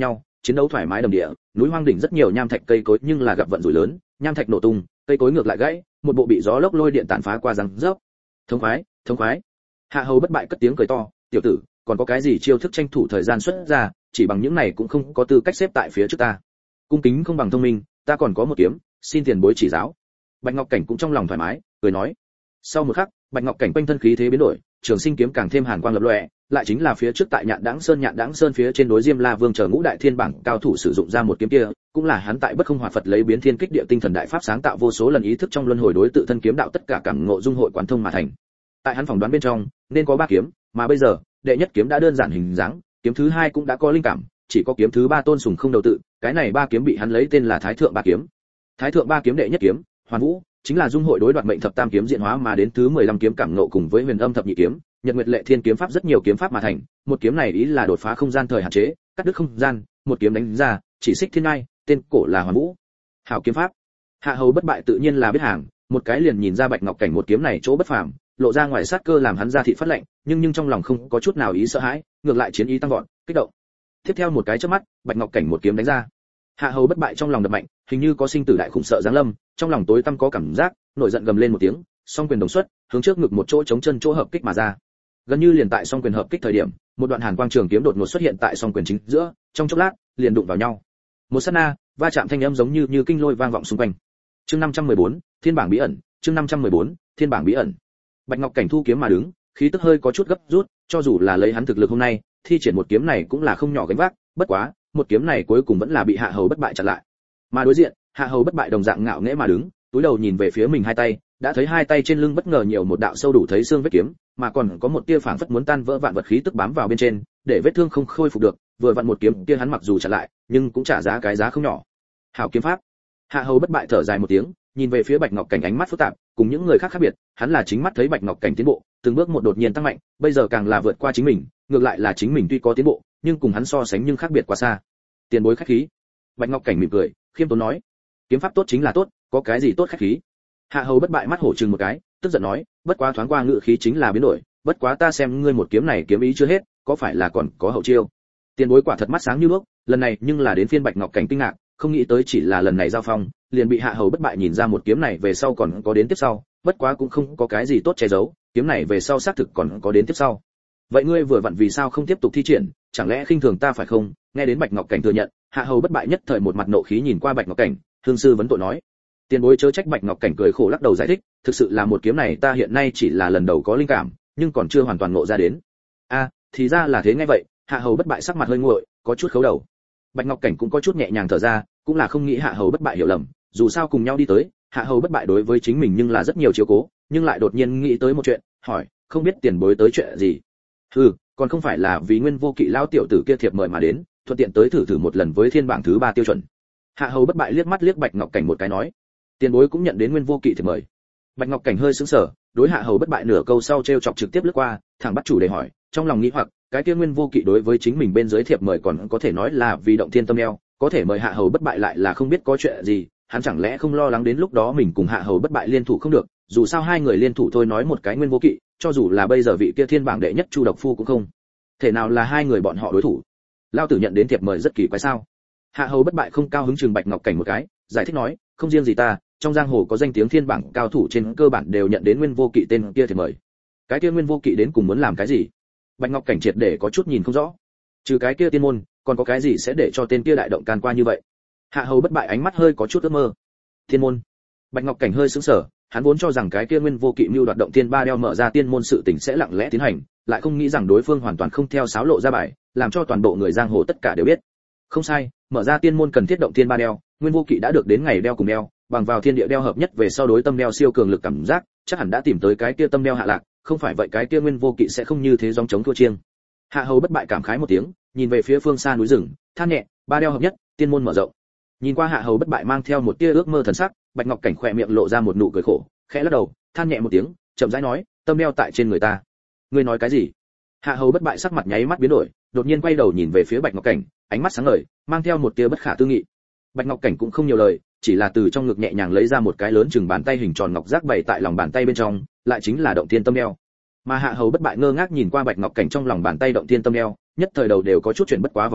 chiến đấu thoải mái đầm địa, núi hoang đỉnh rất nhiều nham thạch cây cối nhưng là gặp vận rủi lớn, nham thạch nổ tung, cây cối ngược lại gãy, một bộ bị gió lốc lôi điện tàn phá qua răng rớp. Thống khoái, thống khoái. Hạ Hầu Bất Bại cất tiếng cười to, tiểu tử, còn có cái gì chiêu thức tranh thủ thời gian xuất ra, chỉ bằng những này cũng không có tư cách xếp tại phía trước ta. Cung kính không bằng thông minh, ta còn có một kiếm, xin tiền bối chỉ giáo. Bạch Ngọc Cảnh cũng trong lòng thoải mái, cười nói. Sau một khắc, Bạch Ngọc Cảnh quanh thân khí thế biến đổi, Trường Sinh kiếm càng thêm hàn quang lập lòe, lại chính là phía trước tại Nhạn Đãng Sơn Nhạn Đãng Sơn phía trên đối Diêm La Vương chờ ngũ đại thiên bảng cao thủ sử dụng ra một kiếm kia, cũng là hắn tại Bất Không Hoạt Phật lấy biến thiên kích địa tinh thần đại pháp sáng tạo vô số lần ý thức trong luân hồi đối tự thân kiếm đạo tất cả cảm ngộ dung hội quán thông mà thành. Tại hắn phỏng đoán bên trong, nên có ba kiếm, mà bây giờ, đệ nhất kiếm đã đơn giản hình dáng, kiếm thứ hai cũng đã có linh cảm, chỉ có kiếm thứ ba tôn sùng không đầu tự, cái này ba kiếm bị hắn lấy tên là Thái Thượng Ba Kiếm. Thái Thượng Ba Kiếm đệ nhất kiếm, Hoàn Vũ, chính là dung hội đối đoạt mệnh thập tam kiếm diễn hóa mà đến thứ mười lăm kiếm cảm ngộ cùng với Huyền Âm thập nhị kiếm, Nhật Nguyệt Lệ Thiên kiếm pháp rất nhiều kiếm pháp mà thành, một kiếm này ý là đột phá không gian thời hạn chế, cắt đứt không gian, một kiếm đánh ra, chỉ xích thiên ngai, tên cổ là Hoàn Vũ. Hảo kiếm pháp. Hạ Hầu Bất Bại tự nhiên là biết hàng, một cái liền nhìn ra Bạch Ngọc Cảnh một kiếm này chỗ bất phàm, lộ ra ngoài sát cơ làm hắn ra thị phát lệnh, nhưng nhưng trong lòng không có chút nào ý sợ hãi, ngược lại chiến ý tăng vọt, kích động. Tiếp theo một cái chớp mắt, Bạch Ngọc Cảnh một kiếm đánh ra. Hạ Hầu Bất Bại trong lòng đập mạnh, hình như có sinh tử đại khủng sợ giáng lâm, trong lòng tối tăm có cảm giác, nổi giận gầm lên một tiếng, song quyền đồng xuất, hướng trước ngực một chỗ chống chân chỗ hợp kích mà ra. Gần như liền tại song quyền hợp kích thời điểm, một đoạn hàn quang trường kiếm đột ngột xuất hiện tại song quyền chính giữa, trong chốc lát, liền đụng vào nhau. Một sát na, va chạm thanh âm giống như như kinh lôi vang vọng xung quanh. Chương năm trăm mười bốn, Thiên bảng bí ẩn, chương năm trăm mười bốn, Thiên bảng bí ẩn. Bạch Ngọc Cảnh thu kiếm mà đứng, khí tức hơi có chút gấp rút, cho dù là lấy hắn thực lực hôm nay, thi triển một kiếm này cũng là không nhỏ gánh vác, bất quá, một kiếm này cuối cùng vẫn là bị Hạ Hầu Bất Bại chặn lại. Mà đối diện, Hạ Hầu Bất Bại đồng dạng ngạo nghễ mà đứng, túi đầu nhìn về phía mình hai tay, đã thấy hai tay trên lưng bất ngờ nhiều một đạo sâu đủ thấy xương vết kiếm, mà còn có một tia phảng phất muốn tan vỡ vạn vật khí tức bám vào bên trên, để vết thương không khôi phục được, vừa vặn một kiếm kia hắn mặc dù chặn lại, nhưng cũng trả giá cái giá không nhỏ. Hảo kiếm pháp. Hạ Hầu Bất Bại thở dài một tiếng, nhìn về phía Bạch Ngọc Cảnh ánh mắt phức tạp, cùng những người khác khác biệt, hắn là chính mắt thấy Bạch Ngọc Cảnh tiến bộ, từng bước một đột nhiên tăng mạnh, bây giờ càng là vượt qua chính mình, ngược lại là chính mình tuy có tiến bộ, nhưng cùng hắn so sánh nhưng khác biệt quá xa. Tiền bối khách khí. Bạch Ngọc Cảnh mỉm cười, khiêm tốn nói, kiếm pháp tốt chính là tốt, có cái gì tốt khách khí. Hạ Hầu Bất Bại mắt hổ trừng một cái, tức giận nói, bất quá thoáng qua ngự khí chính là biến đổi, bất quá ta xem ngươi một kiếm này kiếm ý chưa hết, có phải là còn có hậu chiêu. Tiền bối quả thật mắt sáng như đuốc, lần này nhưng là đến phiên Bạch Ngọc Cảnh kinh ngạc, không nghĩ tới chỉ là lần này giao phong, liền bị Hạ Hầu Bất Bại nhìn ra một kiếm này về sau còn có đến tiếp sau, bất quá cũng không có cái gì tốt che giấu, kiếm này về sau xác thực còn có đến tiếp sau. Vậy ngươi vừa vặn vì sao không tiếp tục thi triển, chẳng lẽ khinh thường ta phải không? Nghe đến Bạch Ngọc Cảnh thừa nhận, Hạ Hầu Bất Bại nhất thời một mặt nộ khí nhìn qua Bạch Ngọc Cảnh, hương sư vấn tội nói. Tiền bối chớ trách. Bạch Ngọc Cảnh cười khổ lắc đầu giải thích, thực sự là một kiếm này ta hiện nay chỉ là lần đầu có linh cảm, nhưng còn chưa hoàn toàn ngộ ra đến. A, thì ra là thế. Nghe vậy, Hạ Hầu Bất Bại sắc mặt hơi nguội, có chút khấu đầu. Bạch Ngọc Cảnh cũng có chút nhẹ nhàng thở ra, cũng là không nghĩ Hạ Hầu Bất Bại hiểu lầm, dù sao cùng nhau đi tới, Hạ Hầu Bất Bại đối với chính mình nhưng là rất nhiều chiếu cố, nhưng lại đột nhiên nghĩ tới một chuyện, hỏi, không biết tiền bối tới chuyện gì? Hừ, còn không phải là vì Nguyên Vô Kỵ lão tiểu tử kia thiệp mời mà đến, thuận tiện tới thử thử một lần với thiên bảng thứ ba tiêu chuẩn. Hạ Hầu Bất Bại liếc mắt liếc Bạch Ngọc Cảnh một cái nói, tiền bối cũng nhận đến Nguyên Vô Kỵ thiệp mời. Bạch Ngọc Cảnh hơi sững sờ, đối Hạ Hầu Bất Bại nửa câu sau trêu chọc trực tiếp lướt qua, thẳng bắt chủ đề hỏi, trong lòng nghĩ hoặc, cái kia Nguyên Vô Kỵ đối với chính mình bên dưới thiệp mời còn có thể nói là vì động thiên tâm eo, có thể mời Hạ Hầu Bất Bại lại là không biết có chuyện gì, hắn chẳng lẽ không lo lắng đến lúc đó mình cùng Hạ Hầu Bất Bại liên thủ không được, dù sao hai người liên thủ thôi nói một cái Nguyên Vô Kỵ, cho dù là bây giờ vị kia thiên bảng đệ nhất Chu Độc Phu cũng không thể nào là hai người bọn họ đối thủ. Lao tử nhận đến thiệp mời rất kỳ quái sao? Hạ Hầu Bất Bại không cao hứng chừng Bạch Ngọc Cảnh một cái, giải thích nói, không riêng gì ta, trong giang hồ có danh tiếng thiên bảng cao thủ trên cơ bản đều nhận đến Nguyên Vô Kỵ tên kia thiệp mời. Cái kia Nguyên Vô Kỵ đến cùng muốn làm cái gì? Bạch Ngọc Cảnh triệt để có chút nhìn không rõ. Trừ cái kia tiên môn, còn có cái gì sẽ để cho tên kia đại động can qua như vậy? Hạ Hầu Bất Bại ánh mắt hơi có chút ước mơ. Thiên môn? Bạch Ngọc Cảnh hơi sững sờ, hắn vốn cho rằng cái kia Nguyên Vô Kỵ mưu đoạt động tiên ba đeo mở ra tiên môn sự tình sẽ lặng lẽ tiến hành, lại không nghĩ rằng đối phương hoàn toàn không theo sáo lộ ra bài, làm cho toàn bộ người giang hồ tất cả đều biết. Không sai, mở ra tiên môn cần thiết động tiên ba đeo, Nguyên Vô Kỵ đã được đến ngày đeo cùng đeo, bằng vào thiên địa đeo hợp nhất về sau đối tâm đeo siêu cường lực cảm giác, chắc hẳn đã tìm tới cái kia tâm đeo hạ lạc, không phải vậy cái kia Nguyên Vô Kỵ sẽ không như thế gióng chống thua chiêng. Hạ Hầu Bất Bại cảm khái một tiếng, nhìn về phía phương xa núi rừng, than nhẹ, ba đeo hợp nhất, tiên môn mở rộng. Nhìn qua Hạ Hầu Bất Bại mang theo một tia ước mơ thần sắc, Bạch Ngọc Cảnh khỏe miệng lộ ra một nụ cười khổ, khẽ lắc đầu, than nhẹ một tiếng, chậm rãi nói, tâm đeo tại trên người ta. Ngươi nói cái gì? Hạ Hầu Bất Bại sắc mặt nháy mắt biến đổi, đột nhiên quay đầu nhìn về phía Bạch Ngọc Cảnh, ánh mắt sáng ngời, mang theo một tia bất khả tư nghị. Bạch Ngọc Cảnh cũng không nhiều lời, chỉ là từ trong ngực nhẹ nhàng lấy ra một cái lớn chừng bàn tay hình tròn ngọc giác bày tại lòng bàn tay bên trong, lại chính là động thiên tâm đeo. Mà Hạ Hầu Bất Bại ngơ ngác nhìn qua Bạch Ngọc Cảnh trong lòng bàn tay động thiên tâm đeo, nhất thời đầu đều có chút chuyện bất quá vòng đến,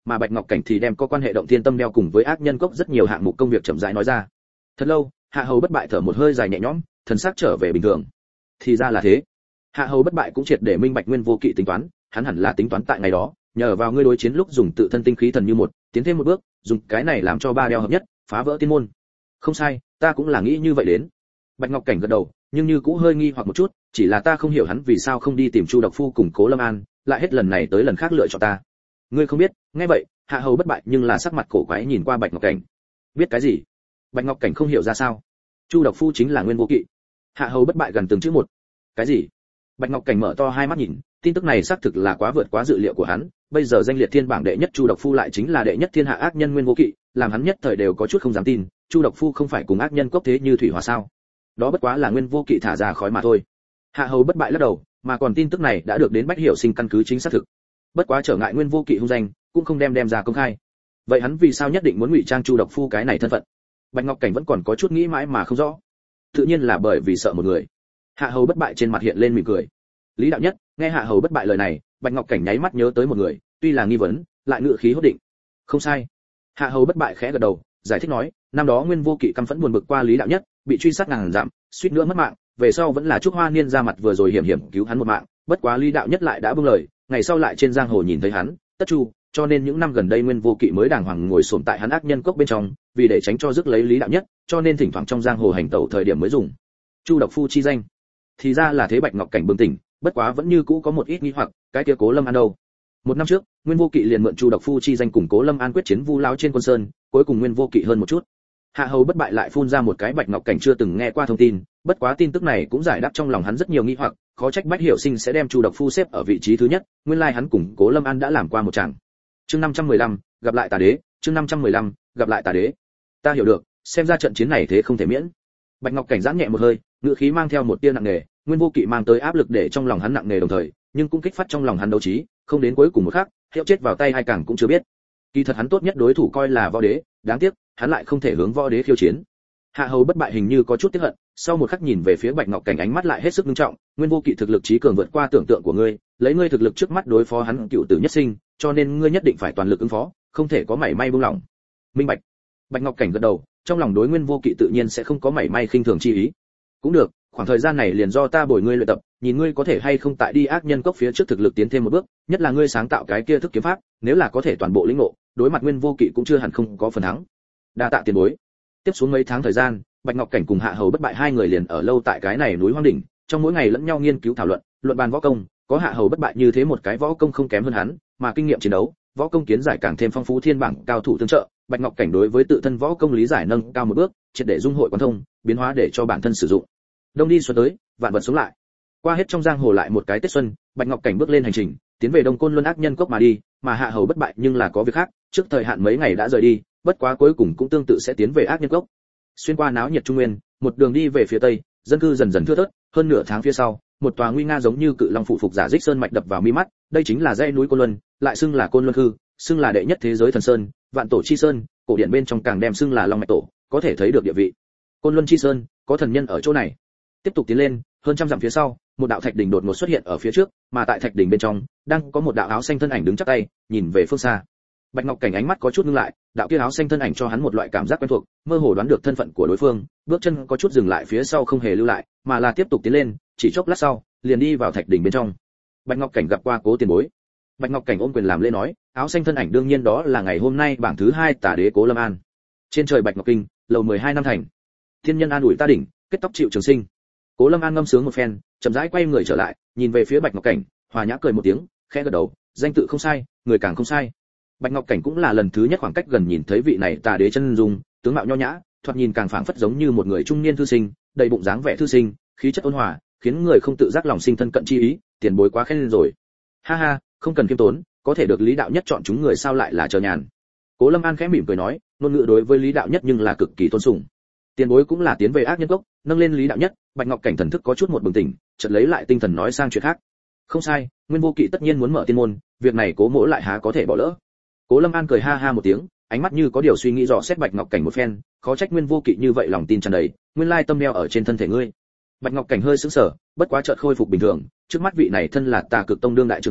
mà Bạch Ngọc Cảnh thì đem có quan hệ động thiên tâm đeo cùng với ác nhân cốc rất nhiều hạng mục công việc chậm rãi nói ra. Thật lâu, Hạ Hầu Bất Bại thở một hơi dài nhẹ nhõm, thần sắc trở về bình thường. Thì ra là thế. Hạ Hầu Bất Bại cũng triệt để minh bạch Nguyên Vô Kỵ tính toán, hắn hẳn là tính toán tại ngày đó, nhờ vào ngươi đối chiến lúc dùng tự thân tinh khí thần như một, tiến thêm một bước, dùng cái này làm cho ba đeo hợp nhất, phá vỡ tiên môn. Không sai, ta cũng là nghĩ như vậy đến. Bạch Ngọc Cảnh gật đầu, nhưng như cũ hơi nghi hoặc một chút, chỉ là ta không hiểu hắn vì sao không đi tìm Chu Độc Phu cùng Cố Lâm An, lại hết lần này tới lần khác lựa chọn ta. Ngươi không biết, nghe vậy, Hạ Hầu Bất Bại nhưng là sắc mặt cổ quái nhìn qua Bạch Ngọc Cảnh. Biết cái gì? Bạch Ngọc Cảnh không hiểu ra sao. Chu Độc Phu chính là Nguyên Vô Kỵ. Hạ Hầu Bất Bại gần từng chữ một. Cái gì? Bạch Ngọc Cảnh mở to hai mắt nhìn, tin tức này xác thực là quá vượt quá dự liệu của hắn, bây giờ danh liệt thiên bảng đệ nhất Chu Độc Phu lại chính là đệ nhất thiên hạ ác nhân Nguyên Vô Kỵ, làm hắn nhất thời đều có chút không dám tin, Chu Độc Phu không phải cùng ác nhân cốc thế như thủy hỏa sao? Đó bất quá là Nguyên Vô Kỵ thả ra khói mà thôi. Hạ Hầu Bất Bại lắc đầu, mà còn tin tức này đã được đến Bách Hiểu Sinh căn cứ chính xác thực. Bất quá trở ngại Nguyên Vô Kỵ hung danh, cũng không đem đem ra công khai. Vậy hắn vì sao nhất định muốn ngụy trang Chu Độc Phu cái này thân phận? Bạch Ngọc Cảnh vẫn còn có chút nghĩ mãi mà không rõ. Tự nhiên là bởi vì sợ một người. Hạ Hầu Bất Bại trên mặt hiện lên mỉm cười. Lý Đạo Nhất, nghe Hạ Hầu Bất Bại lời này, Bạch Ngọc Cảnh nháy mắt nhớ tới một người, tuy là nghi vấn, lại ngự khí hốt định. Không sai. Hạ Hầu Bất Bại khẽ gật đầu, giải thích nói, năm đó Nguyên Vô Kỵ căm phẫn buồn bực qua Lý Đạo Nhất, bị truy sát ngàn dặm, suýt nữa mất mạng, về sau vẫn là Trúc Hoa Niên ra mặt vừa rồi hiểm hiểm cứu hắn một mạng, bất quá Lý Đạo Nhất lại đã buông lời, ngày sau lại trên giang hồ nhìn thấy hắn, tất chu, cho nên những năm gần đây Nguyên Vô Kỵ mới đàng hoàng ngồi xổm tại hắn ác nhân cốc bên trong, vì để tránh cho rước lấy Lý Đạo Nhất, cho nên thỉnh thoảng trong giang hồ hành tẩu thời điểm mới dùng Chu Độc Phu chi danh. Thì ra là thế. Bạch Ngọc Cảnh bừng tỉnh, bất quá vẫn như cũ có một ít nghi hoặc, cái kia Cố Lâm An đâu? Một năm trước, Nguyên Vô Kỵ liền mượn Chu Độc Phu chi danh cùng Cố Lâm An quyết chiến Vu Lão trên Quân Sơn, cuối cùng Nguyên Vô Kỵ hơn một chút. Hạ Hầu Bất Bại lại phun ra một cái Bạch Ngọc Cảnh chưa từng nghe qua thông tin, bất quá tin tức này cũng giải đáp trong lòng hắn rất nhiều nghi hoặc, khó trách Bách Hiểu Sinh sẽ đem Chu Độc Phu xếp ở vị trí thứ nhất, nguyên lai hắn cùng Cố Lâm An đã làm qua một chàng. Chương năm trăm mười lăm, gặp lại Tà Đế, chương năm trăm mười lăm, gặp lại Tà Đế. Ta hiểu được, xem ra trận chiến này thế không thể miễn. Bạch Ngọc Cảnh giãn nhẹ một hơi, ngữ khí mang theo một tia nặng nề, Nguyên Vô Kỵ mang tới áp lực để trong lòng hắn nặng nề đồng thời, nhưng cũng kích phát trong lòng hắn đấu trí, không đến cuối cùng một khắc, hiệu chết vào tay hay càng cũng chưa biết. Kỳ thật hắn tốt nhất đối thủ coi là Võ Đế, đáng tiếc, hắn lại không thể hướng Võ Đế khiêu chiến. Hạ Hầu Bất Bại hình như có chút tiếc hận, sau một khắc nhìn về phía Bạch Ngọc Cảnh ánh mắt lại hết sức nghiêm trọng, Nguyên Vô Kỵ thực lực trí cường vượt qua tưởng tượng của ngươi, lấy ngươi thực lực trước mắt đối phó hắn cựu tử nhất sinh, cho nên ngươi nhất định phải toàn lực ứng phó, không thể có mảy may buông lỏng. Minh bạch. Bạch Ngọc Cảnh gật đầu, trong lòng đối Nguyên Vô Kỵ tự nhiên sẽ không có mảy may khinh thường chi ý. Cũng được, khoảng thời gian này liền do ta bồi ngươi luyện tập, nhìn ngươi có thể hay không tại đi ác nhân cốc phía trước thực lực tiến thêm một bước, nhất là ngươi sáng tạo cái kia thức kiếm pháp, nếu là có thể toàn bộ lĩnh ngộ, đối mặt Nguyên Vô Kỵ cũng chưa hẳn không có phần thắng. Đa tạ tiền bối. Tiếp xuống mấy tháng thời gian, Bạch Ngọc Cảnh cùng Hạ Hầu Bất Bại hai người liền ở lâu tại cái này núi hoang đỉnh, trong mỗi ngày lẫn nhau nghiên cứu thảo luận, luận bàn võ công, có Hạ Hầu Bất Bại như thế một cái võ công không kém hơn hắn, mà kinh nghiệm chiến đấu, võ công kiến giải càng thêm phong phú thiên bảng cao thủ tương trợ, Bạch Ngọc Cảnh đối với tự thân võ công lý giải nâng cao một bước, triệt để dung hội quan thông, biến hóa để cho bản thân sử dụng. Đông đi xuân tới, vạn vật sống lại. Qua hết trong giang hồ lại một cái Tết xuân, Bạch Ngọc Cảnh bước lên hành trình, tiến về Đông Côn Luân ác nhân cốc mà đi, mà Hạ Hầu Bất Bại nhưng là có việc khác, trước thời hạn mấy ngày đã rời đi, bất quá cuối cùng cũng tương tự sẽ tiến về ác nhân cốc. Xuyên qua náo nhiệt trung nguyên, một đường đi về phía tây, dân cư dần dần thưa thớt, hơn nửa tháng phía sau, một tòa nguy nga giống như cự long phụ phục giả dích sơn mạch đập vào mi mắt, đây chính là dãy núi Côn Luân, lại xưng là Côn Luân Hư, xưng là đệ nhất thế giới thần sơn, vạn tổ chi sơn, cổ điển bên trong càng đem xưng là long mạch tổ, có thể thấy được địa vị. Côn Luân chi sơn, có thần nhân ở chỗ này. Tiếp tục tiến lên, hơn trăm dặm phía sau, một đạo thạch đỉnh đột ngột xuất hiện ở phía trước, mà tại thạch đỉnh bên trong, đang có một đạo áo xanh thân ảnh đứng chắp tay, nhìn về phương xa. Bạch Ngọc Cảnh ánh mắt có chút ngưng lại, đạo kia áo xanh thân ảnh cho hắn một loại cảm giác quen thuộc, mơ hồ đoán được thân phận của đối phương, bước chân có chút dừng lại phía sau không hề lưu lại, mà là tiếp tục tiến lên, chỉ chốc lát sau, liền đi vào thạch đỉnh bên trong. Bạch Ngọc Cảnh gặp qua Cố tiền bối. Bạch Ngọc Cảnh ôm quyền làm lễ nói, áo xanh thân ảnh đương nhiên đó là ngày hôm nay bảng thứ hai Tả Đế Cố Lâm An. Trên trời Bạch Ngọc Kinh, lầu mười hai năm thành. Thiên nhân an ủi ta đỉnh, kết tóc chịu trường sinh. Cố Lâm An ngâm sướng một phen, chậm rãi quay người trở lại, nhìn về phía Bạch Ngọc Cảnh, hòa nhã cười một tiếng, khẽ gật đầu, danh tự không sai, người càng không sai. Bạch Ngọc Cảnh cũng là lần thứ nhất khoảng cách gần nhìn thấy vị này Tà Đế chân dung, tướng mạo nho nhã, thoạt nhìn càng phảng phất giống như một người trung niên thư sinh, đầy bụng dáng vẻ thư sinh, khí chất ôn hòa, khiến người không tự giác lòng sinh thân cận chi ý, tiền bối quá khen lên rồi. Ha ha, không cần kiêm tốn, có thể được Lý Đạo Nhất chọn chúng người sao lại là chờ nhàn. Cố Lâm An khẽ mỉm cười nói, ngôn ngữ đối với Lý Đạo Nhất nhưng là cực kỳ tôn sùng. Tiền bối cũng là tiến về ác nhân cốc, nâng lên Lý Đạo Nhất, Bạch Ngọc Cảnh thần thức có chút một bừng tỉnh, chợt lấy lại tinh thần nói sang chuyện khác. Không sai, Nguyên Vô Kỵ tất nhiên muốn mở tiên môn, việc này Cố Mỗ lại há có thể bỏ lỡ. Cố Lâm An cười ha ha một tiếng, ánh mắt như có điều suy nghĩ dò xét Bạch Ngọc Cảnh một phen, khó trách Nguyên Vô Kỵ như vậy lòng tin tràn đầy, nguyên lai tâm đeo ở trên thân thể ngươi. Bạch Ngọc Cảnh hơi sững sờ, bất quá chợt khôi phục bình thường, trước mắt vị này thân là Tà Cực Tông đương đại trưởng môn,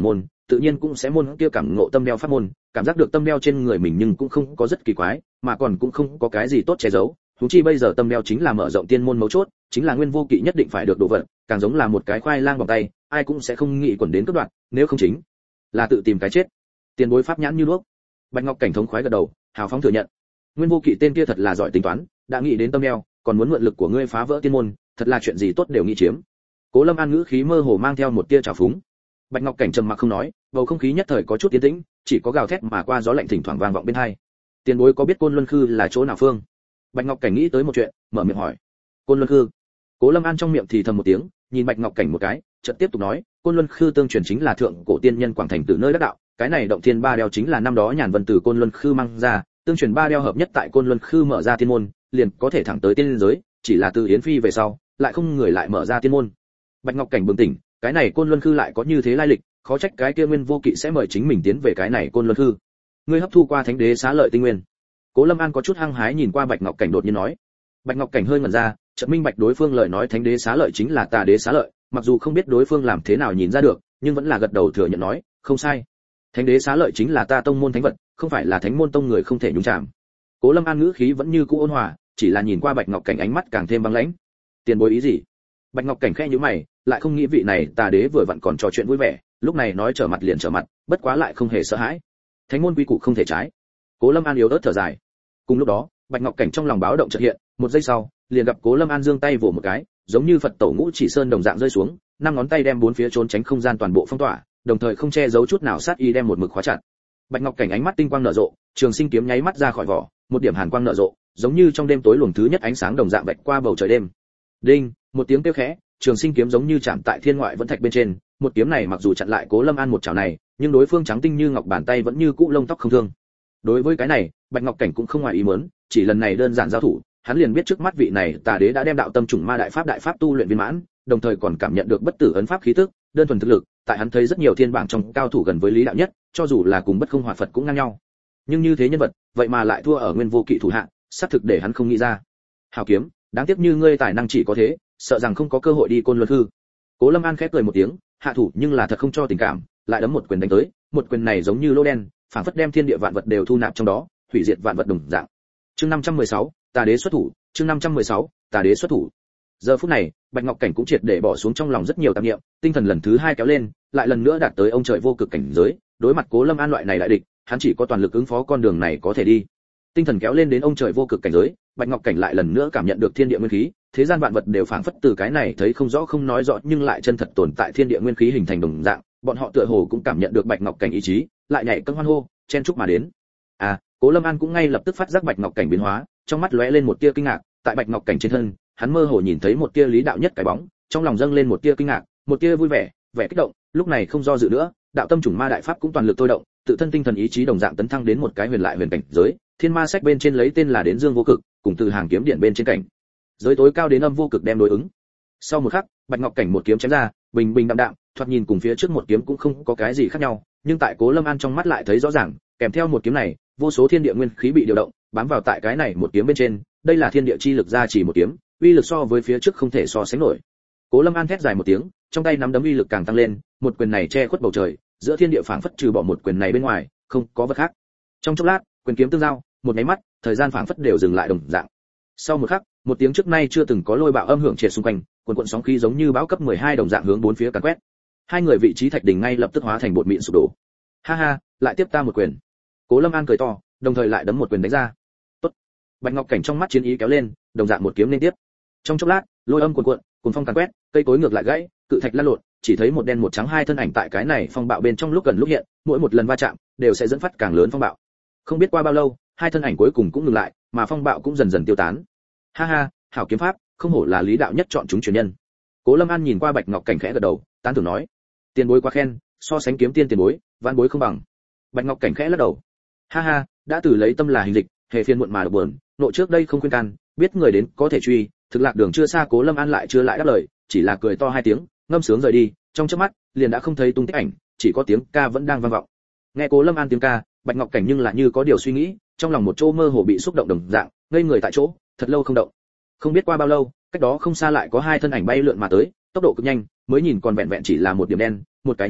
tự nhiên cũng sẽ môn kia cảm ngộ tâm đeo pháp môn, cảm giác được tâm đeo trên người mình nhưng cũng không có rất kỳ quái, mà còn cũng không có cái gì tốt che giấu. Huống chi bây giờ tâm đeo chính là mở rộng tiên môn mấu chốt, chính là Nguyên Vô Kỵ nhất định phải được đồ vật, càng giống là một cái khoai lang vòng tay, ai cũng sẽ không nghĩ quẩn đến cướp đoạt, nếu không chính là tự tìm cái chết. Tiền bối pháp nhãn như đuốc. Bạch Ngọc Cảnh thống khoái gật đầu, hào phóng thừa nhận. Nguyên Vô Kỵ tên kia thật là giỏi tính toán, đã nghĩ đến tâm đeo, còn muốn mượn lực của ngươi phá vỡ tiên môn, thật là chuyện gì tốt đều nghĩ chiếm. Cố Lâm An ngữ khí mơ hồ mang theo một tia trào phúng. Bạch Ngọc Cảnh trầm mặc không nói, bầu không khí nhất thời có chút tiến tĩnh, chỉ có gào thét mà qua gió lạnh thỉnh thoảng vang vọng bên tai. Tiền bối có biết Côn Luân Khư là chỗ nào phương? Bạch Ngọc Cảnh nghĩ tới một chuyện, mở miệng hỏi. Côn Luân Khư. Cố Lâm An trong miệng thì thầm một tiếng, nhìn Bạch Ngọc Cảnh một cái, chợt tiếp tục nói, Côn Luân Khư tương truyền chính là thượng cổ tiên nhân Quảng Thành từ nơi đắc đạo, cái này động thiên ba đeo chính là năm đó Nhàn Vân từ Côn Luân Khư mang ra, tương truyền ba đeo hợp nhất tại Côn Luân Khư mở ra tiên môn, liền có thể thẳng tới tiên giới, chỉ là từ Yến Phi về sau, lại không người lại mở ra tiên môn. Bạch Ngọc Cảnh bừng tỉnh, cái này Côn Luân Khư lại có như thế lai lịch, khó trách cái kia Nguyên Vô Kỵ sẽ mời chính mình tiến về cái này Côn Luân Khư. Ngươi hấp thu qua Thánh Đế xá lợi tinh nguyên. Cố Lâm An có chút hăng hái nhìn qua Bạch Ngọc Cảnh đột nhiên nói. Bạch Ngọc Cảnh hơi ngẩn ra, chợt minh bạch đối phương lời nói Thánh Đế xá lợi chính là Tà Đế xá lợi, mặc dù không biết đối phương làm thế nào nhìn ra được, nhưng vẫn là gật đầu thừa nhận nói, không sai. Thánh Đế xá lợi chính là ta tông môn thánh vật, không phải là thánh môn tông người không thể nhúng chạm. Cố Lâm An ngữ khí vẫn như cũ ôn hòa, chỉ là nhìn qua Bạch Ngọc Cảnh ánh mắt càng thêm băng lãnh. Tiền bối ý gì? Bạch Ngọc Cảnh khẽ nhíu mày, lại không nghĩ vị này Tà Đế vừa vặn còn trò chuyện vui vẻ, lúc này nói trở mặt liền trở mặt, bất quá lại không hề sợ hãi. Thánh môn quy củ không thể trái. Cố Lâm An yếu ớt thở dài. Cùng lúc đó, Bạch Ngọc Cảnh trong lòng báo động chợt hiện, một giây sau, liền gặp Cố Lâm An giương tay vỗ một cái, giống như Phật tổ ngũ chỉ sơn đồng dạng rơi xuống, năm ngón tay đem bốn phía trốn tránh không gian toàn bộ phong tỏa, đồng thời không che giấu chút nào sát y đem một mực khóa chặt. Bạch Ngọc Cảnh ánh mắt tinh quang nở rộ, trường sinh kiếm nháy mắt ra khỏi vỏ, một điểm hàn quang nở rộ, giống như trong đêm tối luồng thứ nhất ánh sáng đồng dạng vạch qua bầu trời đêm. Đinh, một tiếng kêu khẽ, trường sinh kiếm giống như chạm tại thiên ngoại vẫn thạch bên trên, một kiếm này mặc dù chặn lại Cố Lâm An một chảo này, nhưng đối phương trắng tinh như ngọc bàn tay vẫn như cũ lông tóc không thương. Đối với cái này, Bạch Ngọc Cảnh cũng không ngoài ý muốn, chỉ lần này đơn giản giao thủ, hắn liền biết trước mắt vị này Tà Đế đã đem đạo tâm trùng ma đại pháp đại pháp tu luyện viên mãn, đồng thời còn cảm nhận được bất tử ấn pháp khí tức, đơn thuần thực lực, tại hắn thấy rất nhiều thiên bảng trong cao thủ gần với Lý đạo nhất, cho dù là cùng Bất Không Hoạt Phật cũng ngang nhau. Nhưng như thế nhân vật, vậy mà lại thua ở Nguyên Vô Kỵ thủ hạ, xác thực để hắn không nghĩ ra. Hào kiếm, đáng tiếc như ngươi tài năng chỉ có thế, sợ rằng không có cơ hội đi Côn Luân Hư. Cố Lâm An khép cười một tiếng, hạ thủ nhưng là thật không cho tình cảm, lại đấm một quyền đánh tới, một quyền này giống như lô đen, phảng phất đem thiên địa vạn vật đều thu nạp trong đó, hủy diệt vạn vật đồng dạng. Chương năm trăm mười sáu, Tà Đế xuất thủ, chương năm trăm mười sáu, Tà Đế xuất thủ. Giờ phút này, Bạch Ngọc Cảnh cũng triệt để bỏ xuống trong lòng rất nhiều tạp niệm, tinh thần lần thứ hai kéo lên, lại lần nữa đạt tới ông trời vô cực cảnh giới, đối mặt Cố Lâm An loại này đại địch, hắn chỉ có toàn lực ứng phó con đường này có thể đi. Tinh thần kéo lên đến ông trời vô cực cảnh giới, Bạch Ngọc Cảnh lại lần nữa cảm nhận được thiên địa nguyên khí, thế gian vạn vật đều phảng phất từ cái này thấy không rõ không nói rõ nhưng lại chân thật tồn tại thiên địa nguyên khí hình thành đồng dạng, bọn họ tựa hồ cũng cảm nhận được Bạch Ngọc Cảnh ý chí, lại nhảy cẫng hoan hô, chen chúc mà đến. À, Cố Lâm An cũng ngay lập tức phát giác Bạch Ngọc Cảnh biến hóa, trong mắt lóe lên một tia kinh ngạc, tại Bạch Ngọc Cảnh trên thân, hắn mơ hồ nhìn thấy một tia Lý đạo nhất cái bóng, trong lòng dâng lên một tia kinh ngạc, một tia vui vẻ, vẻ kích động, lúc này không do dự nữa, đạo tâm chủng ma đại pháp cũng toàn lực thôi động, tự thân tinh thần ý chí đồng dạng tấn thăng đến một cái huyền lại huyền cảnh giới, thiên ma sách bên trên lấy tên là đến dương vô cực, cùng từ hàng kiếm điện bên trên cảnh giới tối cao đến âm vô cực đem đối ứng. Sau một khắc, Bạch Ngọc Cảnh một kiếm chém ra, bình bình đạm đạm, thoạt nhìn cùng phía trước một kiếm cũng không có cái gì khác nhau, nhưng tại Cố Lâm An trong mắt lại thấy rõ ràng, kèm theo một kiếm này, vô số thiên địa nguyên khí bị điều động, bám vào tại cái này một kiếm bên trên, đây là thiên địa chi lực ra chỉ một kiếm, uy lực so với phía trước không thể so sánh nổi. Cố Lâm An thét dài một tiếng, trong tay nắm đấm uy lực càng tăng lên, một quyền này che khuất bầu trời, giữa thiên địa phảng phất trừ bỏ một quyền này bên ngoài, không có vật khác. Trong chốc lát, quyền kiếm tương giao, một cái mắt, thời gian phảng phất đều dừng lại đồng dạng. Sau một khắc, một tiếng trước nay chưa từng có lôi bạo âm hưởng triệt xung quanh, cuồn cuộn sóng khí giống như bão cấp mười hai đồng dạng hướng bốn phía càn quét. Hai người vị trí thạch đỉnh ngay lập tức hóa thành bột mịn sụp đổ. Ha ha, lại tiếp ta một quyền. Cố Lâm An cười to, đồng thời lại đấm một quyền đánh ra. Tốt. Bạch Ngọc Cảnh trong mắt chiến ý kéo lên, đồng dạng một kiếm liên tiếp. Trong chốc lát, lôi âm cuồn cuộn, cuồn phong càn quét, cây cối ngược lại gãy, cự thạch lăn lộn, chỉ thấy một đen một trắng hai thân ảnh tại cái này phong bạo bên trong lúc gần lúc hiện, mỗi một lần va chạm đều sẽ dẫn phát càng lớn phong bạo. Không biết qua bao lâu, hai thân ảnh cuối cùng cũng ngừng lại, mà phong bạo cũng dần dần tiêu tán. Ha ha, hảo kiếm pháp, không hổ là Lý đạo nhất chọn chúng truyền nhân. Cố Lâm An nhìn qua Bạch Ngọc Cảnh khẽ gật đầu, tán thưởng nói: tiền bối quá khen, so sánh kiếm tiên tiền bối, vãn bối không bằng. Bạch Ngọc Cảnh khẽ lắc đầu: ha ha, đã từ lấy tâm là hình dịch, hề phiền muộn mà độc buồn, nội trước đây không khuyên can, biết người đến có thể truy, thực lạc đường chưa xa. Cố Lâm An lại chưa lại đáp lời, chỉ là cười to hai tiếng, ngâm sướng rời đi, trong chớp mắt liền đã không thấy tung tích ảnh, chỉ có tiếng ca vẫn đang vang vọng. Nghe Cố Lâm An tiếng ca, Bạch Ngọc Cảnh nhưng là như có điều suy nghĩ, trong lòng một chỗ mơ hồ bị xúc động đồng dạng, ngây người tại chỗ, thật lâu không động. Không biết qua bao lâu, cách đó không xa lại có hai thân ảnh bay lượn mà tới, tốc độ cực nhanh, mới nhìn còn vẹn vẹn chỉ là một điểm đen, một cái nháy mắt,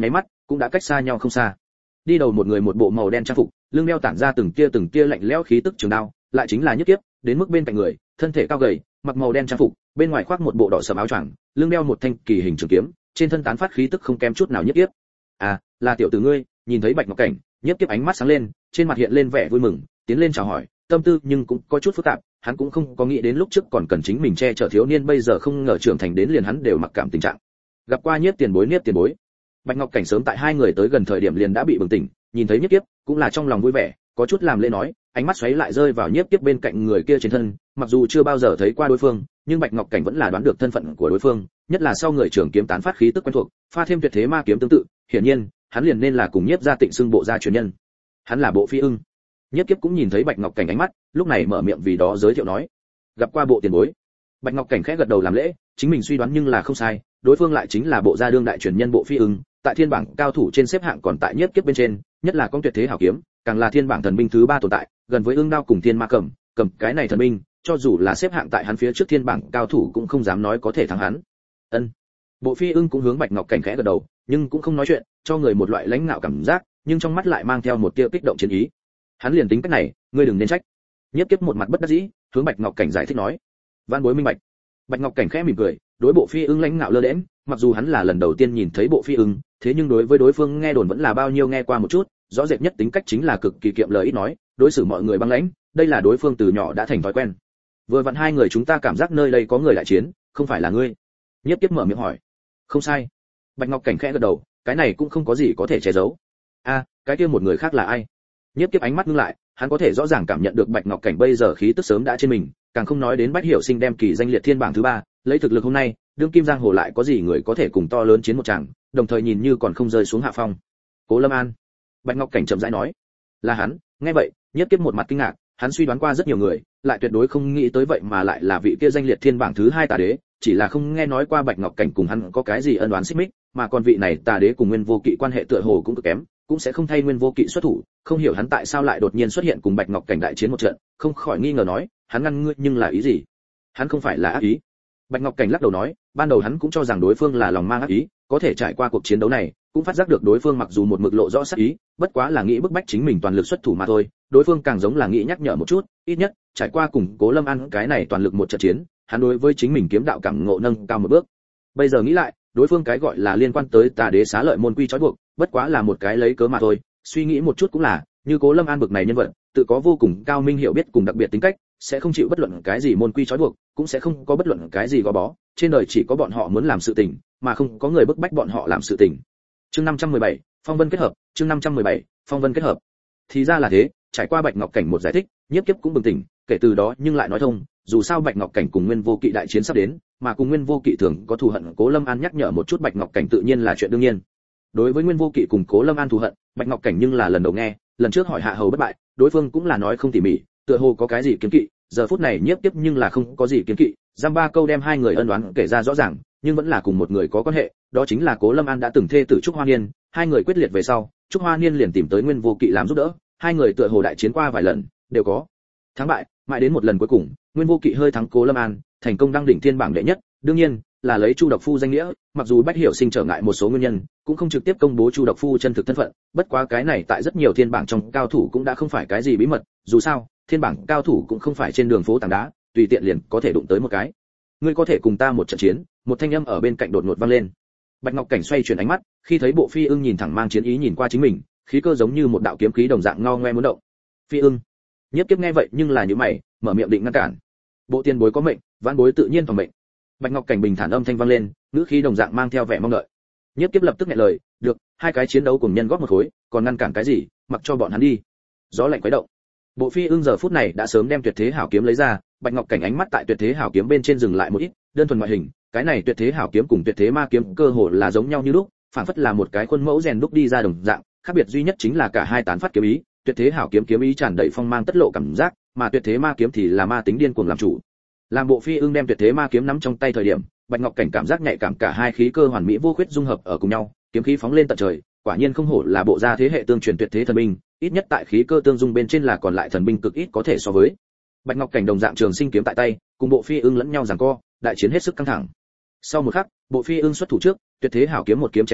cũng đã cách xa nhau không xa. Đi đầu một người một bộ màu đen trang phục, lưng đeo tản ra từng tia từng tia lạnh lẽo khí tức trường đao, lại chính là Nhất Kiếp, đến mức bên cạnh người, thân thể cao gầy, mặc màu đen trang phục, bên ngoài khoác một bộ đỏ sẫm áo choàng, lưng đeo một thanh kỳ hình trường kiếm, trên thân tán phát khí tức không kém chút nào Nhất Kiếp. À, là tiểu tử ngươi. Nhìn thấy Bạch Ngọc Cảnh, Nhất Kiếp ánh mắt sáng lên, trên mặt hiện lên vẻ vui mừng, tiến lên chào hỏi, tâm tư nhưng cũng có chút phức tạp, hắn cũng không có nghĩ đến lúc trước còn cần chính mình che chở thiếu niên bây giờ không ngờ trưởng thành đến liền hắn đều mặc cảm tình trạng. Gặp qua Nhiếp tiền bối, Nhiếp tiền bối. Bạch Ngọc Cảnh sớm tại hai người tới gần thời điểm liền đã bị bừng tỉnh, nhìn thấy Nhiếp Kiếp, cũng là trong lòng vui vẻ, có chút làm lễ nói, ánh mắt xoáy lại rơi vào Nhiếp Kiếp bên cạnh người kia trên thân, mặc dù chưa bao giờ thấy qua đối phương, nhưng Bạch Ngọc Cảnh vẫn là đoán được thân phận của đối phương, nhất là sau người trưởng kiếm tán phát khí tức quen thuộc, pha thêm tuyệt thế ma kiếm tương tự, hiển nhiên, hắn liền nên là cùng Nhiếp gia Tịnh xưng bộ gia truyền nhân. Hắn là Bộ Phi Ưng. Nhiếp Kiếp cũng nhìn thấy Bạch Ngọc Cảnh ánh mắt, lúc này mở miệng vì đó giới thiệu nói, gặp qua Bộ tiền bối. Bạch Ngọc Cảnh khẽ gật đầu làm lễ, chính mình suy đoán nhưng là không sai, đối phương lại chính là Bộ gia đương đại truyền nhân Bộ Phi Ưng, tại thiên bảng cao thủ trên xếp hạng còn tại Nhiếp Kiếp bên trên, nhất là con tuyệt thế hảo kiếm, càng là thiên bảng thần binh thứ ba tồn tại, gần với ương đao cùng thiên ma cầm, cầm cái này thần binh, cho dù là xếp hạng tại hắn phía trước thiên bảng cao thủ cũng không dám nói có thể thắng hắn. Ân. Bộ Phi Ưng cũng hướng Bạch Ngọc Cảnh khẽ gật đầu, nhưng cũng không nói chuyện, cho người một loại lãnh ngạo cảm giác, nhưng trong mắt lại mang theo một tia kích động chiến ý. Hắn liền tính cách này, ngươi đừng nên trách. Nhiếp Kiếp một mặt bất đắc dĩ, hướng Bạch Ngọc Cảnh giải thích nói, van bối minh bạch. Bạch Ngọc Cảnh khẽ mỉm cười, đối Bộ Phi Ưng lãnh ngạo lơ đễnh, mặc dù hắn là lần đầu tiên nhìn thấy Bộ Phi Ưng, thế nhưng đối với đối phương nghe đồn vẫn là bao nhiêu nghe qua một chút, rõ rệt nhất tính cách chính là cực kỳ kiệm lời ít nói, đối xử mọi người băng lãnh, đây là đối phương từ nhỏ đã thành thói quen. Vừa vặn hai người chúng ta cảm giác nơi đây có người đại chiến, không phải là ngươi? Nhiếp Kiếp mở miệng hỏi. Không sai. Bạch Ngọc Cảnh khẽ gật đầu, cái này cũng không có gì có thể che giấu. A, cái kia một người khác là ai? Nhiếp Kiếp ánh mắt ngưng lại, hắn có thể rõ ràng cảm nhận được Bạch Ngọc Cảnh bây giờ khí tức sớm đã trên mình, càng không nói đến Bách Hiểu Sinh đem kỳ danh liệt thiên bảng thứ ba, lấy thực lực hôm nay, đương kim giang hồ lại có gì người có thể cùng to lớn chiến một tràng, đồng thời nhìn như còn không rơi xuống hạ phong. Cố Lâm An. Bạch Ngọc Cảnh chậm rãi nói, là hắn. Nghe vậy, Nhiếp Kiếp một mặt kinh ngạc, hắn suy đoán qua rất nhiều người, lại tuyệt đối không nghĩ tới vậy mà lại là vị kia danh liệt thiên bảng thứ hai tà đế, chỉ là không nghe nói qua Bạch Ngọc Cảnh cùng hắn có cái gì ân oán xích mích, mà còn vị này tà đế cùng Nguyên Vô Kỵ quan hệ tựa hồ cũng cực kém, cũng sẽ không thay Nguyên Vô Kỵ xuất thủ, không hiểu hắn tại sao lại đột nhiên xuất hiện cùng Bạch Ngọc Cảnh đại chiến một trận, không khỏi nghi ngờ nói, hắn ngăn ngươi nhưng là ý gì? Hắn không phải là ác ý. Bạch Ngọc Cảnh lắc đầu nói, ban đầu hắn cũng cho rằng đối phương là lòng mang ác ý, có thể trải qua cuộc chiến đấu này, cũng phát giác được đối phương mặc dù một mực lộ rõ sát ý, bất quá là nghĩ bức bách chính mình toàn lực xuất thủ mà thôi, đối phương càng giống là nghĩ nhắc nhở một chút, ít nhất trải qua cùng Cố Lâm An cái này toàn lực một trận chiến, hắn đối với chính mình kiếm đạo cảm ngộ nâng cao một bước. Bây giờ nghĩ lại, đối phương cái gọi là liên quan tới tà đế xá lợi môn quy trói buộc, bất quá là một cái lấy cớ mà thôi, suy nghĩ một chút cũng là, như Cố Lâm An bực này nhân vật, tự có vô cùng cao minh hiểu biết cùng đặc biệt tính cách, sẽ không chịu bất luận cái gì môn quy trói buộc, cũng sẽ không có bất luận cái gì gò bó, trên đời chỉ có bọn họ muốn làm sự tình, mà không có người bức bách bọn họ làm sự tình. Chương năm trăm mười bảy, Phong Vân kết hợp, chương năm trăm mười bảy, Phong Vân kết hợp. Thì ra là thế, trải qua Bạch Ngọc Cảnh một giải thích, Nhiếp Kiếp cũng bừng tỉnh, kể từ đó nhưng lại nói thông, dù sao Bạch Ngọc Cảnh cùng Nguyên Vô Kỵ đại chiến sắp đến, mà cùng Nguyên Vô Kỵ thường có thù hận, Cố Lâm An nhắc nhở một chút Bạch Ngọc Cảnh tự nhiên là chuyện đương nhiên. Đối với Nguyên Vô Kỵ cùng Cố Lâm An thù hận, Bạch Ngọc Cảnh nhưng là lần đầu nghe, lần trước hỏi Hạ Hầu bất bại, đối phương cũng là nói không tỉ mỉ, tựa hồ có cái gì kiến kỵ, giờ phút này Nhiếp Kiếp nhưng là không có gì kiến kỵ, giam ba câu đem hai người ân oán kể ra rõ ràng, nhưng vẫn là cùng một người có quan hệ, đó chính là Cố Lâm An đã từng thê tử Trúc Hoa Niên, hai người quyết liệt về sau, Trúc Hoa Niên liền tìm tới Nguyên Vô Kỵ làm giúp đỡ, hai người tựa hồ đại chiến qua vài lần, đều có thắng bại, mãi đến một lần cuối cùng, Nguyên Vô Kỵ hơi thắng Cố Lâm An, thành công đăng đỉnh thiên bảng đệ nhất, đương nhiên là lấy Chu Độc Phu danh nghĩa, mặc dù Bách Hiểu Sinh trở ngại một số nguyên nhân, cũng không trực tiếp công bố Chu Độc Phu chân thực thân phận, bất quá cái này tại rất nhiều thiên bảng trong cao thủ cũng đã không phải cái gì bí mật, dù sao, thiên bảng cao thủ cũng không phải trên đường phố tảng đá, tùy tiện liền có thể đụng tới một cái. Ngươi có thể cùng ta một trận chiến? Một thanh âm ở bên cạnh đột ngột vang lên. Bạch Ngọc Cảnh xoay chuyển ánh mắt, khi thấy Bộ Phi Ưng nhìn thẳng mang chiến ý nhìn qua chính mình, khí cơ giống như một đạo kiếm khí đồng dạng ngao ngoe muốn động. Phi Ưng. Nhiếp Kiếp nghe vậy nhưng là nhíu mày, mở miệng định ngăn cản. Bộ tiền bối có mệnh, vãn bối tự nhiên phòng mệnh. Bạch Ngọc Cảnh bình thản âm thanh vang lên, ngữ khí đồng dạng mang theo vẻ mong đợi. Nhiếp Kiếp lập tức nghẹn lời, được, hai cái chiến đấu cùng nhân góp một khối, còn ngăn cản cái gì, mặc cho bọn hắn đi. Gió lạnh quấy động. Bộ Phi Ưng giờ phút này đã sớm đem Tuyệt Thế Hảo kiếm lấy ra, Bạch Ngọc Cảnh ánh mắt tại Tuyệt Thế Hảo kiếm bên trên dừng lại một ít, đơn thuần ngoại hình, cái này Tuyệt Thế Hảo kiếm cùng Tuyệt Thế Ma kiếm cơ hồ là giống nhau như lúc, phản phất là một cái khuôn mẫu rèn đúc đi ra đồng dạng, khác biệt duy nhất chính là cả hai tán phát kiếm ý, Tuyệt Thế Hảo kiếm kiếm ý tràn đầy phong mang tất lộ cảm giác, mà Tuyệt Thế Ma kiếm thì là ma tính điên cuồng làm chủ. Làm Bộ Phi Ưng đem Tuyệt Thế Ma kiếm nắm trong tay thời điểm, Bạch Ngọc Cảnh cảm giác nhạy cảm cả hai khí cơ hoàn mỹ vô khuyết dung hợp ở cùng nhau, kiếm khí phóng lên tận trời, quả nhiên không hổ là bộ gia thế hệ tương truyền tuyệt thế thần binh, ít nhất tại khí cơ tương dung bên trên là còn lại thần binh cực ít có thể so với. Bạch Ngọc Cảnh đồng dạng trường sinh kiếm tại tay, cùng Bộ Phi Ưng lẫn nhau giằng co, đại chiến hết sức căng thẳng. Sau một khắc, Bộ Phi Ưng xuất thủ trước, Tuyệt Thế Hảo kiếm một kiếm chém xuống,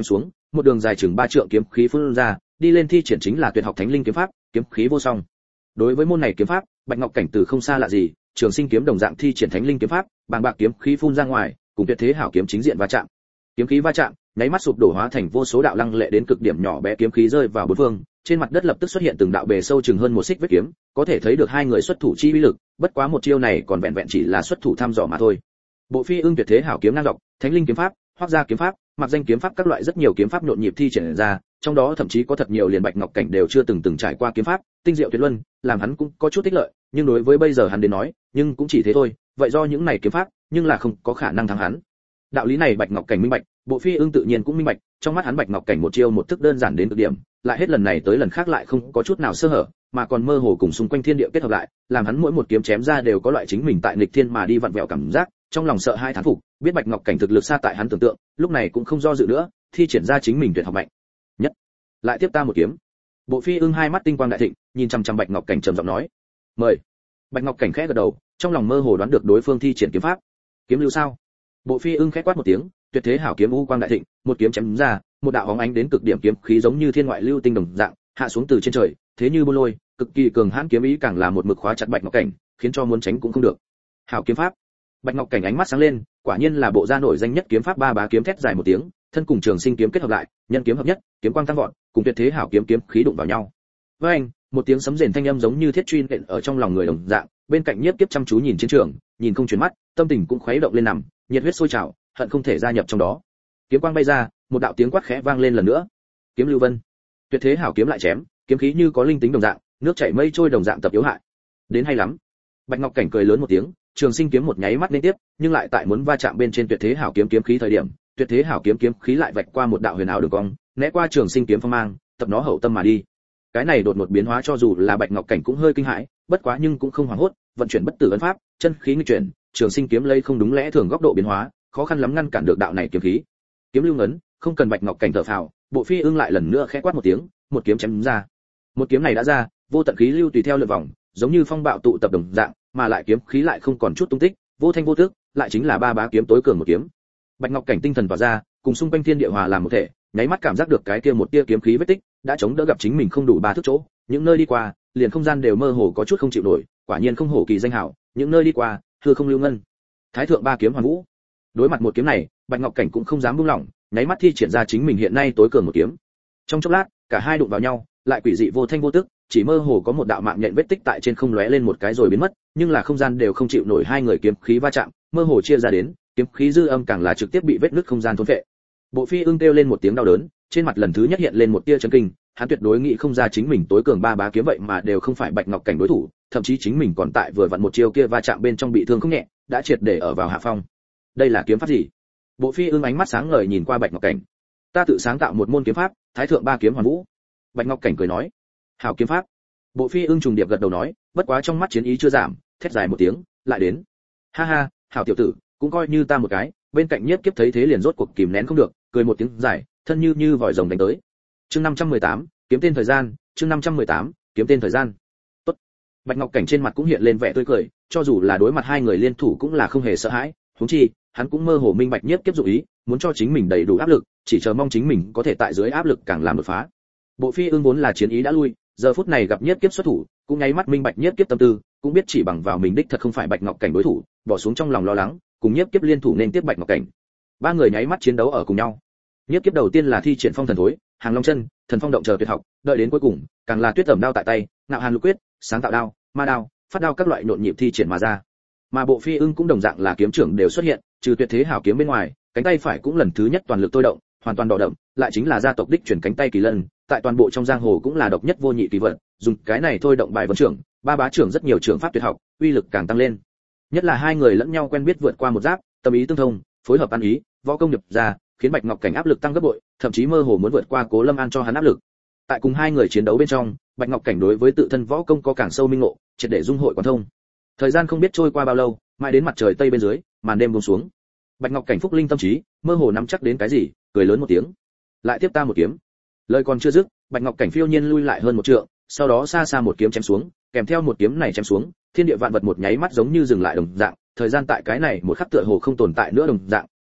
một đường dài chừng ba trượng kiếm khí phun ra, đi lên thi triển chính là tuyệt học thánh linh kiếm pháp, kiếm khí vô song. Đối với môn này kiếm pháp, Bạch Ngọc Cảnh từ không xa lạ gì, Trường Sinh kiếm đồng dạng thi triển thánh linh kiếm pháp, bàng bạc kiếm khí phun ra ngoài, cùng tuyệt thế hảo kiếm chính diện va chạm. Kiếm khí va chạm, nháy mắt sụp đổ hóa thành vô số đạo lăng lệ đến cực điểm nhỏ bé kiếm khí rơi vào bốn phương, trên mặt đất lập tức xuất hiện từng đạo bề sâu chừng hơn một xích vết kiếm, có thể thấy được hai người xuất thủ chi uy lực, bất quá một chiêu này còn vẹn vẹn chỉ là xuất thủ thăm dò mà thôi. Bộ Phi Ưng tuyệt thế hảo kiếm ngang dọc, thánh linh kiếm pháp, hoắc gia kiếm pháp, mặc danh kiếm pháp các loại rất nhiều kiếm pháp nhộn nhịp thi triển ra, trong đó thậm chí có thật nhiều liền Bạch Ngọc Cảnh đều chưa từng từng trải qua kiếm pháp, tinh diệu tuyệt luân, làm hắn cũng có chút thích lợi, nhưng đối với bây giờ hắn đến nói, nhưng cũng chỉ thế thôi, vậy do những này kiếm pháp, nhưng là không có khả năng thắng hắn. Đạo lý này Bạch Ngọc Cảnh minh bạch, Bộ Phi Ưng tự nhiên cũng minh bạch, trong mắt hắn Bạch Ngọc Cảnh một chiêu một thức đơn giản đến cực điểm, lại hết lần này tới lần khác lại không có chút nào sơ hở, mà còn mơ hồ cùng xung quanh thiên địa kết hợp lại, làm hắn mỗi một kiếm chém ra đều có loại chính mình tại nghịch thiên mà đi vặn vẹo cảm giác, trong lòng sợ hai thán phục, biết Bạch Ngọc Cảnh thực lực xa tại hắn tưởng tượng, lúc này cũng không do dự nữa, thi triển ra chính mình tuyệt học mạnh nhất. Lại tiếp ta một kiếm. Bộ Phi Ưng hai mắt tinh quang đại thịnh, nhìn chăm chăm Bạch Ngọc Cảnh trầm giọng nói: "Mời." Bạch Ngọc Cảnh khẽ gật đầu, trong lòng mơ hồ đoán được đối phương thi triển kiếm pháp. Kiếm lưu sao? Bộ Phi Ưng khẽ quát một tiếng, tuyệt thế hảo kiếm u quang đại thịnh, một kiếm chém ra, một đạo bóng ánh đến cực điểm kiếm khí giống như thiên ngoại lưu tinh đồng dạng, hạ xuống từ trên trời, thế như bôn lôi, cực kỳ cường hãn kiếm ý càng là một mực khóa chặt Bạch Ngọc Cảnh, khiến cho muốn tránh cũng không được. Hảo kiếm pháp. Bạch Ngọc Cảnh ánh mắt sáng lên, quả nhiên là bộ gia nổi danh nhất kiếm pháp ba bá kiếm thét dài một tiếng, thân cùng Trường Sinh kiếm kết hợp lại, nhân kiếm hợp nhất, kiếm quang tăng vọt, cùng tuyệt thế hảo kiếm kiếm khí đụng vào nhau. Với anh, một tiếng sấm rền thanh âm giống như thiết truy nện ở trong lòng người đồng dạng, bên cạnh Nhiếp Kiếp chăm chú nhìn chiến trường, nhìn không chuyển mắt, tâm tình cũng khuấy động lên nằm, nhiệt huyết sôi trào, hận không thể gia nhập trong đó. Kiếm quang bay ra, một đạo tiếng quát khẽ vang lên lần nữa. Kiếm lưu vân. Tuyệt thế hảo kiếm lại chém, kiếm khí như có linh tính đồng dạng, nước chảy mây trôi đồng dạng tập yếu hại. Đến hay lắm. Bạch Ngọc Cảnh cười lớn một tiếng, Trường Sinh kiếm một nháy mắt liên tiếp, nhưng lại tại muốn va chạm bên trên tuyệt thế hảo kiếm kiếm khí thời điểm, tuyệt thế hảo kiếm kiếm khí lại vạch qua một đạo huyền ảo đường cong, né qua Trường Sinh kiếm phong mang, tập nó hậu tâm mà đi. Cái này đột ngột biến hóa cho dù là Bạch Ngọc Cảnh cũng hơi kinh hãi, bất quá nhưng cũng không hoảng hốt, vận chuyển bất tử ấn pháp, chân khí nghịch chuyển, Trường Sinh kiếm lấy không đúng lẽ thường góc độ biến hóa, khó khăn lắm ngăn cản được đạo này kiếm khí. Kiếm lưu ngấn, không cần Bạch Ngọc Cảnh thở phào, Bộ Phi Ưng lại lần nữa khẽ quát một tiếng, một kiếm chém ra. Một kiếm này đã ra, vô tận khí lưu tùy theo lượn vòng, giống như phong bạo tụ tập đồng dạng, mà lại kiếm khí lại không còn chút tung tích, vô thanh vô tức, lại chính là ba bá kiếm tối cường một kiếm. Bạch Ngọc Cảnh tinh thần tỏa ra, cùng xung quanh thiên địa hòa làm một thể, nháy mắt cảm giác được cái kia một tia kiếm khí vết tích, đã chống đỡ gặp chính mình không đủ ba thước chỗ, những nơi đi qua, liền không gian đều mơ hồ có chút không chịu nổi, quả nhiên không hổ kỳ danh hảo, những nơi đi qua, hư không lưu ngân. Thái thượng ba kiếm hoàn vũ. Đối mặt một kiếm này, Bạch Ngọc Cảnh cũng không dám buông lỏng, nháy mắt thi triển ra chính mình hiện nay tối cường một kiếm. Trong chốc lát, cả hai đụng vào nhau, lại quỷ dị vô thanh vô tức, chỉ mơ hồ có một đạo mạng nhện vết tích tại trên không lóe lên một cái rồi biến mất, nhưng là không gian đều không chịu nổi hai người kiếm khí va chạm, mơ hồ chia ra đến, kiếm khí dư âm càng là trực tiếp bị vết nứt không gian thôn phệ. Bộ Phi Ưng kêu lên một tiếng đau đớn, trên mặt lần thứ nhất hiện lên một tia chấn kinh, hắn tuyệt đối nghĩ không ra chính mình tối cường ba bá kiếm vậy mà đều không phải Bạch Ngọc Cảnh đối thủ, thậm chí chính mình còn tại vừa vặn một chiêu kia va chạm bên trong bị thương không nhẹ, đã triệt để ở vào hạ phong. Đây là kiếm pháp gì? Bộ Phi Ưng ánh mắt sáng ngời nhìn qua Bạch Ngọc Cảnh. Ta tự sáng tạo một môn kiếm pháp, Thái thượng ba kiếm hoàn vũ. Bạch Ngọc Cảnh cười nói. Hảo kiếm pháp. Bộ Phi Ưng trùng điệp gật đầu nói, bất quá trong mắt chiến ý chưa giảm, thét dài một tiếng, lại đến. Ha ha, hảo tiểu tử, cũng coi như ta một cái. Bên cạnh Nhiếp Kiếp thấy thế liền rốt cuộc kìm nén không được, cười một tiếng dài, thân như như vòi rồng đánh tới. Chương năm trăm mười tám, kiếm tên thời gian, chương năm trăm mười tám, kiếm tên thời gian. Tốt. Bạch Ngọc Cảnh trên mặt cũng hiện lên vẻ tươi cười, cho dù là đối mặt hai người liên thủ cũng là không hề sợ hãi, huống chi, hắn cũng mơ hồ minh bạch Nhiếp Kiếp dụng ý, muốn cho chính mình đầy đủ áp lực, chỉ chờ mong chính mình có thể tại dưới áp lực càng làm đột phá. Bộ Phi Ưng vốn là chiến ý đã lui, giờ phút này gặp Nhiếp Kiếp xuất thủ, cũng nháy mắt minh bạch Nhiếp Kiếp tâm tư, cũng biết chỉ bằng vào mình đích thật không phải Bạch Ngọc Cảnh đối thủ, bỏ xuống trong lòng lo lắng, cùng Nhiếp Kiếp liên thủ nên tiếp Bạch Ngọc Cảnh. Ba người nháy mắt chiến đấu ở cùng nhau. Nhiếp Kiếp đầu tiên là thi triển phong thần thối, hàng long chân, thần phong động chờ tuyệt học, đợi đến cuối cùng, càng là tuyết tẩm đao tại tay, ngạo hàn lục quyết, sáng tạo đao, ma đao, phát đao các loại nhộn nhịp thi triển mà ra. Mà Bộ Phi Ưng cũng đồng dạng là kiếm trưởng đều xuất hiện, trừ tuyệt thế hảo kiếm bên ngoài, cánh tay phải cũng lần thứ nhất toàn lực tôi động, hoàn toàn đỏ đậm, lại chính là gia tộc đích chuyển cánh tay kỳ lân, tại toàn bộ trong giang hồ cũng là độc nhất vô nhị kỳ vật, dùng cái này thôi động bài vấn trưởng, ba bá trưởng rất nhiều trưởng pháp tuyệt học, uy lực càng tăng lên. Nhất là hai người lẫn nhau quen biết vượt qua một giáp, tâm ý tương thông, phối hợp ăn ý, võ công nhập ra, khiến Bạch Ngọc Cảnh áp lực tăng gấp bội, thậm chí mơ hồ muốn vượt qua Cố Lâm An cho hắn áp lực. Tại cùng hai người chiến đấu bên trong, Bạch Ngọc Cảnh đối với tự thân võ công có càng sâu minh ngộ, triệt để dung hội quán thông. Thời gian không biết trôi qua bao lâu, mãi đến mặt trời tây bên dưới, màn đêm buông xuống. Bạch Ngọc Cảnh phúc linh tâm trí, mơ hồ nắm chắc đến cái gì, cười lớn một tiếng. Lại tiếp ta một kiếm. Lời còn chưa dứt, Bạch Ngọc Cảnh phiêu nhiên lui lại hơn một trượng, sau đó xa xa một kiếm chém xuống, kèm theo một kiếm này chém xuống, thiên địa vạn vật một nháy mắt giống như dừng lại đồng dạng, thời gian tại cái này một khắc tựa hồ không tồn tại nữa đồng dạng,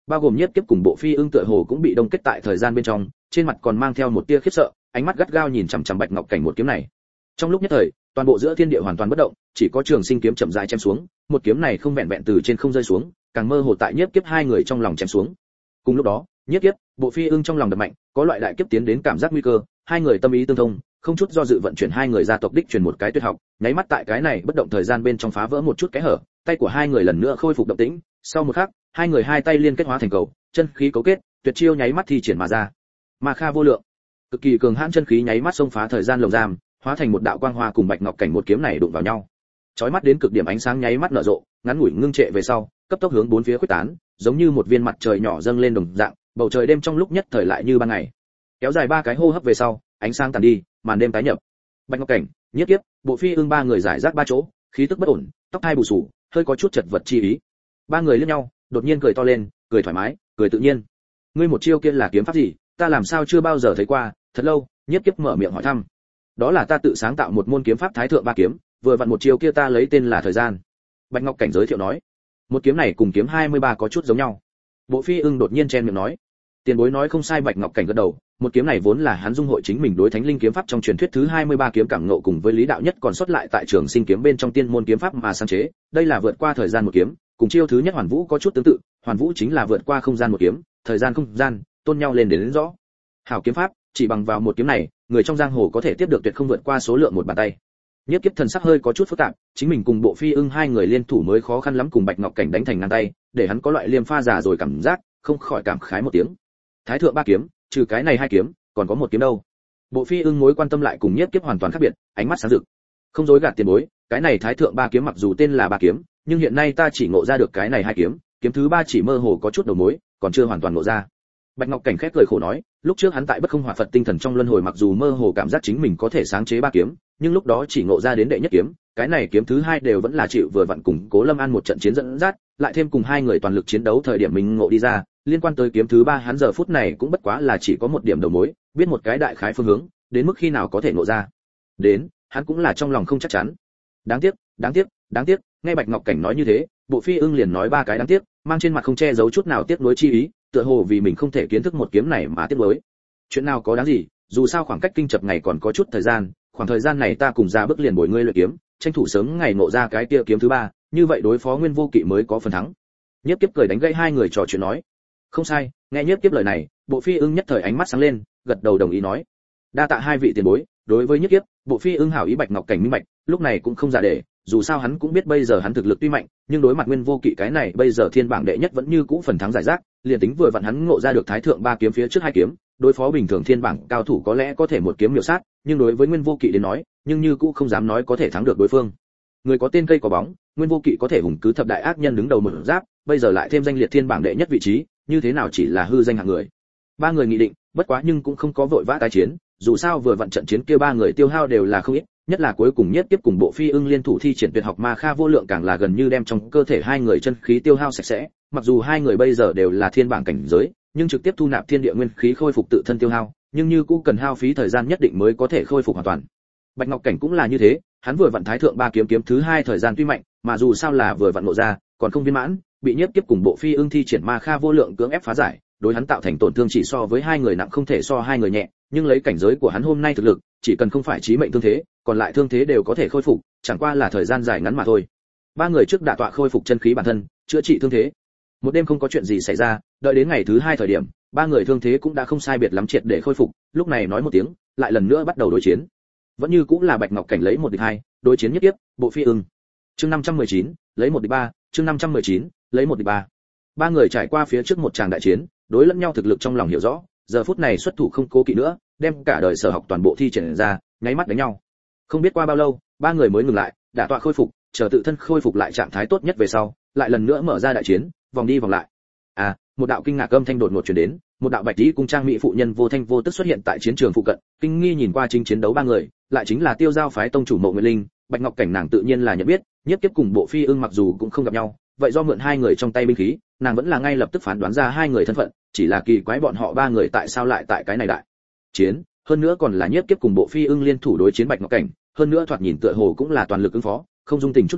bao gồm nhiếp kiếp cùng bộ phi ưng tựa hồ cũng bị đông kết tại thời gian bên trong, trên mặt còn mang theo một tia khiếp sợ, ánh mắt gắt gao nhìn chằm chằm Bạch Ngọc Cảnh một kiếm này. Trong lúc nhất thời, toàn bộ giữa thiên địa hoàn toàn bất động, chỉ có Trường Sinh kiếm chậm rãi chém xuống, một kiếm này không vẹn vẹn từ trên không rơi xuống, càng mơ hồ tại nhiếp kiếp hai người trong lòng chém xuống. Cùng lúc đó, nhiếp kiếp, bộ phi ưng trong lòng đập mạnh, có loại đại kiếp tiến đến cảm giác nguy cơ, hai người tâm ý tương thông, không chút do dự vận chuyển hai người gia tộc đích truyền một cái tuyệt học, nháy mắt tại cái này bất động thời gian bên trong phá vỡ một chút kẽ hở, tay của hai người lần nữa khôi phục động tĩnh, sau một khắc, hai người hai tay liên kết hóa thành cầu, chân khí cấu kết, tuyệt chiêu nháy mắt thi triển mà ra. Ma Kha vô lượng, cực kỳ cường hãn chân khí nháy mắt xông phá thời gian lồng giam, hóa thành một đạo quang hoa cùng Bạch Ngọc Cảnh một kiếm này đụng vào nhau. Chói mắt đến cực điểm ánh sáng nháy mắt nở rộ, ngắn ngủi ngưng trệ về sau, cấp tốc hướng bốn phía khuếch tán, giống như một viên mặt trời nhỏ dâng lên đồng dạng, bầu trời đêm trong lúc nhất thời lại như ban ngày. Kéo dài ba cái hô hấp về sau, ánh sáng tàn đi, màn đêm tái nhập. Bạch Ngọc Cảnh, Nhiếp Kiếp, bộ phi ưng ba người giải rác ba chỗ, khí tức bất ổn, tóc hai bù xù, hơi có chút chật vật chi ý. Ba người liếc nhau, đột nhiên cười to lên, cười thoải mái, cười tự nhiên. Ngươi một chiêu kia là kiếm pháp gì, ta làm sao chưa bao giờ thấy qua, thật lâu. Nhiếp Kiếp mở miệng hỏi thăm. Đó là ta tự sáng tạo một môn kiếm pháp Thái thượng ba kiếm, vừa vặn một chiêu kia ta lấy tên là thời gian. Bạch Ngọc Cảnh giới thiệu nói. Một kiếm này cùng kiếm hai mươi ba có chút giống nhau. Bộ phi ưng đột nhiên chen miệng nói. Tiền bối nói không sai. Bạch Ngọc Cảnh gật đầu, một kiếm này vốn là hắn dung hội chính mình đối thánh linh kiếm pháp trong truyền thuyết thứ hai mươi ba kiếm cảm ngộ cùng với lý đạo nhất còn sót lại tại Trường Sinh kiếm bên trong tiên môn kiếm pháp mà sáng chế, đây là vượt qua thời gian một kiếm, cùng chiêu thứ nhất Hoàn Vũ có chút tương tự, Hoàn Vũ chính là vượt qua không gian một kiếm, thời gian không gian tôn nhau lên đến, đến rõ. Hảo kiếm pháp, chỉ bằng vào một kiếm này, người trong giang hồ có thể tiếp được tuyệt không vượt qua số lượng một bàn tay. Nhiếp Kiếp thần sắc hơi có chút phức tạp, chính mình cùng bộ phi ưng hai người liên thủ mới khó khăn lắm cùng Bạch Ngọc Cảnh đánh thành ngang tay, để hắn có loại liêm pha già rồi cảm giác, không khỏi cảm khái một tiếng. Thái thượng ba kiếm, trừ cái này hai kiếm, còn có một kiếm đâu? Bộ phi ưng mối quan tâm lại cùng Nhiếp Kiếp hoàn toàn khác biệt, ánh mắt sáng rực. Không dối gạt tiền bối, cái này Thái thượng ba kiếm mặc dù tên là ba kiếm, nhưng hiện nay ta chỉ ngộ ra được cái này hai kiếm, kiếm thứ ba chỉ mơ hồ có chút đầu mối, còn chưa hoàn toàn ngộ ra. Bạch Ngọc Cảnh khép cười khổ nói, lúc trước hắn tại Bất Không Hỏa Phật tinh thần trong luân hồi mặc dù mơ hồ cảm giác chính mình có thể sáng chế ba kiếm, nhưng lúc đó chỉ ngộ ra đến đệ nhất kiếm, cái này kiếm thứ hai đều vẫn là chịu vừa vặn cùng Cố Lâm An một trận chiến dẫn dắt, lại thêm cùng hai người toàn lực chiến đấu thời điểm mình ngộ đi ra, liên quan tới kiếm thứ ba hắn giờ phút này cũng bất quá là chỉ có một điểm đầu mối, biết một cái đại khái phương hướng, đến mức khi nào có thể ngộ ra. Đến, hắn cũng là trong lòng không chắc chắn. Đáng tiếc, đáng tiếc, đáng tiếc, nghe Bạch Ngọc Cảnh nói như thế, bộ phi ưng liền nói ba cái đáng tiếc, mang trên mặt không che giấu chút nào tiếc nuối chi ý, tựa hồ vì mình không thể kiến thức một kiếm này mà tiếc nuối. Chuyện nào có đáng gì, dù sao khoảng cách kinh chập ngày còn có chút thời gian, khoảng thời gian này ta cùng ra bước liền bồi ngươi luyện kiếm, tranh thủ sớm ngày ngộ ra cái kia kiếm thứ ba, như vậy đối phó Nguyên Vô Kỵ mới có phần thắng. Nhiếp Kiếp cười đánh gãy hai người trò chuyện nói. Không sai, nghe Nhiếp Kiếp lời này, bộ phi ưng nhất thời ánh mắt sáng lên, gật đầu đồng ý nói. Đa tạ hai vị tiền bối. Đối với Nhiếp Kiếp, bộ phi ưng hảo ý Bạch Ngọc Cảnh minh bạch, lúc này cũng không giả để, dù sao hắn cũng biết bây giờ hắn thực lực tuy mạnh, nhưng đối mặt Nguyên Vô Kỵ cái này bây giờ thiên bảng đệ nhất vẫn như cũ phần thắng giải rác, liền tính vừa vặn hắn ngộ ra được Thái thượng ba kiếm phía trước hai kiếm, đối phó bình thường thiên bảng cao thủ có lẽ có thể một kiếm miểu sát, nhưng đối với Nguyên Vô Kỵ đến nói, nhưng như cũ không dám nói có thể thắng được đối phương. Người có tên cây có bóng, Nguyên Vô Kỵ có thể hùng cứ thập đại ác nhân đứng đầu một giáp, bây giờ lại thêm danh liệt thiên bảng đệ nhất vị trí, như thế nào chỉ là hư danh hạng người. Ba người nghị định, bất quá nhưng cũng không có vội vã tái chiến, dù sao vừa vận trận chiến kia ba người tiêu hao đều là không ít, nhất là cuối cùng Nhất Tiếp cùng bộ phi ưng liên thủ thi triển tuyệt học Ma Kha vô lượng càng là gần như đem trong cơ thể hai người chân khí tiêu hao sạch sẽ, mặc dù hai người bây giờ đều là thiên bảng cảnh giới, nhưng trực tiếp thu nạp thiên địa nguyên khí khôi phục tự thân tiêu hao, nhưng như cũng cần hao phí thời gian nhất định mới có thể khôi phục hoàn toàn. Bạch Ngọc Cảnh cũng là như thế, hắn vừa vận thái thượng ba kiếm kiếm thứ hai thời gian tuy mạnh, mà dù sao là vừa vận ngộ ra, còn không viên mãn, bị Nhất Tiếp cùng bộ phi ưng thi triển Ma Kha vô lượng cưỡng ép phá giải, đối hắn tạo thành tổn thương chỉ so với hai người nặng không thể so hai người nhẹ, nhưng lấy cảnh giới của hắn hôm nay thực lực, chỉ cần không phải chí mệnh thương thế, còn lại thương thế đều có thể khôi phục, chẳng qua là thời gian dài ngắn mà thôi. Ba người trước đả tọa khôi phục chân khí bản thân, chữa trị thương thế. Một đêm không có chuyện gì xảy ra, đợi đến ngày thứ hai thời điểm, ba người thương thế cũng đã không sai biệt lắm triệt để khôi phục, lúc này nói một tiếng, lại lần nữa bắt đầu đối chiến. Vẫn như cũng là Bạch Ngọc Cảnh lấy một địch hai, đối chiến Nhất Tiếp, bộ phi ưng. Chương năm trăm mười chín, lấy một địch ba, chương năm trăm mười chín, lấy một địch ba. Ba người trải qua phía trước một tràng đại chiến, đối lẫn nhau thực lực trong lòng hiểu rõ, giờ phút này xuất thủ không cố kỵ nữa, đem cả đời sở học toàn bộ thi triển ra, nháy mắt đánh nhau. Không biết qua bao lâu, ba người mới ngừng lại, đả tọa khôi phục, chờ tự thân khôi phục lại trạng thái tốt nhất về sau, lại lần nữa mở ra đại chiến, vòng đi vòng lại. À, một đạo kinh ngạc âm thanh đột ngột truyền đến, một đạo bạch y cung trang mỹ phụ nhân vô thanh vô tức xuất hiện tại chiến trường phụ cận, kinh nghi nhìn qua chính chiến đấu ba người, lại chính là Tiêu Giao phái tông chủ Mộ Nguyệt Linh, Bạch Ngọc Cảnh nàng tự nhiên là nhận biết, Nhất Tiếp cùng bộ phi ưng mặc dù cũng không gặp nhau, vậy do mượn hai người trong tay binh khí, nàng vẫn là ngay lập tức phán đoán ra hai người thân phận, chỉ là kỳ quái bọn họ ba người tại sao lại tại cái này đại chiến, hơn nữa còn là Nhất Tiếp cùng bộ phi ưng liên thủ đối chiến Bạch Ngọc Cảnh, hơn nữa thoạt nhìn tựa hồ cũng là toàn lực ứng phó, không dung tình chút nào,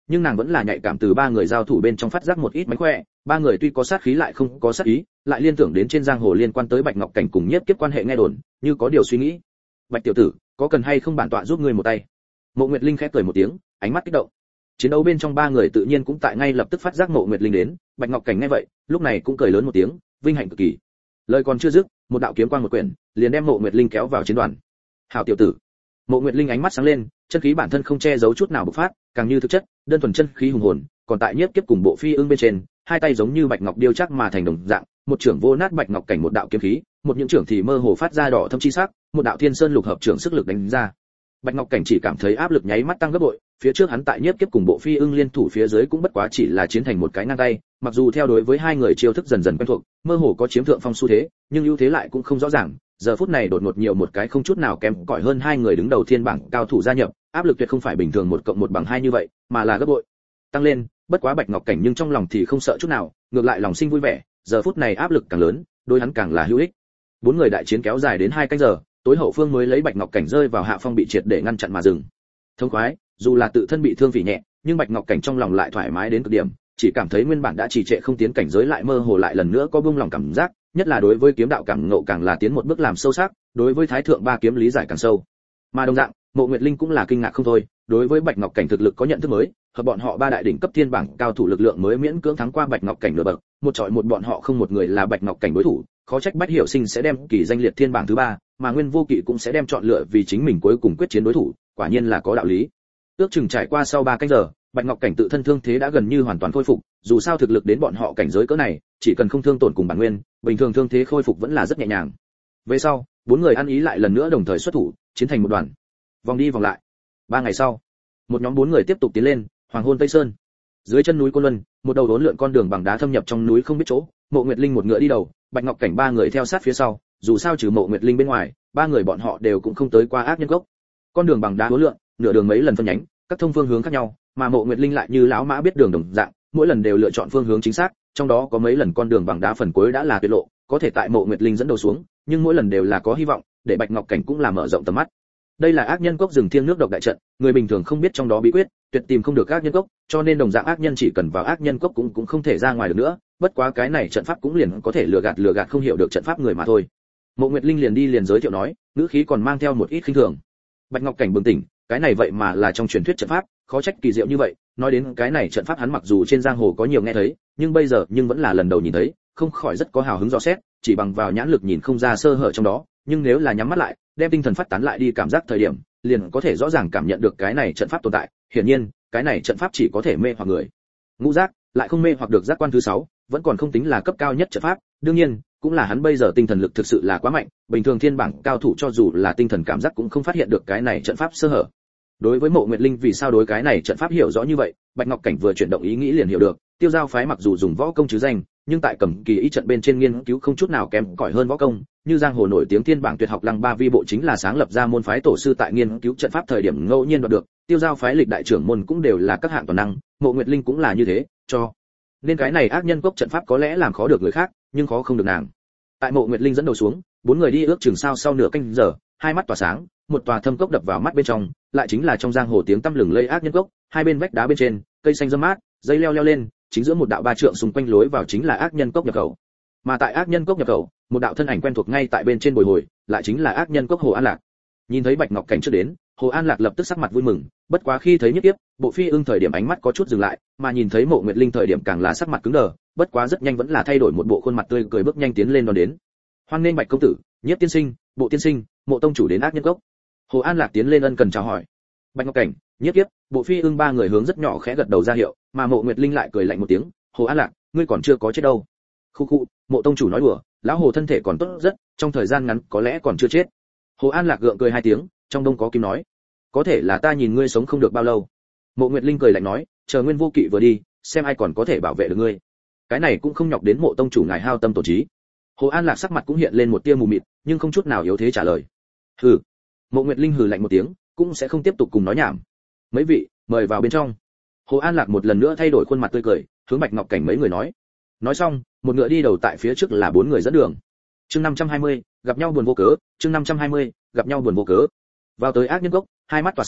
nhưng nàng vẫn là nhạy cảm từ ba người giao thủ bên trong phát giác một ít mánh khỏe. Ba người tuy có sát khí lại không có sát ý, lại liên tưởng đến trên giang hồ liên quan tới Bạch Ngọc Cảnh cùng Nhiếp Kiếp quan hệ nghe đồn, như có điều suy nghĩ. Bạch tiểu tử, có cần hay không bản tọa giúp ngươi một tay? Mộ Nguyệt Linh khẽ cười một tiếng, ánh mắt kích động. Chiến đấu bên trong ba người tự nhiên cũng tại ngay lập tức phát giác Mộ Nguyệt Linh đến. Bạch Ngọc Cảnh nghe vậy, lúc này cũng cười lớn một tiếng, vinh hạnh cực kỳ. Lời còn chưa dứt, một đạo kiếm quang một quyển, liền đem Mộ Nguyệt Linh kéo vào chiến đoàn. Hảo tiểu tử. Mộ Nguyệt Linh ánh mắt sáng lên, chân khí bản thân không che giấu chút nào bộc phát, càng như thực chất, đơn thuần chân khí hùng hồn, còn tại Nhiếp Kiếp cùng Bộ Phi Ưng bên trên, hai tay giống như bạch ngọc điêu chắc mà thành đồng dạng, một trưởng vô nát Bạch Ngọc Cảnh một đạo kiếm khí, một những trưởng thì mơ hồ phát ra đỏ thâm chi sắc, một đạo thiên sơn lục hợp trưởng sức lực đánh ra. Bạch Ngọc Cảnh chỉ cảm thấy áp lực nháy mắt tăng gấp bội, phía trước hắn tại Nhiếp Kiếp cùng Bộ Phi Ưng liên thủ phía dưới cũng bất quá chỉ là chiến thành một cái ngang tay, mặc dù theo đối với hai người chiêu thức dần dần quen thuộc, mơ hồ có chiếm thượng phong xu thế, nhưng ưu thế lại cũng không rõ ràng. Giờ phút này đột ngột nhiều một cái không chút nào kém cỏi hơn hai người đứng đầu thiên bảng cao thủ gia nhập, áp lực tuyệt không phải bình thường một cộng một bằng hai như vậy, mà là gấp bội tăng lên. Bất quá Bạch Ngọc Cảnh nhưng trong lòng thì không sợ chút nào, ngược lại lòng sinh vui vẻ, giờ phút này áp lực càng lớn, đối hắn càng là hữu ích. Bốn người đại chiến kéo dài đến hai canh giờ, tối hậu phương mới lấy Bạch Ngọc Cảnh rơi vào hạ phong bị triệt để ngăn chặn mà dừng. Thông khoái, dù là tự thân bị thương vì nhẹ, nhưng Bạch Ngọc Cảnh trong lòng lại thoải mái đến cực điểm, chỉ cảm thấy nguyên bản đã trì trệ không tiến cảnh giới lại mơ hồ lại lần nữa có buông lòng cảm giác, nhất là đối với kiếm đạo cảm ngộ càng là tiến một bước làm sâu sắc, đối với Thái thượng ba kiếm lý giải càng sâu. Mà đồng dạng, Mộ Nguyệt Linh cũng là kinh ngạc không thôi, đối với Bạch Ngọc Cảnh thực lực có nhận thức mới, hợp bọn họ ba đại đỉnh cấp thiên bảng cao thủ lực lượng mới miễn cưỡng thắng qua Bạch Ngọc Cảnh nửa bậc, một chọi một bọn họ không một người là Bạch Ngọc Cảnh đối thủ, khó trách Bách Hiểu Sinh sẽ đem kỳ danh liệt thiên bảng thứ ba, mà Nguyên Vô Kỵ cũng sẽ đem chọn lựa vì chính mình cuối cùng quyết chiến đối thủ, quả nhiên là có đạo lý. Ước chừng trải qua sau ba canh giờ, Bạch Ngọc Cảnh tự thân thương thế đã gần như hoàn toàn khôi phục, dù sao thực lực đến bọn họ cảnh giới cỡ này, chỉ cần không thương tổn cùng bản nguyên, bình thường thương thế khôi phục vẫn là rất nhẹ nhàng. Về sau, bốn người ăn ý lại lần nữa đồng thời xuất thủ, chiến thành một đoàn. Vòng đi vòng lại. Ba ngày sau, một nhóm bốn người tiếp tục tiến lên, Hoàng Hôn Tây Sơn. Dưới chân núi Côn Luân, một đầu đốn lượn con đường bằng đá thâm nhập trong núi không biết chỗ, Mộ Nguyệt Linh một ngựa đi đầu, Bạch Ngọc Cảnh ba người theo sát phía sau, dù sao trừ Mộ Nguyệt Linh bên ngoài, ba người bọn họ đều cũng không tới qua ác nhân gốc. Con đường bằng đá đốn lượn, nửa đường mấy lần phân nhánh, các thông phương hướng khác nhau, mà Mộ Nguyệt Linh lại như lão mã biết đường đồng dạng, mỗi lần đều lựa chọn phương hướng chính xác, trong đó có mấy lần con đường bằng đá phần cuối đã là tuyệt lộ, có thể tại Mộ Nguyệt Linh dẫn đầu xuống, nhưng mỗi lần đều là có hy vọng, để Bạch Ngọc Cảnh cũng là mở rộng tầm mắt. Đây là ác nhân cốc rừng thiêng nước độc đại trận, người bình thường không biết trong đó bí quyết, tuyệt tìm không được ác nhân cốc, cho nên đồng dạng ác nhân chỉ cần vào ác nhân cốc cũng cũng không thể ra ngoài được nữa, bất quá cái này trận pháp cũng liền có thể lừa gạt lừa gạt không hiểu được trận pháp người mà thôi. Mộ Nguyệt Linh liền đi liền giới thiệu nói, ngữ khí còn mang theo một ít khinh thường. Bạch Ngọc Cảnh bừng tỉnh, cái này vậy mà là trong truyền thuyết trận pháp, khó trách kỳ diệu như vậy, nói đến cái này trận pháp hắn mặc dù trên giang hồ có nhiều nghe thấy, nhưng bây giờ nhưng vẫn là lần đầu nhìn thấy, không khỏi rất có hào hứng dò xét, chỉ bằng vào nhãn lực nhìn không ra sơ hở trong đó, nhưng nếu là nhắm mắt lại, đem tinh thần phát tán lại đi cảm giác thời điểm, liền có thể rõ ràng cảm nhận được cái này trận pháp tồn tại, hiển nhiên, cái này trận pháp chỉ có thể mê hoặc người. Ngũ giác, lại không mê hoặc được giác quan thứ sáu, vẫn còn không tính là cấp cao nhất trận pháp, đương nhiên, cũng là hắn bây giờ tinh thần lực thực sự là quá mạnh, bình thường thiên bảng cao thủ cho dù là tinh thần cảm giác cũng không phát hiện được cái này trận pháp sơ hở. Đối với Mộ Nguyệt Linh vì sao đối cái này trận pháp hiểu rõ như vậy, Bạch Ngọc Cảnh vừa chuyển động ý nghĩ liền hiểu được, Tiêu Giao phái mặc dù dùng võ công chứ danh, nhưng tại cầm kỳ ý trận bên trên nghiên cứu không chút nào kém cỏi hơn võ công, như giang hồ nổi tiếng thiên bảng tuyệt học Lăng Ba Vi Bộ chính là sáng lập ra môn phái tổ sư tại nghiên cứu trận pháp thời điểm ngẫu nhiên đoạt được, Tiêu Giao phái lịch đại trưởng môn cũng đều là các hạng toàn năng, Mộ Nguyệt Linh cũng là như thế, cho nên cái này ác nhân cốc trận pháp có lẽ làm khó được người khác, nhưng khó không được nàng. Tại Mộ Nguyệt Linh dẫn đầu xuống, bốn người đi ước chừng sao sau nửa canh giờ, hai mắt tỏa sáng, một tòa thâm cốc đập vào mắt bên trong, lại chính là trong giang hồ tiếng tăm lừng lây ác nhân cốc, hai bên vách đá bên trên, cây xanh râm mát, dây leo leo lên, chính giữa một đạo ba trượng xung quanh lối vào chính là ác nhân cốc nhập khẩu. Mà tại ác nhân cốc nhập khẩu, một đạo thân ảnh quen thuộc ngay tại bên trên bồi hồi, lại chính là ác nhân cốc Hồ An Lạc. Nhìn thấy Bạch Ngọc Cảnh trước đến, Hồ An Lạc lập tức sắc mặt vui mừng, bất quá khi thấy Nhất Kiếp, Bộ Phi Ưng thời điểm ánh mắt có chút dừng lại, mà nhìn thấy Mộ Nguyệt Linh thời điểm càng là sắc mặt cứng đờ, bất quá rất nhanh vẫn là thay đổi một bộ khuôn mặt tươi cười bước nhanh tiến lên đón đến. Hoan nghênh Bạch công tử, Nhiếp tiên sinh, Bộ tiên sinh, Mộ tông chủ đến ác nhân cốc. Hồ An Lạc tiến lên ân cần chào hỏi. Bạch Ngọc Cảnh, Nhiếp Kiếp, Bộ Phi Ưng ba người hướng rất nhỏ khẽ gật đầu ra hiệu, mà Mộ Nguyệt Linh lại cười lạnh một tiếng, Hồ An Lạc, ngươi còn chưa có chết đâu. Khu khu, Mộ tông chủ nói đùa, lão Hồ thân thể còn tốt rất, trong thời gian ngắn có lẽ còn chưa chết. Hồ An Lạc gượng cười hai tiếng, trong đông có kim nói, có thể là ta nhìn ngươi sống không được bao lâu. Mộ Nguyệt Linh cười lạnh nói, chờ Nguyên Vô Kỵ vừa đi, xem ai còn có thể bảo vệ được ngươi. Cái này cũng không nhọc đến Mộ tông chủ ngài hao tâm tổ trí. Hồ An Lạc sắc mặt cũng hiện lên một tia mù mịt, nhưng không chút nào yếu thế trả lời. Hừ. Mộ Nguyệt Linh hừ lạnh một tiếng, cũng sẽ không tiếp tục cùng nói nhảm. Mấy vị, mời vào bên trong. Hồ An Lạc một lần nữa thay đổi khuôn mặt tươi cười, hướng Bạch Ngọc Cảnh mấy người nói. Nói xong, một ngựa đi đầu tại phía trước là bốn người dẫn đường. Chương năm trăm hai mươi, gặp nhau buồn vô cớ, chương năm trăm hai mươi, gặp nhau buồn vô cớ. Vào tới ác nhân cốc, hai mắt tỏa sáng,